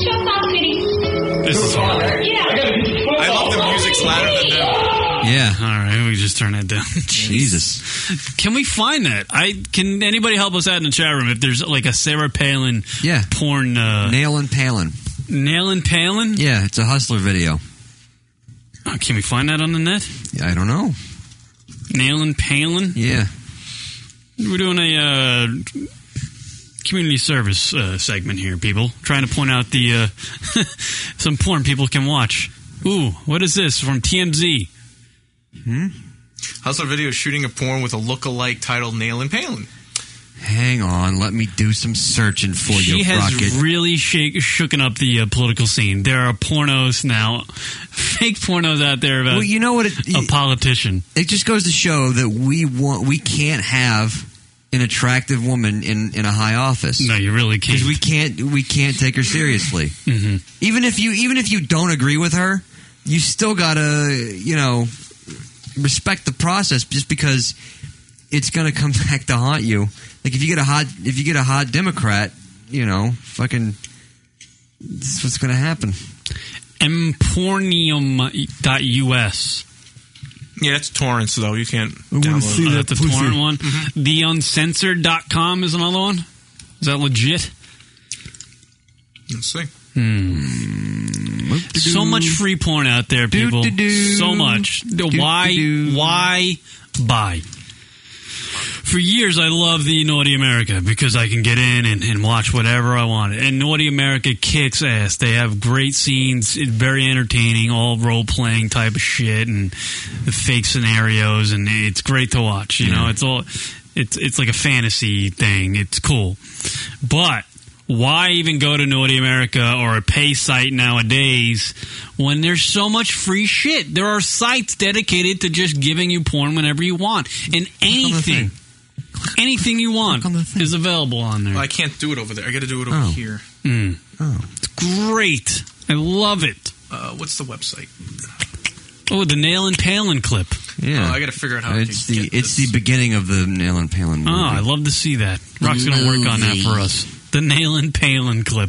This is horrible. I love the music's louder than them. Yeah. All right. We just turn that down. Jesus. Can we find that? I can. Anybody help us out in the chat room if there's like a Sarah Palin yeah. porn? Uh, Nailin' Palin. Nailin' Palin? Yeah, it's a Hustler video. Oh, can we find that on the net? Yeah, I don't know. Nailin' Palin? Yeah. We're doing a uh, community service uh, segment here, people. Trying to point out the uh, some porn people can watch. Ooh, what is this from T M Z? Hmm? Hustler video shooting a porn with a look-alike titled Nailin' Palin. Hang on, let me do some searching for she you, has Rocket. really shake, shooken up the uh, political scene. There are pornos now, fake pornos out there about well, you know what it, a politician. It just goes to show that we want we can't have an attractive woman in, in a high office. No, you really can't. Because we can't we can't take her seriously. Mm-hmm. Even if you even if you don't agree with her, you still gotta you know respect the process. Just because it's gonna come back to haunt you. Like if you get a hot if you get a hot Democrat, you know, fucking, this is what's going to happen. Empornium dot U S. Yeah, it's torrents though. You can't. I want to see that. The pussy. torrent one. Mm-hmm. the uncensored dot com is another one. Is that legit? Let's see. Hmm. So much free porn out there, people. So much. Why? Why buy? For years, I loved the Naughty America because I can get in and, and watch whatever I want. And Naughty America kicks ass. They have great scenes, it's very entertaining, all role-playing type of shit and the fake scenarios, and it's great to watch. You know, it's all it's it's like a fantasy thing. It's cool. But why even go to Naughty America or a pay site nowadays when there's so much free shit? There are sites dedicated to just giving you porn whenever you want. And anything, anything you want is available on there. Well, I can't do it over there. I got to do it over Oh. here. Mm. Oh. It's great. I love it. Uh, what's the website? Oh, the Nailin' Palin clip. Yeah, Oh, I got to figure out how it's to the get it's the beginning of the Nailin' Palin movie. Oh, I love to see that. Rock's going to work on that for us. The Nailin' Palin clip.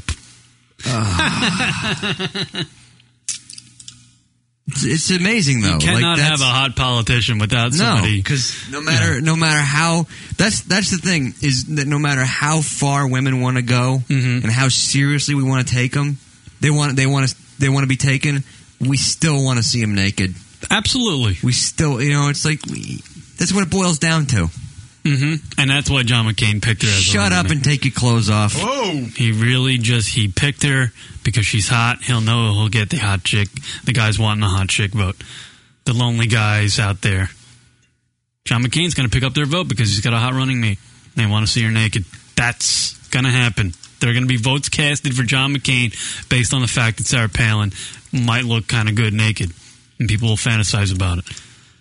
It's, it's amazing though. You cannot like, that's, have a hot politician without no, somebody. because no matter no matter how that's that's the thing is that no matter how far women want to go Mm-hmm. and how seriously we want to take them, they want they want to they want to be taken. We still want to see them naked. Absolutely. We still, you know, it's like we, that's what it boils down to. Mm-hmm. And that's why John McCain picked her as a Shut up and take your clothes off. Whoa! He really just he picked her because she's hot. He'll know he'll get the hot chick. The guys wanting the hot chick vote. The lonely guys out there. John McCain's going to pick up their vote because he's got a hot running mate. They want to see her naked. That's going to happen. There are going to be votes casted for John McCain based on the fact that Sarah Palin might look kind of good naked, and people will fantasize about it.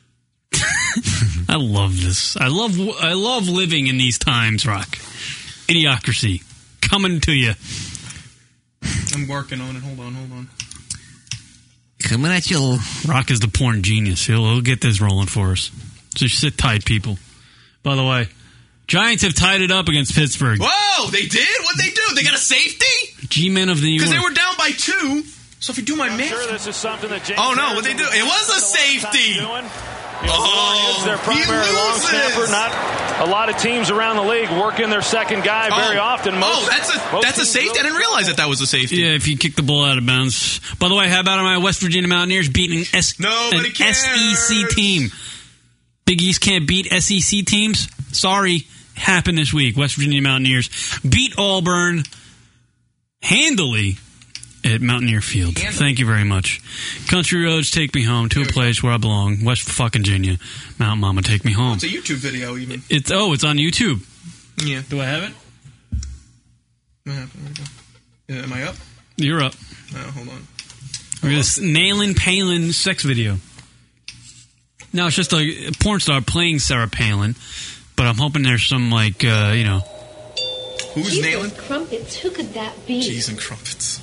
I love this. I love I love living in these times, Rock. Idiocracy. Coming to you. I'm working on it. Hold on, hold on. Coming at you. Rock is the porn genius. He'll, he'll get this rolling for us. Just sit tight, people. By the way, Giants have tied it up against Pittsburgh. Whoa! They did? What'd they do? They got a safety? G-Men of the New York. Because they were down by two. So if you do my math. Sure, this is something that James Oh, no. What'd they do? It was a safety. Oh, is their primary long snapper. Not a lot of teams around the league working their second guy very oh. often. Most, oh, that's a that's a safety. I didn't realize that that was a safety. Yeah, if you kick the ball out of bounds. By the way, how about my West Virginia Mountaineers beating S- Nobody an cares. S E C team? Big East can't beat S E C teams. Sorry, happened this week. West Virginia Mountaineers beat Auburn handily at Mountaineer Field. Thank you very much. Country roads take me home to a place where I belong. West fucking Virginia. Mountain Mama, take me home. It's a YouTube video, even. It's oh, it's on YouTube. Yeah. Do I have it? What happened? Where'd it go? Yeah, am I up? You're up. Oh, hold on. We're this Nailin' Palin sex video. No, it's just a porn star playing Sarah Palin, but I'm hoping there's some like uh, you know. Who's Cheese nailing? and crumpets. Who could that be? Cheese and crumpets.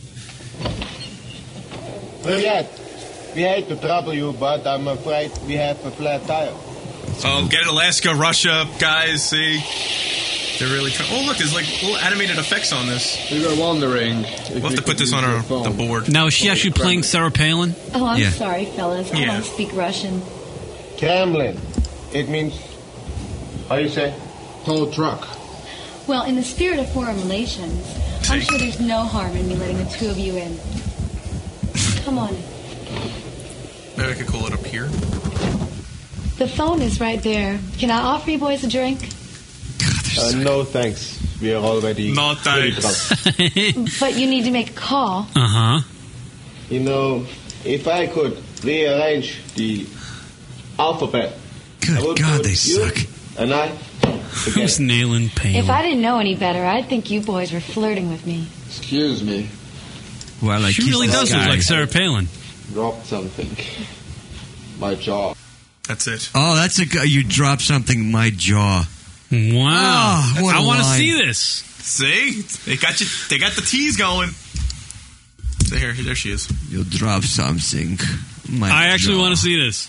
Forget. We hate to trouble you, but I'm afraid we have a flat tire. Oh, get it, Alaska, Russia, guys, see? They're really trying. Oh, look, there's like little animated effects on this. We were wondering. We'll have to put this on our the board. Now, is she actually playing Sarah Palin? Oh, I'm Yeah. sorry, fellas. I Yeah. don't speak Russian. Kremlin. It means, how you say? Tow truck. Well, in the spirit of foreign relations, I'm sure there's no harm in me letting the two of you in. Come on. Maybe I could call it up here. The phone is right there. Can I offer you boys a drink? Uh, no thanks. We are already. No thanks. But you need to make a call. Uh huh. You know, if I could rearrange the alphabet. Good God, they suck. And I. Who's nailing Palin? If I didn't know any better, I'd think you boys were flirting with me. Excuse me. Well, like she really does look like Sarah Palin. Dropped something. My jaw. That's it. Oh, that's a g- you dropped something. My jaw. Wow. Oh, what I a want to line. see this. See, they got you. They got the tease going. So here, there she is. You drop something. My I actually jaw. want to see this.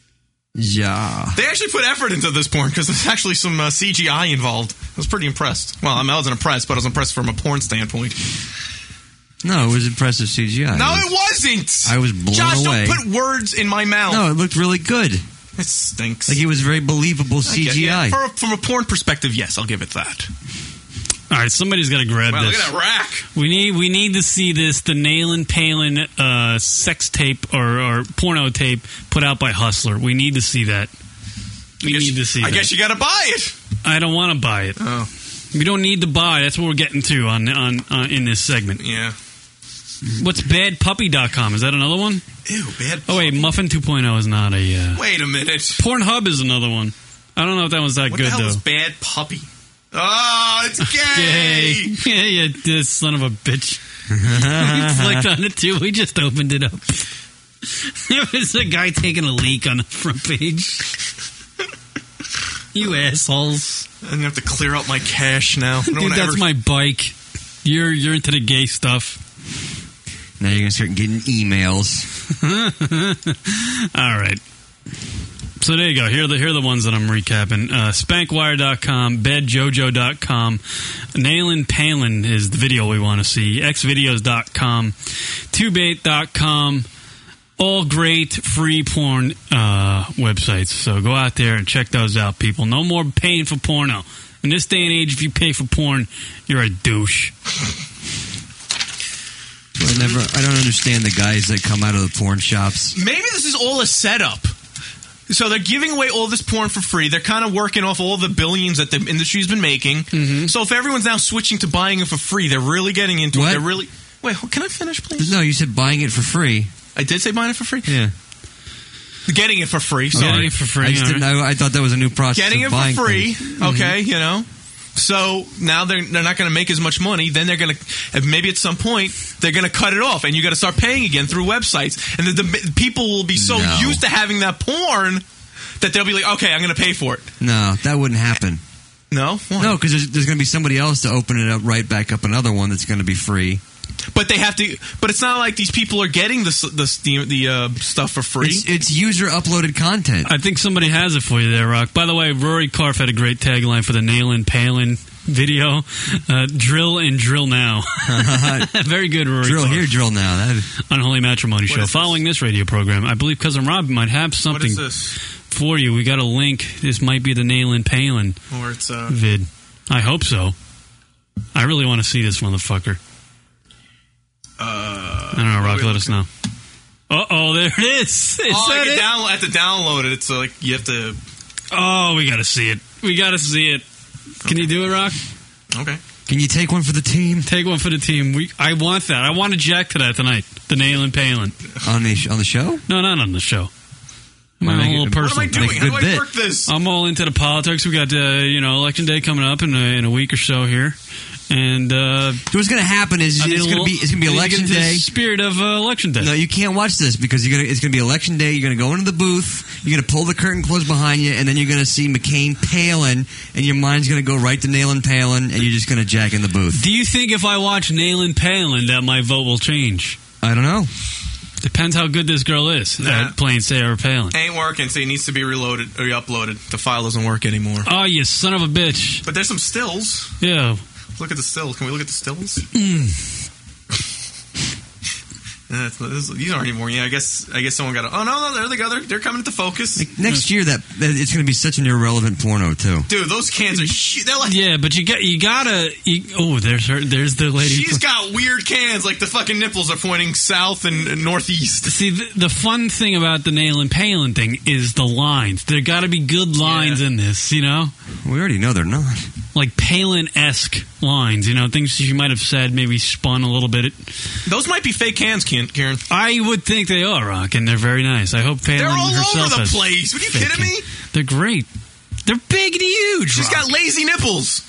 Yeah. They actually put effort into this porn because there's actually some uh, C G I involved. I was pretty impressed. Well, I, mean, I wasn't impressed, but I was impressed from a porn standpoint. No, it was impressive C G I. No, was, it wasn't. I was blown Josh, away. don't put words in my mouth. No, it looked really good. It stinks. Like it was very believable C G I. Yeah, for, from a porn perspective, yes, I'll give it that. All right, somebody's got to grab Wow, this. look at that rack. We need we need to see this, the Nailin Palin uh, sex tape or, or porno tape put out by Hustler. We need to see that. We guess- need to see I that. guess you got to buy it. I don't want to buy it. Oh. We don't need to buy. That's what we're getting to on on, on in this segment. Yeah. What's bad puppy dot com? Is that another one? Ew, bad. Oh, wait, Muffin two point oh is not a... Uh, Wait a minute. Pornhub is another one. I don't know if that one's that What good, the hell though. is bad puppy? Oh, it's gay. Gay. Yeah, yeah, this son of a bitch. We clicked on it, too. We just opened it up. There was a guy taking a leak on the front page. You assholes. I'm going to have to clear out my cache now. I don't Dude, wanna that's ever- my bike. You're you're into the gay stuff. Now you're going to start getting emails. All right. So there you go. Here are the, here are the ones that I'm recapping. Uh, Spankwire dot com, bed jojo dot com, Nailin Palin is the video we want to see, x videos dot com, tubebait dot com, all great free porn uh, websites. So go out there and check those out, people. No more paying for porno. In this day and age, if you pay for porn, you're a douche. I never. I don't understand the guys that come out of the porn shops. Maybe this is all a setup. So they're giving away all this porn for free. They're kind of working off all the billions that the industry's been making. Mm-hmm. So if everyone's now switching to buying it for free, they're really getting into What? it. They're really... Wait, can I finish, please? No, you said buying it for free. I did say buying it for free? Yeah. Getting it for free. Sorry. Getting it for free. I, just all didn't, right. I, I thought that was a new process. Getting of it buying for free, things. okay, you know. So now they're they're not going to make as much money. Then they're going to maybe at some point they're going to cut it off, and you got to start paying again through websites. And the, the people will be so No. used to having that porn that they'll be like, okay, I'm going to pay for it. No, that wouldn't happen. No, Why? No, because there's, there's going to be somebody else to open it up, right back up another one that's going to be free. But they have to. But it's not like these people are getting the the the, the uh, stuff for free. It's, it's user uploaded content. I think somebody has it for you there, Rock. By the way, Rory Karff had a great tagline for the Nailin Palin video. Uh, drill and drill now. Very good, Rory Drill Karff. here, drill now. That, Unholy Matrimony What Show. is Following this radio program, I believe Cousin Rob might have What something is this? for you. We got a link. This might be the Nailin Palin Or it's uh. vid. I hope so. I really want to see this motherfucker. uh I don't know, Rock. Let us know. Uh oh, there it is. Is oh, that I it? can download, I have to download it. It's uh, like you have to. Oh, we got to see it. We got to see it. Can you do it, Rock? Okay. can you take one for the team Take one for the team. We. I want that. I want to jack to that tonight. The Nailin Palin. on the on the show? No, not on the show. I'm Wanna a make little it- personal. What am I doing? Make a How do good I bit. work this? I'm all into the politics. We got uh, you know election day coming up in a, in a week or so here, and uh, What's going to happen is I need it's a going to little- be it's going to be I need to election get into the day. Spirit of uh, election day. No, you can't watch this because you're gonna. It's going to be election day. You're going to go into the booth. You're going to pull the curtain close behind you, and then you're going to see McCain Palin, and your mind's going to go right to Nailin Palin, and you're just going to jack in the booth. Do you think if I watch Nailin Palin that my vote will change? I don't know. Depends depends how good this girl is Nah. at playing Sarah Palin. Ain't working, so it needs to be reloaded or uploaded. The file doesn't work anymore. Oh, you son of a bitch. But there's some stills. Yeah. Look at the stills. Can we look at the stills? Mm. Uh, it's- this- these aren't anymore. Yeah, I guess I guess someone got. A, oh no, no, there they go. They're, they're coming into focus. Next year, that that- it's going to be such an irrelevant porno too. Dude, those cans are huge. They're like. Yeah, but you got you gotta. You, oh, there's her. There's the lady. She's got weird cans, like the fucking nipples are pointing south and, and northeast. See, the, the fun thing about the Nail and Palin thing is the lines. There got to be good lines in this, you know. We already know they're not. Like Palin-esque lines, you know, things she might have said, maybe spun a little bit. Those might be fake cans, Karen. I would think they are, Rock, and they're very nice. I hope Palin They're all herself over the has place. What are you fake kidding me? cans. They're great. They're big and huge. She's Rock. got lazy nipples.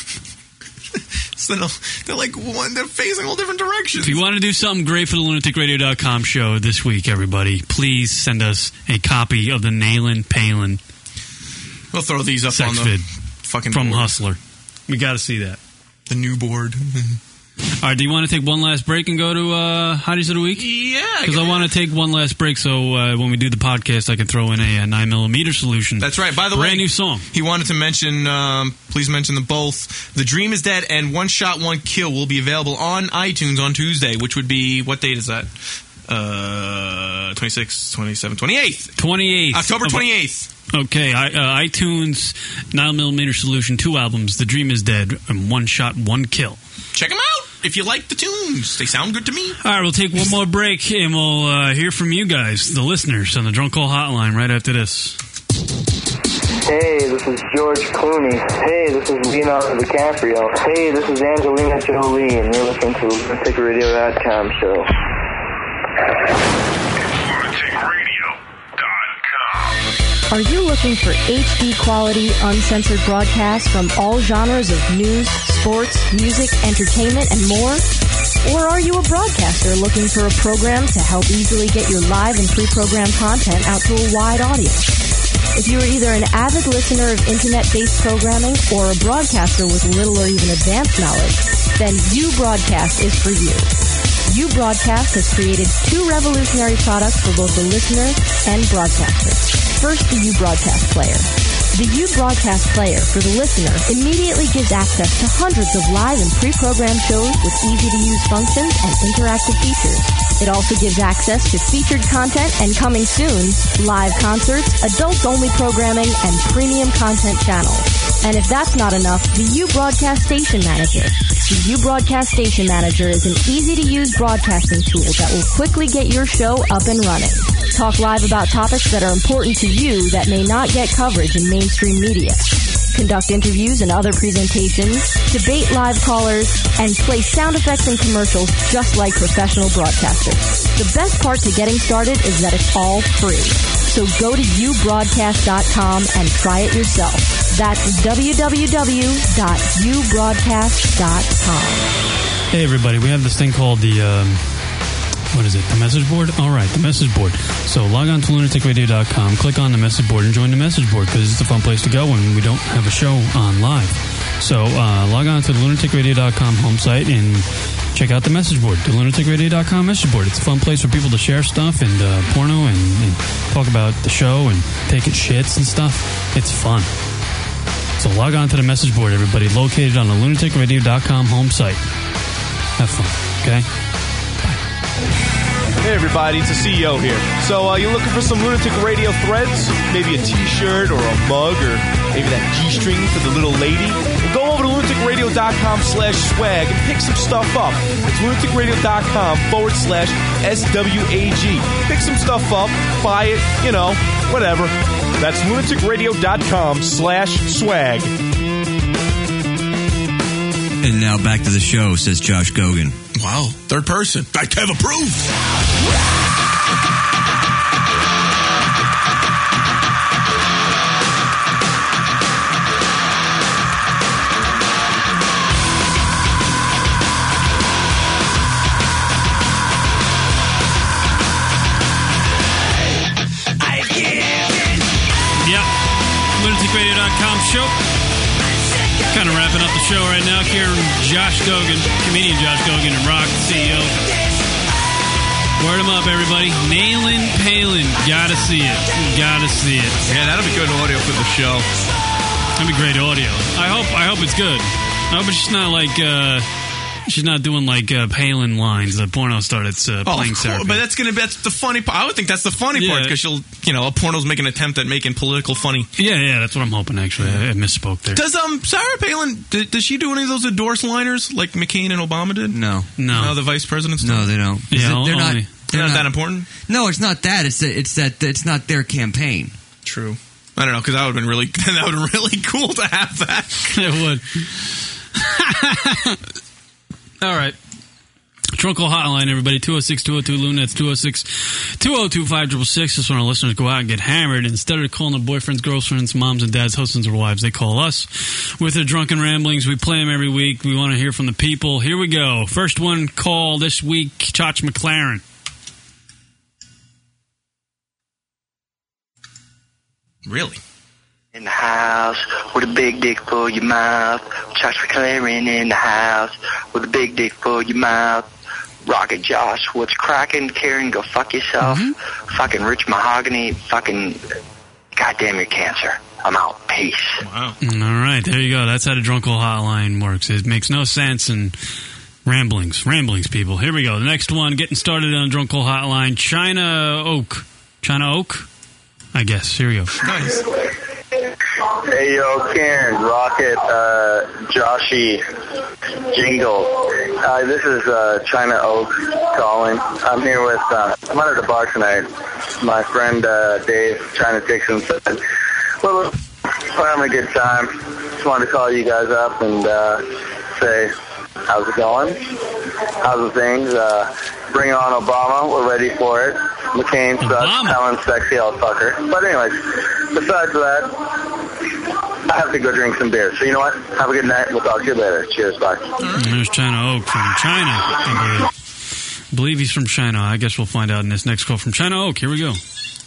So they're, they're like one. They're facing all different directions. If you want to do something great for the lunatic radio dot com show this week, everybody, please send us a copy of the Nailin' Palin. We'll throw these up sex on the vid fucking from board. Hustler. We got to see that. The new board. All right, do you want to take one last break and go to uh, Hotties of the Week? Yeah. Because I want to take one last break so uh, when we do the podcast, I can throw in a, a nine millimeter solution. That's right. By the Brand way, new song. He wanted to mention, um, please mention them both. The Dream is Dead and One Shot, One Kill will be available on iTunes on Tuesday, which would be, what date is that? Uh, twenty-sixth, twenty-seventh, twenty-eighth. twenty-eighth. October twenty-eighth. Okay, I, uh, iTunes, nine millimeter solution, two albums, The Dream is Dead, and One Shot, One Kill. Check them out if you like the tunes. They sound good to me. All right, we'll take one more break, and we'll uh, hear from you guys, the listeners, on the Drunk Call Hotline right after this. Hey, this is George Clooney. Hey, this is Leonardo DiCaprio. Hey, this is Angelina Jolie, and you're listening to the lunatic radio dot com show. Are you looking for H D quality, uncensored broadcasts from all genres of news, sports, music, entertainment, and more? Or are you a broadcaster looking for a program to help easily get your live and pre-programmed content out to a wide audience? If you are either an avid listener of internet-based programming or a broadcaster with little or even advanced knowledge, then U Broadcast is for you. U Broadcast has created two revolutionary products for both the listener and broadcaster. First, the U Broadcast Player. The U Broadcast Player for the listener immediately gives access to hundreds of live and pre-programmed shows with easy-to-use functions and interactive features. It also gives access to featured content and, coming soon, live concerts, adults-only programming, and premium content channels. And if that's not enough, the U Broadcast Station Manager. The U Broadcast Station Manager is an easy-to-use broadcasting tool that will quickly get your show up and running. Talk live about topics that are important to you that may not get coverage in mainstream media. Conduct interviews and other presentations, debate live callers, and play sound effects and commercials just like professional broadcasters. The best part to getting started is that it's all free. So go to u broadcast dot com and try it yourself. That's w w w dot u broadcast dot com. Hey, everybody, we have this thing called the... Um What is it? The message board? All right, the message board. So log on to lunatic radio dot com, click on the message board, and join the message board because it's a fun place to go when we don't have a show on live. So uh, log on to the lunatic radio dot com home site and check out the message board, the lunatic radio dot com message board. It's a fun place for people to share stuff and uh, porno and, and talk about the show and taking shits and stuff. It's fun. So log on to the message board, everybody, located on the lunatic radio dot com home site. Have fun, okay? Hey everybody, it's the C E O here. So uh, you're looking for some Lunatic Radio threads? Maybe a t-shirt or a mug or maybe that G-string for the little lady? Well, go over to lunatic radio dot com slash swag and pick some stuff up. It's lunatic radio dot com forward slash S W A G. Pick some stuff up, buy it, you know, whatever. That's lunatic radio dot com slash swag. And now back to the show, says Josh Gogan. Wow, third person. I have approved. Yep, lunatic radio dot com show. Kind of wrapping up the show right now. Here, Josh Gogan, comedian Josh Gogan, and Rock, the C E O. Word them up, everybody. Nailin' Palin. Gotta see it. Gotta see it. Yeah, that'll be good audio for the show. That'll be great audio. I hope I hope it's good. I hope it's just not like... Uh, she's not doing like uh, Palin lines. The porno star that's uh, Oh, playing of course, Sarah. but that's gonna be that's the funny part. I would think that's the funny part Yeah. because she'll, you know, a porno's making an attempt at making political funny. Yeah, yeah, that's what I'm hoping. Actually, I, I misspoke there. Does um Sarah Palin did, does she do any of those endorse liners like McCain and Obama did? No, no, no the vice presidents. No, they don't. Yeah, they're not. only- They're not that important. No, it's not that. It's that, it's that it's not their campaign. True. I don't know because that would have been really that would have been really cool to have that. It would. All right. Trunkle Hotline, everybody. two oh six, two oh two, Luna. That's two oh six, two oh two, five six six. That's when our listeners go out and get hammered. Instead of calling their boyfriends, girlfriends, moms and dads, husbands, or wives, they call us with their drunken ramblings. We play them every week. We want to hear from the people. Here we go. First one call this week, Chach McLaren. Really? In the house with a big dick for your mouth. Josh McLaren in the house with a big dick for your mouth. Rocket Josh, what's cracking? Karen, go fuck yourself. Mm-hmm. Fucking Rich Mahogany. Fucking goddamn your cancer. I'm out. Peace. Wow. All right, there you go. That's how the Drunkle Hotline works. It makes no sense and ramblings, ramblings, people. Here we go. The next one, getting started on Drunkle Hotline. China Oak, China Oak. I guess. Here we go. Nice. Hey, yo, Karen, Rocket, uh, Joshy, Jingle. Uh, this is uh, China Oak calling. I'm here with, uh, I'm under the bar tonight. My friend uh, Dave, China Dixon, said, well, we're having a good time. Just wanted to call you guys up and uh, say, how's it going? How's the things? Uh, bring on Obama. We're ready for it. McCain sucks. Helen's sexy, I'll fuck her. But anyways, besides that, I have to go drink some beer. So you know what? Have a good night. We'll talk to you later. Cheers. Bye. There's China Oak from China. I believe. I believe he's from China. I guess we'll find out in this next call from China Oak. Here we go.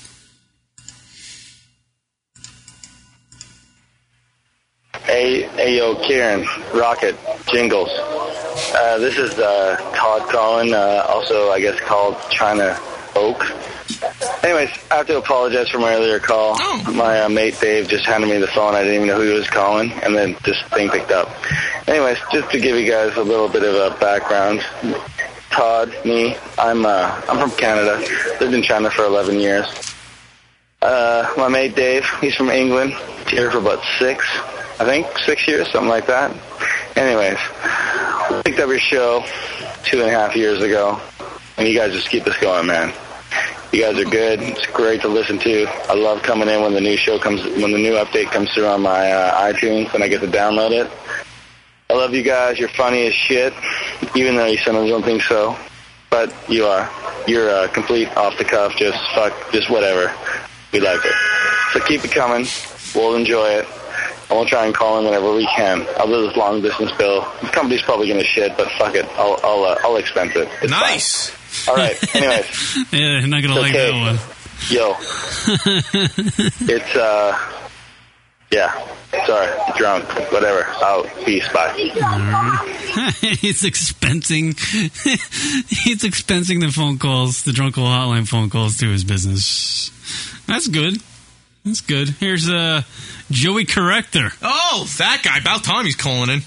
Hey, hey, yo, Kieran, Rocket, Jingles. Uh, this is uh, Todd calling, uh, also, I guess, called China Oak. Anyways, I have to apologize for my earlier call. Oh. My uh, mate Dave just handed me the phone. I didn't even know who he was calling, and then this thing picked up. Anyways, just to give you guys a little bit of a background. Todd, me, I'm uh, I'm from Canada. Lived in China for eleven years. Uh, my mate Dave, he's from England. Here for about six, I think, six years, something like that. Anyways, we picked up your show two and a half years ago, and you guys just keep this going, man. You guys are good. It's great to listen to. I love coming in when the new show comes, when the new update comes through on my uh, iTunes, and I get to download it. I love you guys. You're funny as shit, even though you sometimes don't think so. But you are. You're uh, complete off the cuff, just fuck, just whatever. We like it. So keep it coming. We'll enjoy it. And we'll try and call in whenever we can. I'll do this long distance bill. The company's probably gonna shit, but fuck it. I'll I'll uh, I'll expense it. It's nice. Fine. All right. Anyways. Yeah, I'm not gonna It's like okay. that one. Yo. It's uh. Yeah. Sorry. Drunk. Whatever. Out. Peace. Bye. He's expensing. He's expensing the phone calls, the Drunkle Hotline phone calls to his business. That's good. That's good. Here's uh, Joey Corrector. Oh, that guy. About time he's calling in.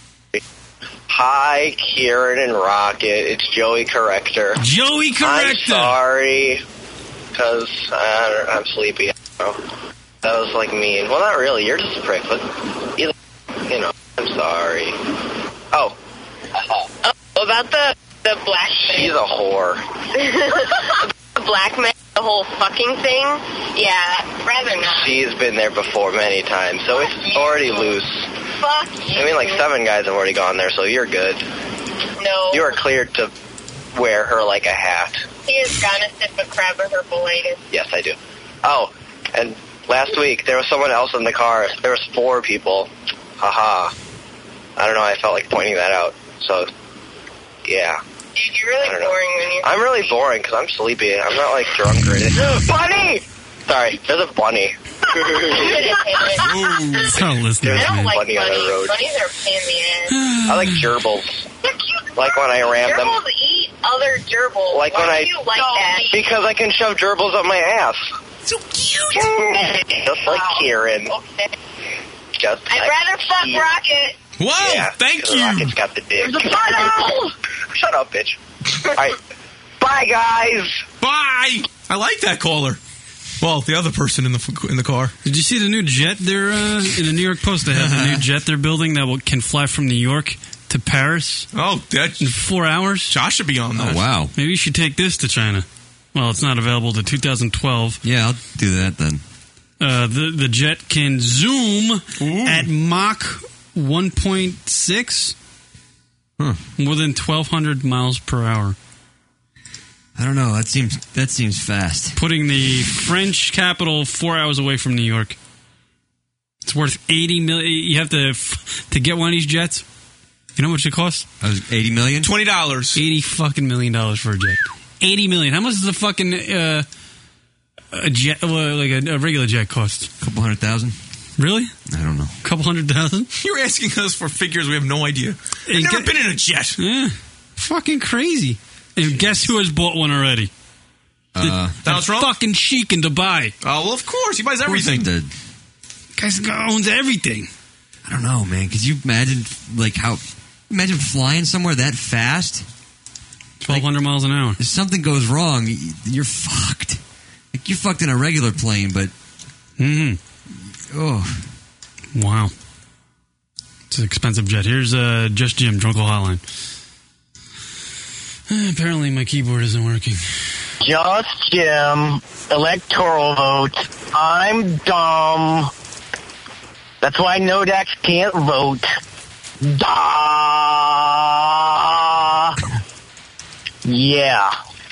Hi, Kieran and Rocket. It's Joey Corrector. Joey Corrector. I'm sorry, because I'm sleepy. I don't know. That was like mean. Well, not really. You're just a prick, but either, you know, I'm sorry. Oh. Oh, about the the black man. She's a whore. The black man, the whole fucking thing? Yeah, rather not. She's been there before many times, so it's already loose. Fuck you. I mean, like seven guys have already gone there, so you're good. No. You are cleared to wear her like a hat. He is gonna sip a crab with her belated. Yes, I do. Oh, and last week there was someone else in the car. There was four people. Haha. I don't know. I felt like pointing that out. So, yeah. Dude, you're really boring when you're... I'm really boring because I'm sleepy. I'm not like drunk or anything. Bunny! Sorry, there's a bunny. It's not listeners, I don't man. like Bunny on the bunnies. road. Bunnies are a pain in the ass. I like gerbils. They're cute Like when I ram them. Gerbils eat other gerbils. Like Why when do I you like that? Because I can shove gerbils up my ass. So cute. Just like Wow. Kieran. Okay. Just I'd like rather fuck Kieran. Rocket. Whoa, Yeah, thank 'cause you. Rocket's got the dick. There's a puddle. Shut up, bitch. All right. Bye, guys. Bye. I like that caller. Well, the other person in the in the car. Did you see the new jet they're uh, in the New York Post? They have a new jet they're building that will, can fly from New York to Paris. Oh, that in four hours. Josh should be on that. Oh, wow. Maybe you should take this to China. Well, it's not available to two thousand twelve. Yeah, I'll do that then. Uh, the the jet can zoom Ooh. at Mach one point six, Huh. more than twelve hundred miles per hour. I don't know. That seems that seems fast. Putting the French capital four hours away from New York. It's worth eighty million. You have to to get one of these jets. You know how much it costs? I was eighty million. Twenty dollars. Eighty fucking million dollars for a jet. Eighty million. How much does a fucking uh, a jet, well, like a, a regular jet cost? A couple hundred thousand. Really? I don't know. A couple hundred thousand? You're asking us for figures we have no idea. I've And never get- been in a jet. Yeah, fucking crazy. And guess who has bought one already? Uh, Donald Trump? Fucking Sheik in Dubai. Oh, well, of course. He buys of course he everything. did. Guys owns everything. I don't know, man. Could you imagine, like, how? Imagine flying somewhere that fast. twelve hundred miles an hour. If something goes wrong, y- you're fucked. Like, you're fucked in a regular plane, but Mm-hmm. oh, Wow. It's an expensive jet. Here's uh, Just Jim, Drunkle Hotline. Eh, apparently my keyboard isn't working. Just Jim. Electoral vote. I'm dumb. That's why Nodax can't vote. Da. Yeah.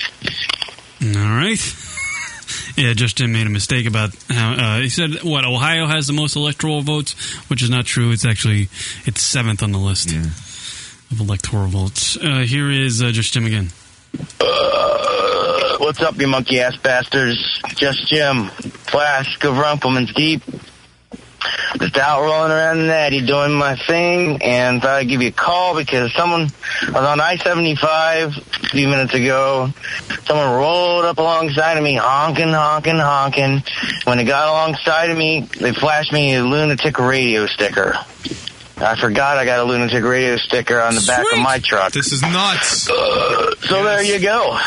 All right. Yeah, Just Jim made a mistake about how uh, he said what Ohio has the most electoral votes, which is not true. It's actually it's seventh on the list yeah. of electoral votes. Uh, here is uh, Just Jim again. Uh, what's up, you monkey ass bastards? Just Jim. Flask of Rumpleman's Deep. Just out rolling around the natty doing my thing, and thought I'd give you a call because someone I was on I seventy-five a few minutes ago. Someone rolled up alongside of me, honking, honking, honking. When they got alongside of me, they flashed me a lunatic radio sticker. I forgot I got a lunatic radio sticker on the back of my truck. This is nuts. Uh, so there you go.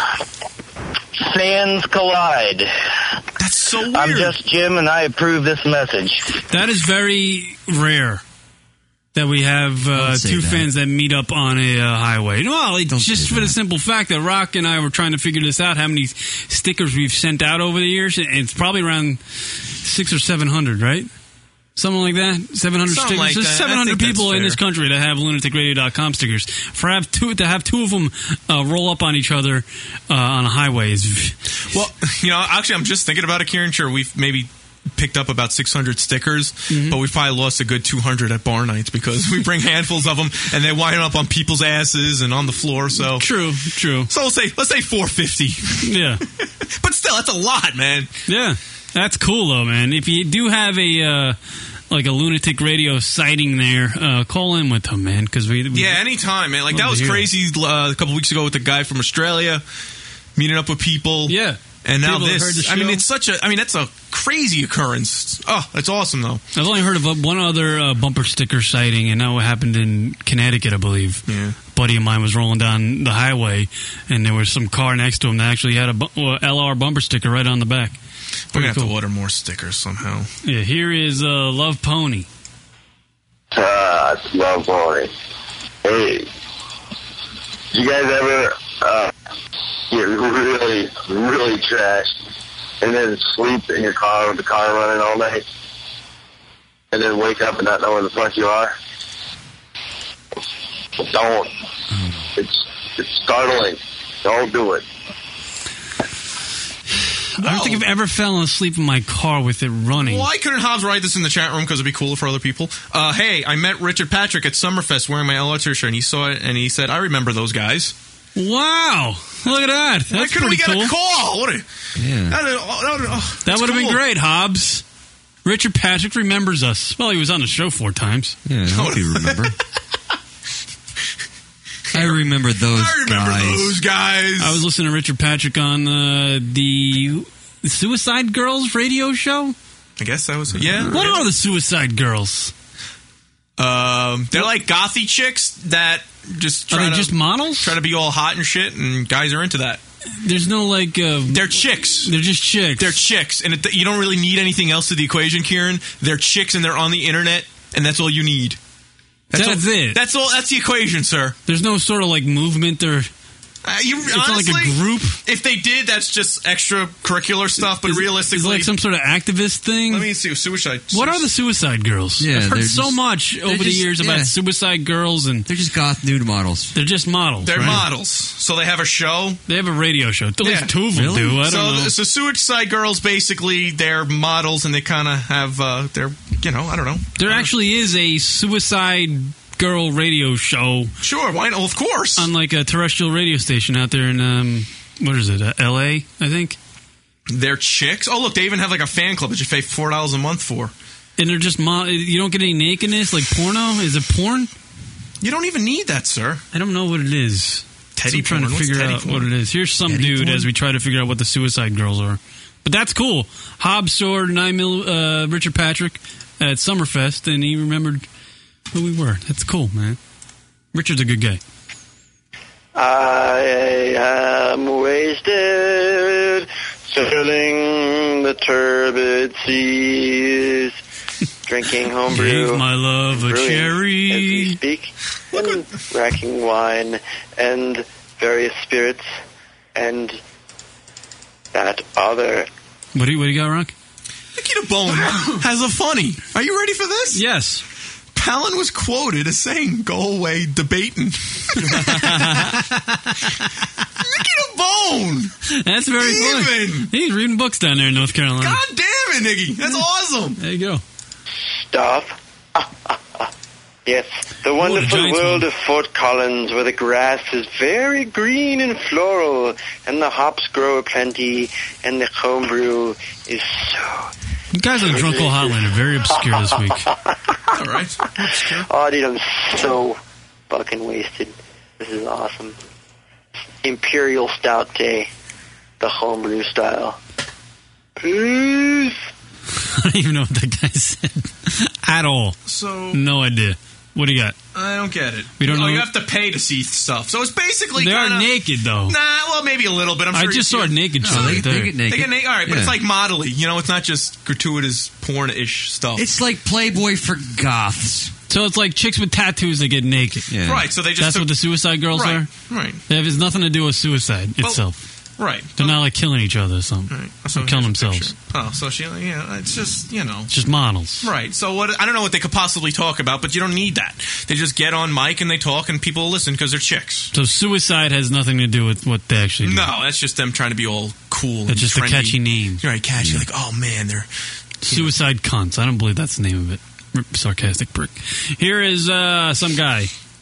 Sands collide. That's so weird. I'm Just Jim, and I approve this message. That is very rare that we have uh, Don't say two that. fans that meet up on a uh, highway. Well, it's Don't just say for the that. simple fact that Rock and I were trying to figure this out, how many stickers we've sent out over the years. And it's probably around six or seven hundred, right? Something like that. Seven hundred Something stickers. like There's that. I seven hundred think that's people in fair. this country that have lunatic radio dot com stickers. For have two to have two of them uh, roll up on each other uh, on a highway is. Well, you know, actually, I'm just thinking about it, Kieran. Sure, we've maybe picked up about six hundred stickers, Mm-hmm. but we probably lost a good two hundred at bar nights because we bring handfuls of them and they wind up on people's asses and on the floor. So True, true. So let's say let's say four fifty. Yeah. But still, that's a lot, man. Yeah, that's cool though, man. If you do have a uh, like a lunatic radio sighting there, uh, call in with them, man. Because we, we Yeah, anytime, man. Like Love that was to hear crazy uh, a couple weeks ago with the guy from Australia meeting up with people. Yeah. And now People that heard this. the I mean, show. it's such a. I mean, that's a crazy occurrence. Oh, that's awesome, though. I've only heard of uh, one other uh, bumper sticker sighting, and that happened in Connecticut, I believe. Yeah. A buddy of mine was rolling down the highway, and there was some car next to him that actually had a bu- uh, L R bumper sticker right on the back. We're Pretty gonna have cool. to order more stickers somehow. Yeah, here is uh, Love Pony. Ah, it's Love Pony. Hey, you guys ever uh, get really, really trashed and then sleep in your car with the car running all night and then wake up and not know where the fuck you are? Don't. It's, it's startling. Don't do it. I don't think I've ever fallen asleep in my car with it running. Why couldn't Hobbs write this in the chat room? Because it'd be cooler for other people. Uh, hey, I met Richard Patrick at Summerfest wearing my L R t-shirt, and he saw it, and he said, "I remember those guys." Wow! Look at that. That's Why couldn't we pretty get cool. a call? What a, Yeah. that, that, oh, That that's would have been cool. great, Hobbs. Richard Patrick remembers us. Well, he was on the show four times. Yeah, I hope you remember. I remember those I remember guys. those guys. I was listening to Richard Patrick on uh, the Suicide Girls radio show. I guess that was it. Yeah. What are the Suicide Girls? Um, they're like gothy chicks that just try Are they to, just models? Try to be all hot and shit, and guys are into that. There's no like. Uh, they're chicks. They're just chicks. They're chicks, and it, you don't really need anything else to the equation, Kieran. They're chicks, and they're on the internet, and that's all you need. That's, That's all, it. That's all. That's the equation, sir. There's no sort of like movement or. Uh, you, it's honestly, not like a group. If they did, that's just extracurricular stuff. But is, realistically, is it like some sort of activist thing. Let me see. Suicide. What are the Suicide Girls? Yeah, I've heard they're so just- much over the just- years about yeah. Suicide Girls, and They're just goth nude models. they're just models. They're right? models, so they have a show. They have a radio show. At least Yeah. two of them Really? do. I don't so, know. so Suicide Girls, basically, they're models, and they kind of have, uh, they're, you know, I don't know. There actually is a Suicide Girl radio show Sure, why not? Well, of course. on like a terrestrial radio station out there in um, what is it? Uh, L A, I think. They're chicks. Oh, look, they even have like a fan club that you pay four dollars a month for. And they're just mo- you don't get any nakedness like porno. Is it porn? You don't even need that, sir. I don't know what it is. Teddy I'm trying porn. to What's figure teddy out porn? what it is. Here's some Teddy dude porn? as we try to figure out what the Suicide Girls are. But that's cool. Hobbs saw nine mil, uh, Richard Patrick at Summerfest, and he remembered who we were. That's cool, man. Richard's a good guy. I am wasted, sailing the turbid seas, drinking homebrew. Gave my love a brewing cherry. As we speak, and racking wine and various spirits and that other. What do you, what do you got, Rock? Nikita Bone has a funny. Are you ready for this? Yes. Palin was quoted as saying, "Go away, debating." Nikita Bone. That's very funny. Even. He's reading books down there in North Carolina. God damn it, Nicky. That's awesome. There you go. Stuff. Yes, the wonderful Giants world won. of Fort Collins, where the grass is very green and floral, and the hops grow aplenty, and the homebrew is so. You guys on Drunk Call Hotline are very obscure this week. All right. Obscure. Oh, dude, I'm so fucking wasted. This is awesome. Imperial Stout Day, the homebrew style. Peace. I don't even know what that guy said at all. So No idea. What do you got? I don't get it. We don't oh, know- you have to pay to see stuff. So it's basically They kinda, are naked, though. Nah, well, maybe a little bit. I'm I sure just you saw a see naked No, shot they, right there. They get naked. They get naked. All right, but Yeah. it's like modelly. You know, it's not just gratuitous porn-ish stuff. It's like Playboy for goths. So it's like chicks with tattoos that get naked. Yeah. right. So they just That's took- what the Suicide Girls right, are? Right. It has nothing to do with suicide Well, itself. Right. They're not like killing each other or something. Right. Or So killing here's a themselves. picture. Oh, so she, yeah, it's just, you know. It's just models. Right. So what? I don't know what they could possibly talk about, but you don't need that. They just get on mic and they talk, and people listen because they're chicks. So suicide has nothing to do with what they actually do. No, that's just them trying to be all cool. That's and just a trendy. catchy name. Right, catchy. Like, oh man, they're Suicide cunts. I don't believe that's the name of it. Sarcastic prick. Here is uh, some guy.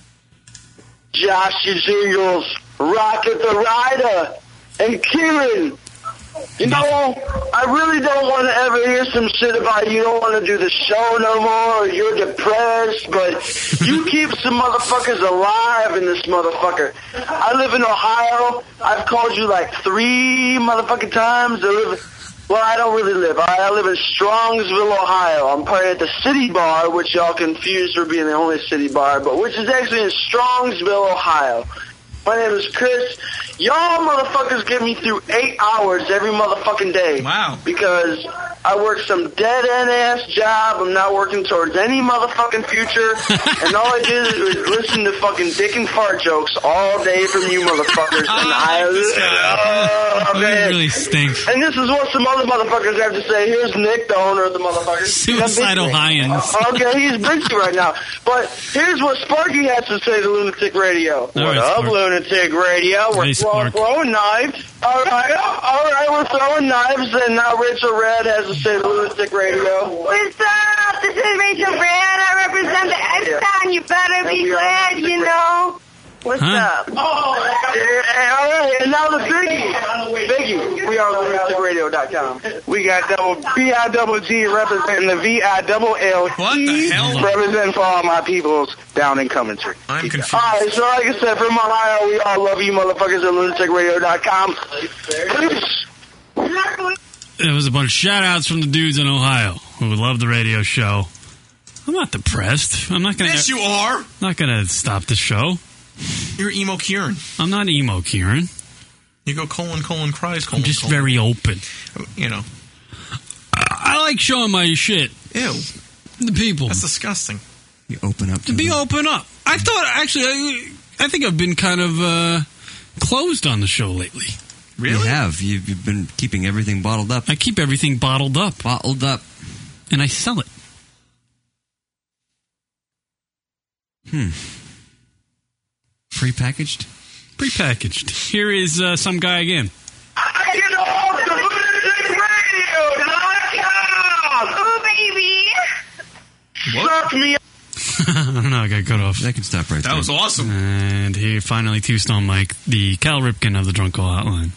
Josh Jingles, Rocket the Rider, and Kieran. You know, I really don't want to ever hear some shit about you don't want to do the show no more, or you're depressed, but you keep some motherfuckers alive in this motherfucker. I live in Ohio. I've called you like three motherfucking times. I live, well, I don't really live. I, I live in Strongsville, Ohio. I'm part of the City Bar, which y'all confused for being the only city bar, but which is actually in Strongsville, Ohio. My name is Chris. Y'all motherfuckers get me through eight hours every motherfucking day. Wow. Because I work some dead-end ass job. I'm not working towards any motherfucking future. And all I did is listen to fucking dick and fart jokes all day from you motherfuckers. And I, oh, It man. really stinks. And this is what some other motherfuckers have to say. Here's Nick, the owner of the motherfuckers. Suicide Ohioans. Okay, he's busy right now. But here's what Sparky has to say to Lunatic Radio. All What right, up, Spark. Lunatic Radio? We're Hey, throw- Spark. throwing knives. All right, all right, we're throwing knives, and now Rachel Red has to say to Lunatic Radio. What's up? This is Rachel Brand. I represent the X-Town. You better be glad, you know. What's Huh? up? Oh, yeah, all right. And now the Biggie. Biggie. We are lunatic radio dot com. We got double B I double G representing the V I double L E. What the hell? Representing for all my peoples down in Coventry. I'm confused. All right, so like I said, from Ohio, we all love you motherfuckers at lunatic radio dot com. Peace. It was a bunch of shout-outs from the dudes in Ohio who love the radio show. I'm not depressed. I'm not going to... Yes, you are. Not going to stop the show. You're emo Kieran. I'm not emo Kieran. You go colon, colon, cries, colon, I'm just colon. very open. You know. I, I like showing my shit. Ew. The people. That's disgusting. You open up to To be them. open up. I thought, actually, I, I think I've been kind of uh, closed on the show lately. Really? You have. You've, you've been keeping everything bottled up. I keep everything bottled up. Bottled up. And I sell it. Hmm. Prepackaged? Prepackaged. Here is uh, some guy again. Get off the lunatic radio dot com. Oh, baby. Suck me up. I don't know, I got cut off. That can stop right That there. was awesome. And here, finally, Two-Stone Mike, the Cal Ripken of the Drunk Call Hotline.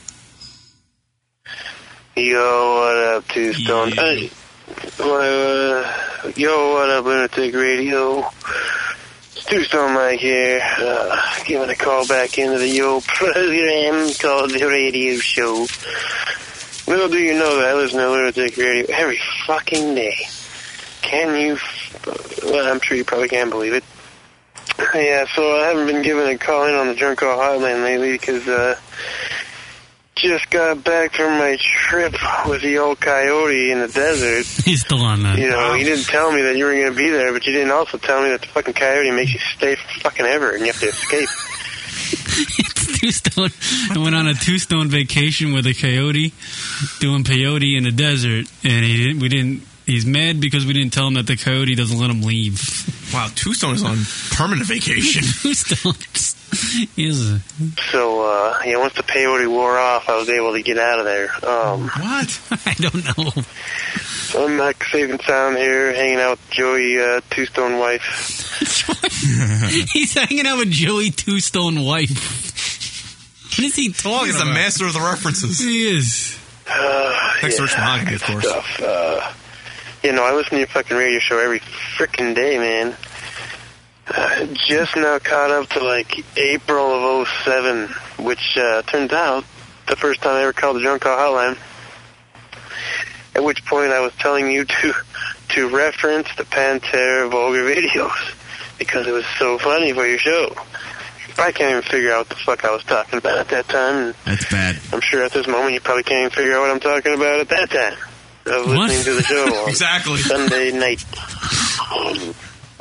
Yo, what up, Two Stone? Hey, uh, yo, what up, Lunatic Radio? It's Two Stone Mike here, uh, giving a call back into the yo program called The Radio Show. Little do you know that I listen to Lunatic Radio every fucking day. Can you? F- well, I'm sure you probably can't believe it. Yeah, so I haven't been given a call in on the Drunk Call Hotline lately because, uh, just got back from my trip with the old coyote in the desert. He's still on that. You know, you didn't tell me that you were going to be there, but you didn't also tell me that the fucking coyote makes you stay for fucking ever and you have to escape. It's Two-Stone. I went on a Two-Stone vacation with a coyote, doing peyote in the desert, and he didn't, we didn't. He's mad because we didn't tell him that the coyote doesn't let him leave. Wow, Two-Stone is on permanent vacation. Two-Stone is a... So, uh, yeah, once the peyote wore off, I was able to get out of there. Um, what? I don't know. So I'm back safe and sound here, hanging out with Joey, uh, Two-Stone wife. He's hanging out with Joey Two-Stone wife. What is he talking He's about? the master of the references. He is. Uh, Next to Rich yeah, Mahogany, of course. Stuff. Uh, you know, I listen to your fucking radio show every frickin' day, man. Uh, just now caught up to, like, April of oh seven, which uh, turns out the first time I ever called the Drunk Call Hotline, at which point I was telling you to to reference the Pantera Vulgar videos because it was so funny for your show. I can't even figure out what the fuck I was talking about at that time. That's bad. I'm sure at this moment you probably can't even figure out what I'm talking about at that time. I was listening What? to the show on Exactly. Sunday night. Um,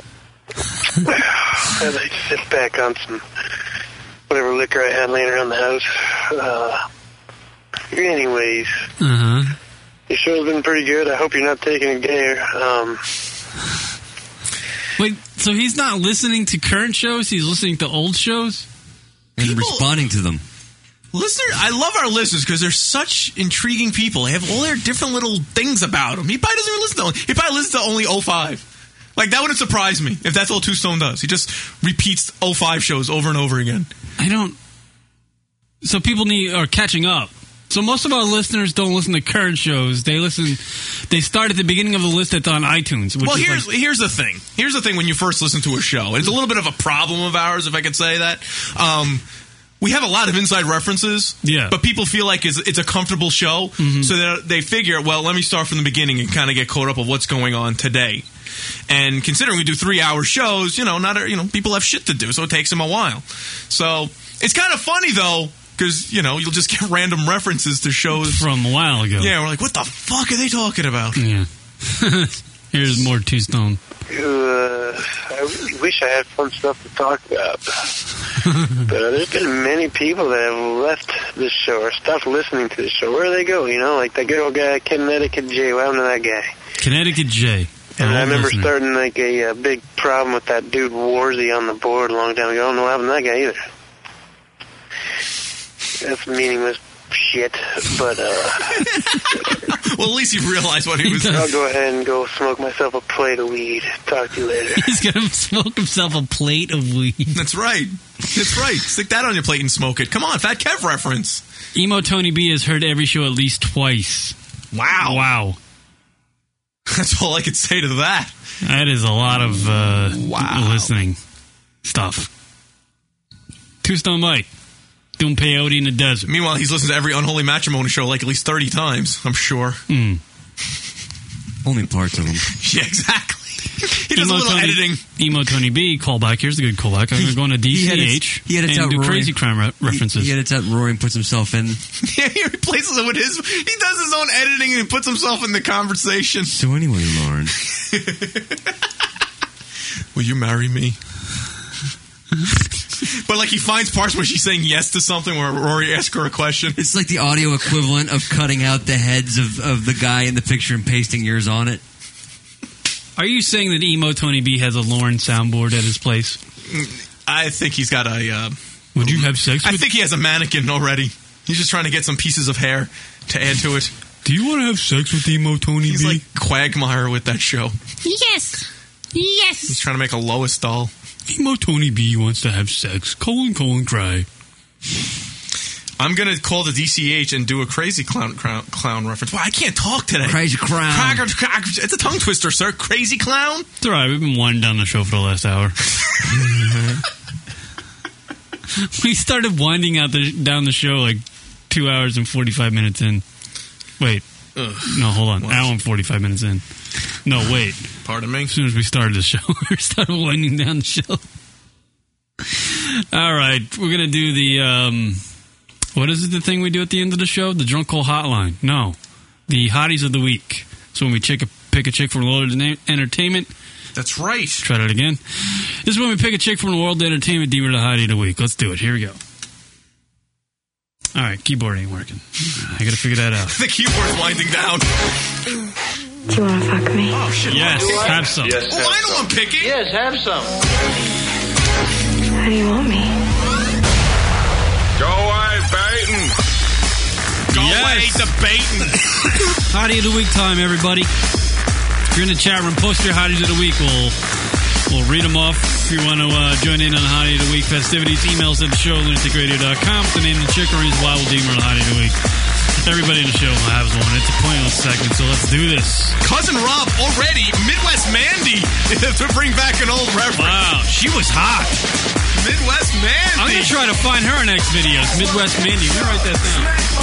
I'd like to sit back on some whatever liquor I had laying around the house. Uh, anyways, Uh-huh. your show's been pretty good. I hope you're not taking it there. Um, Wait, so he's not listening to current shows? He's listening to old shows? And responding to them. Listener, I love our listeners because they're such intriguing people. They have all their different little things about them. He probably doesn't even listen to only, he probably listens to only oh five. Like, that wouldn't surprise me if that's all Two-Stone does. He just repeats oh five shows over and over again. I don't... So people need are catching up. So most of our listeners don't listen to current shows. They listen... They start at the beginning of the list that's on iTunes. Which Well, is here's like, here's the thing. Here's the thing when you first listen to a show. It's a little bit of a problem of ours, if I could say that. Um... We have a lot of inside references, yeah. but people feel like it's, it's a comfortable show, Mm-hmm. so that they figure, well, let me start from the beginning and kind of get caught up of what's going on today. And considering we do three-hour shows, you know, not you know, people have shit to do, so it takes them a while. So it's kind of funny though, because you know you'll just get random references to shows from a while ago. Yeah, we're like, what the fuck are they talking about? Yeah. Here's more Two-Stone. Uh, I really wish I had fun stuff to talk about. But uh, there's been many people that have left this show or stopped listening to this show. Where do they go? You know, like that good old guy, Connecticut Jay. What happened to that guy? Connecticut Jay. And I remember listener. starting like a, a big problem with that dude Warzy on the board a long time ago. I don't know what happened to that guy either. That's meaningless shit, but, uh... well, at least you realized what he was doing. I'll go ahead and go smoke myself a plate of weed. Talk to you later. He's gonna smoke himself a plate of weed. That's right. That's right. Stick that on your plate and smoke it. Come on, Fat Kev reference. Emo Tony B has heard every show at least twice. Wow. Wow. That's all I could say to that. That is a lot of uh, wow. listening stuff. Two Stone Mike doing peyote in the desert. Meanwhile, he's listened to every Unholy Matrimony show like at least thirty times, I'm sure. Mm. Only parts of them. Yeah, exactly. He does Emo a little Tony, editing. Emo Tony B, callback. Here's a good callback. I'm going to D C H he, he and out do Rory. crazy crime re- references. He, he edits out Rory and puts himself in. Yeah, he replaces it with his... He does his own editing and puts himself in the conversation. So anyway, Lauren. Will you marry me? But like he finds parts where she's saying yes to something where Rory asks her a question. It's like the audio equivalent of cutting out the heads of, of the guy in the picture and pasting yours on it. Are you saying that Emo Tony B has a Lauren soundboard at his place? I think he's got a... Uh, Would you have sex with... I think he has a mannequin already. He's just trying to get some pieces of hair to add to it. Do you want to have sex with Emo Tony he's B? He's like Quagmire with that show. Yes. Yes. He's trying to make a Lois doll. Emo Tony B wants to have sex. Colon, colon, cry. I'm going to call the D C H and do a crazy clown clown, clown reference. Well, I can't talk today. Crazy clown. Cracker, cracker, it's a tongue twister, sir. Crazy clown. It's all right. We've been winding down the show for the last hour. We started winding out the, down the show like two hours and forty-five minutes in. Wait. Ugh. No, hold on. What? Hour and forty-five minutes in. No, wait. Pardon me? As soon as we started the show, we started winding down the show. All right. We're going to do the... Um, what is it, the thing we do at the end of the show? The Drunk Call Hotline. No. The Hotties of the Week. So when we pick a, pick a chick from the world of entertainment. That's right. Try that again. This is when we pick a chick from the world of entertainment, deem her the Hottie of the Week. Let's do it. Here we go. All right. Keyboard ain't working. I got to figure that out. The keyboard's winding down. Do you want to fuck me? Oh, shit. Yes. Have some. Yes, have oh, I know I'm picking. Yes, have some. How do you want me? Go away, baiting. Go yes. away, debating. Hottie of the Week time, everybody. If you're in the chat room, post your Hotties of the Week. We'll, we'll read them off. If you want to uh, join in on the Hottie of the Week festivities, emails at the show, lunatic radio dot com. The name of the chick or reasons why we'll deem her the Hottie of the Week. Everybody in the show has one. It's a pointless segment, so let's do this. Cousin Rob already, Midwest Mandy, to bring back an old reference. Wow, she was hot. Midwest Mandy. I'm going to try to find her next videos. Midwest Mandy. Let me write that down.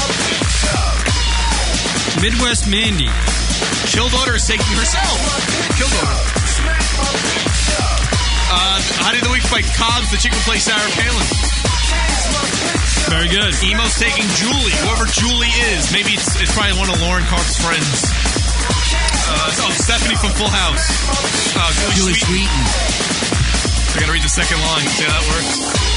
Midwest Mandy. Kill Daughter is taking herself. Kill Daughter. Uh, Hottie of the Week by Cobbs, the chick who plays Sarah Palin. Very good. Emo's taking Julie, whoever Julie is. Maybe it's, it's probably one of Lauren Karp's friends. Uh, oh, Stephanie from Full House. Uh, Julie, Julie Sweeten. Sweeten. I gotta read the second line. See how that works?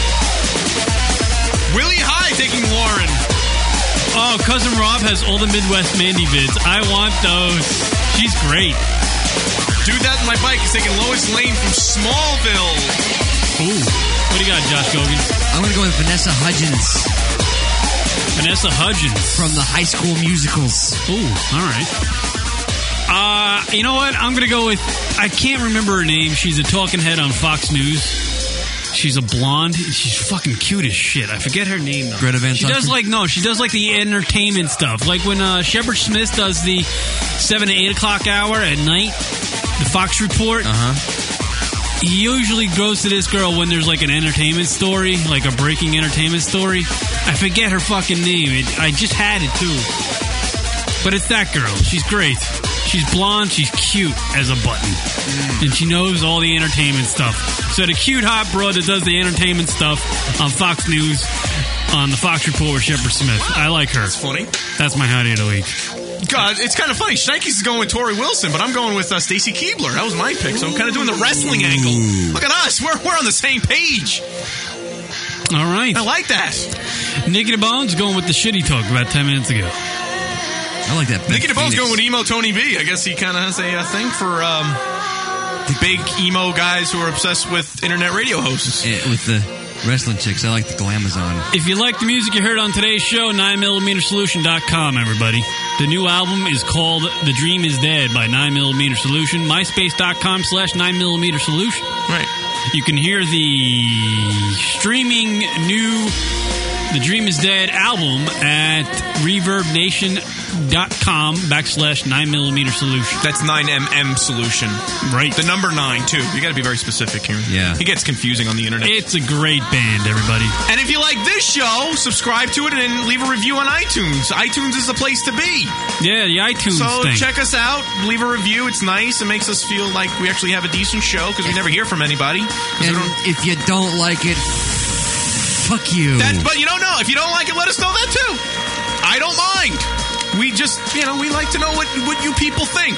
Willie High taking Lauren. Oh, Cousin Rob has all the Midwest Mandy vids. I want those. She's great. Dude, that my bike is taking Lois Lane from Smallville. Ooh. What do you got, Josh Gogan? I'm going to go with Vanessa Hudgens. Vanessa Hudgens. From the High School Musicals. Ooh, all right. Uh, you know what? I'm going to go with... I can't remember her name. She's a talking head on Fox News. She's a blonde. She's fucking cute as shit. I forget her name, though. Greta Van She does, like, no, she does, like, the entertainment stuff. Like when uh, Shepard Smith does the seven to eight o'clock hour at night, the Fox Report. Uh-huh. He usually goes to this girl when there's like an entertainment story, like a breaking entertainment story. I forget her fucking name. It, I just had it too. But it's that girl. She's great. She's blonde. She's cute as a button. Mm. And she knows all the entertainment stuff. So the cute hot broad that does the entertainment stuff on Fox News, on the Fox Report with Shepard Smith. I like her. That's funny. That's my Hottie of the Week. God, it's kind of funny. Shnikes is going with Tori Wilson, but I'm going with uh, Stacy Keibler. That was my pick, so I'm kind of doing the wrestling angle. Look at us. We're, we're on the same page. All right. I like that. Nicky the Bones going with the shitty talk about ten minutes ago. I like that. Nicky the Bones going with Emo Tony B. I guess he kind of has a uh, thing for um, big emo guys who are obsessed with internet radio hosts. Yeah, with the wrestling chicks. I like the glamazon. If you like the music you heard on today's show, nine millimeter solution dot com, everybody. The new album is called The Dream is Dead by nine millimeter solution. MySpace.com slash nine millimeter solution. Right. You can hear the streaming new The Dream is Dead album at ReverbNation.com backslash nine millimeter solution. That's nine M M solution. Right. The number nine, too. You got to be very specific here. Yeah. It gets confusing on the internet. It's a great band, everybody. And if you like this show, subscribe to it and leave a review on iTunes. iTunes is the place to be. Yeah, the iTunes so thing. So check us out. Leave a review. It's nice. It makes us feel like we actually have a decent show because we never hear from anybody. And if you don't like it, fuck you. That, but you don't know. If you don't like it, let us know that too. I don't mind. We just, you know, we like to know what, what you people think.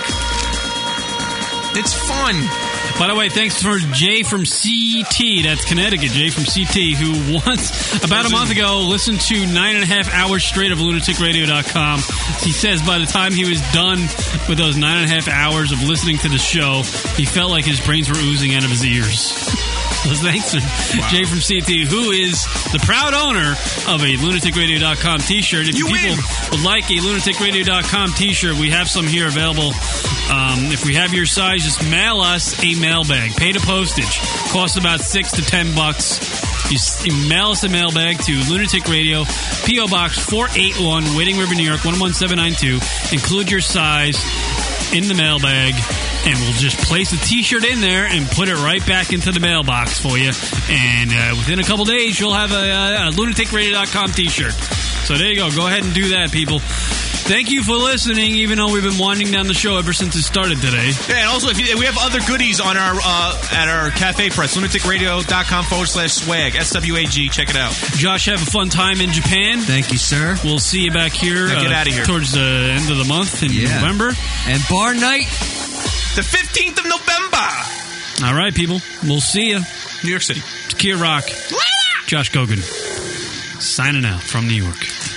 It's fun. By the way, thanks for Jay from C T, that's Connecticut, Jay from C T, who once, about a month ago, listened to nine and a half hours straight of lunatic radio dot com. He says by the time he was done with those nine and a half hours of listening to the show, he felt like his brains were oozing out of his ears. So thanks to wow. Jay from C T, who is the proud owner of a lunatic radio dot com t-shirt. If you people win. would like a lunatic radio dot com t-shirt, we have some here available. Um, if we have your size, just mail us a mailbag. Pay the postage. Costs about six to ten bucks. You, you mail us a mailbag to Lunatic Radio, P O Box four eighty-one, Wading River, New York, one one seven nine two. Include your size in the mailbag, and we'll just place a t-shirt in there and put it right back into the mailbox for you. And uh, within a couple days, you'll have a, a, a lunatic radio dot com t-shirt. So there you go. Go ahead and do that, people. Thank you for listening, even though we've been winding down the show ever since it started today. Yeah, and also, if you, we have other goodies on our uh, at our cafe press, lunatic radio dot com forward slash swag, S W A G. Check it out. Josh, have a fun time in Japan. Thank you, sir. We'll see you back here. Now get uh, out of here. Towards the end of the month in yeah. November. And bar night. The fifteenth of November. All right, people. We'll see you. New York City. It's Kia Rock. Josh Gogan. Signing out from New York.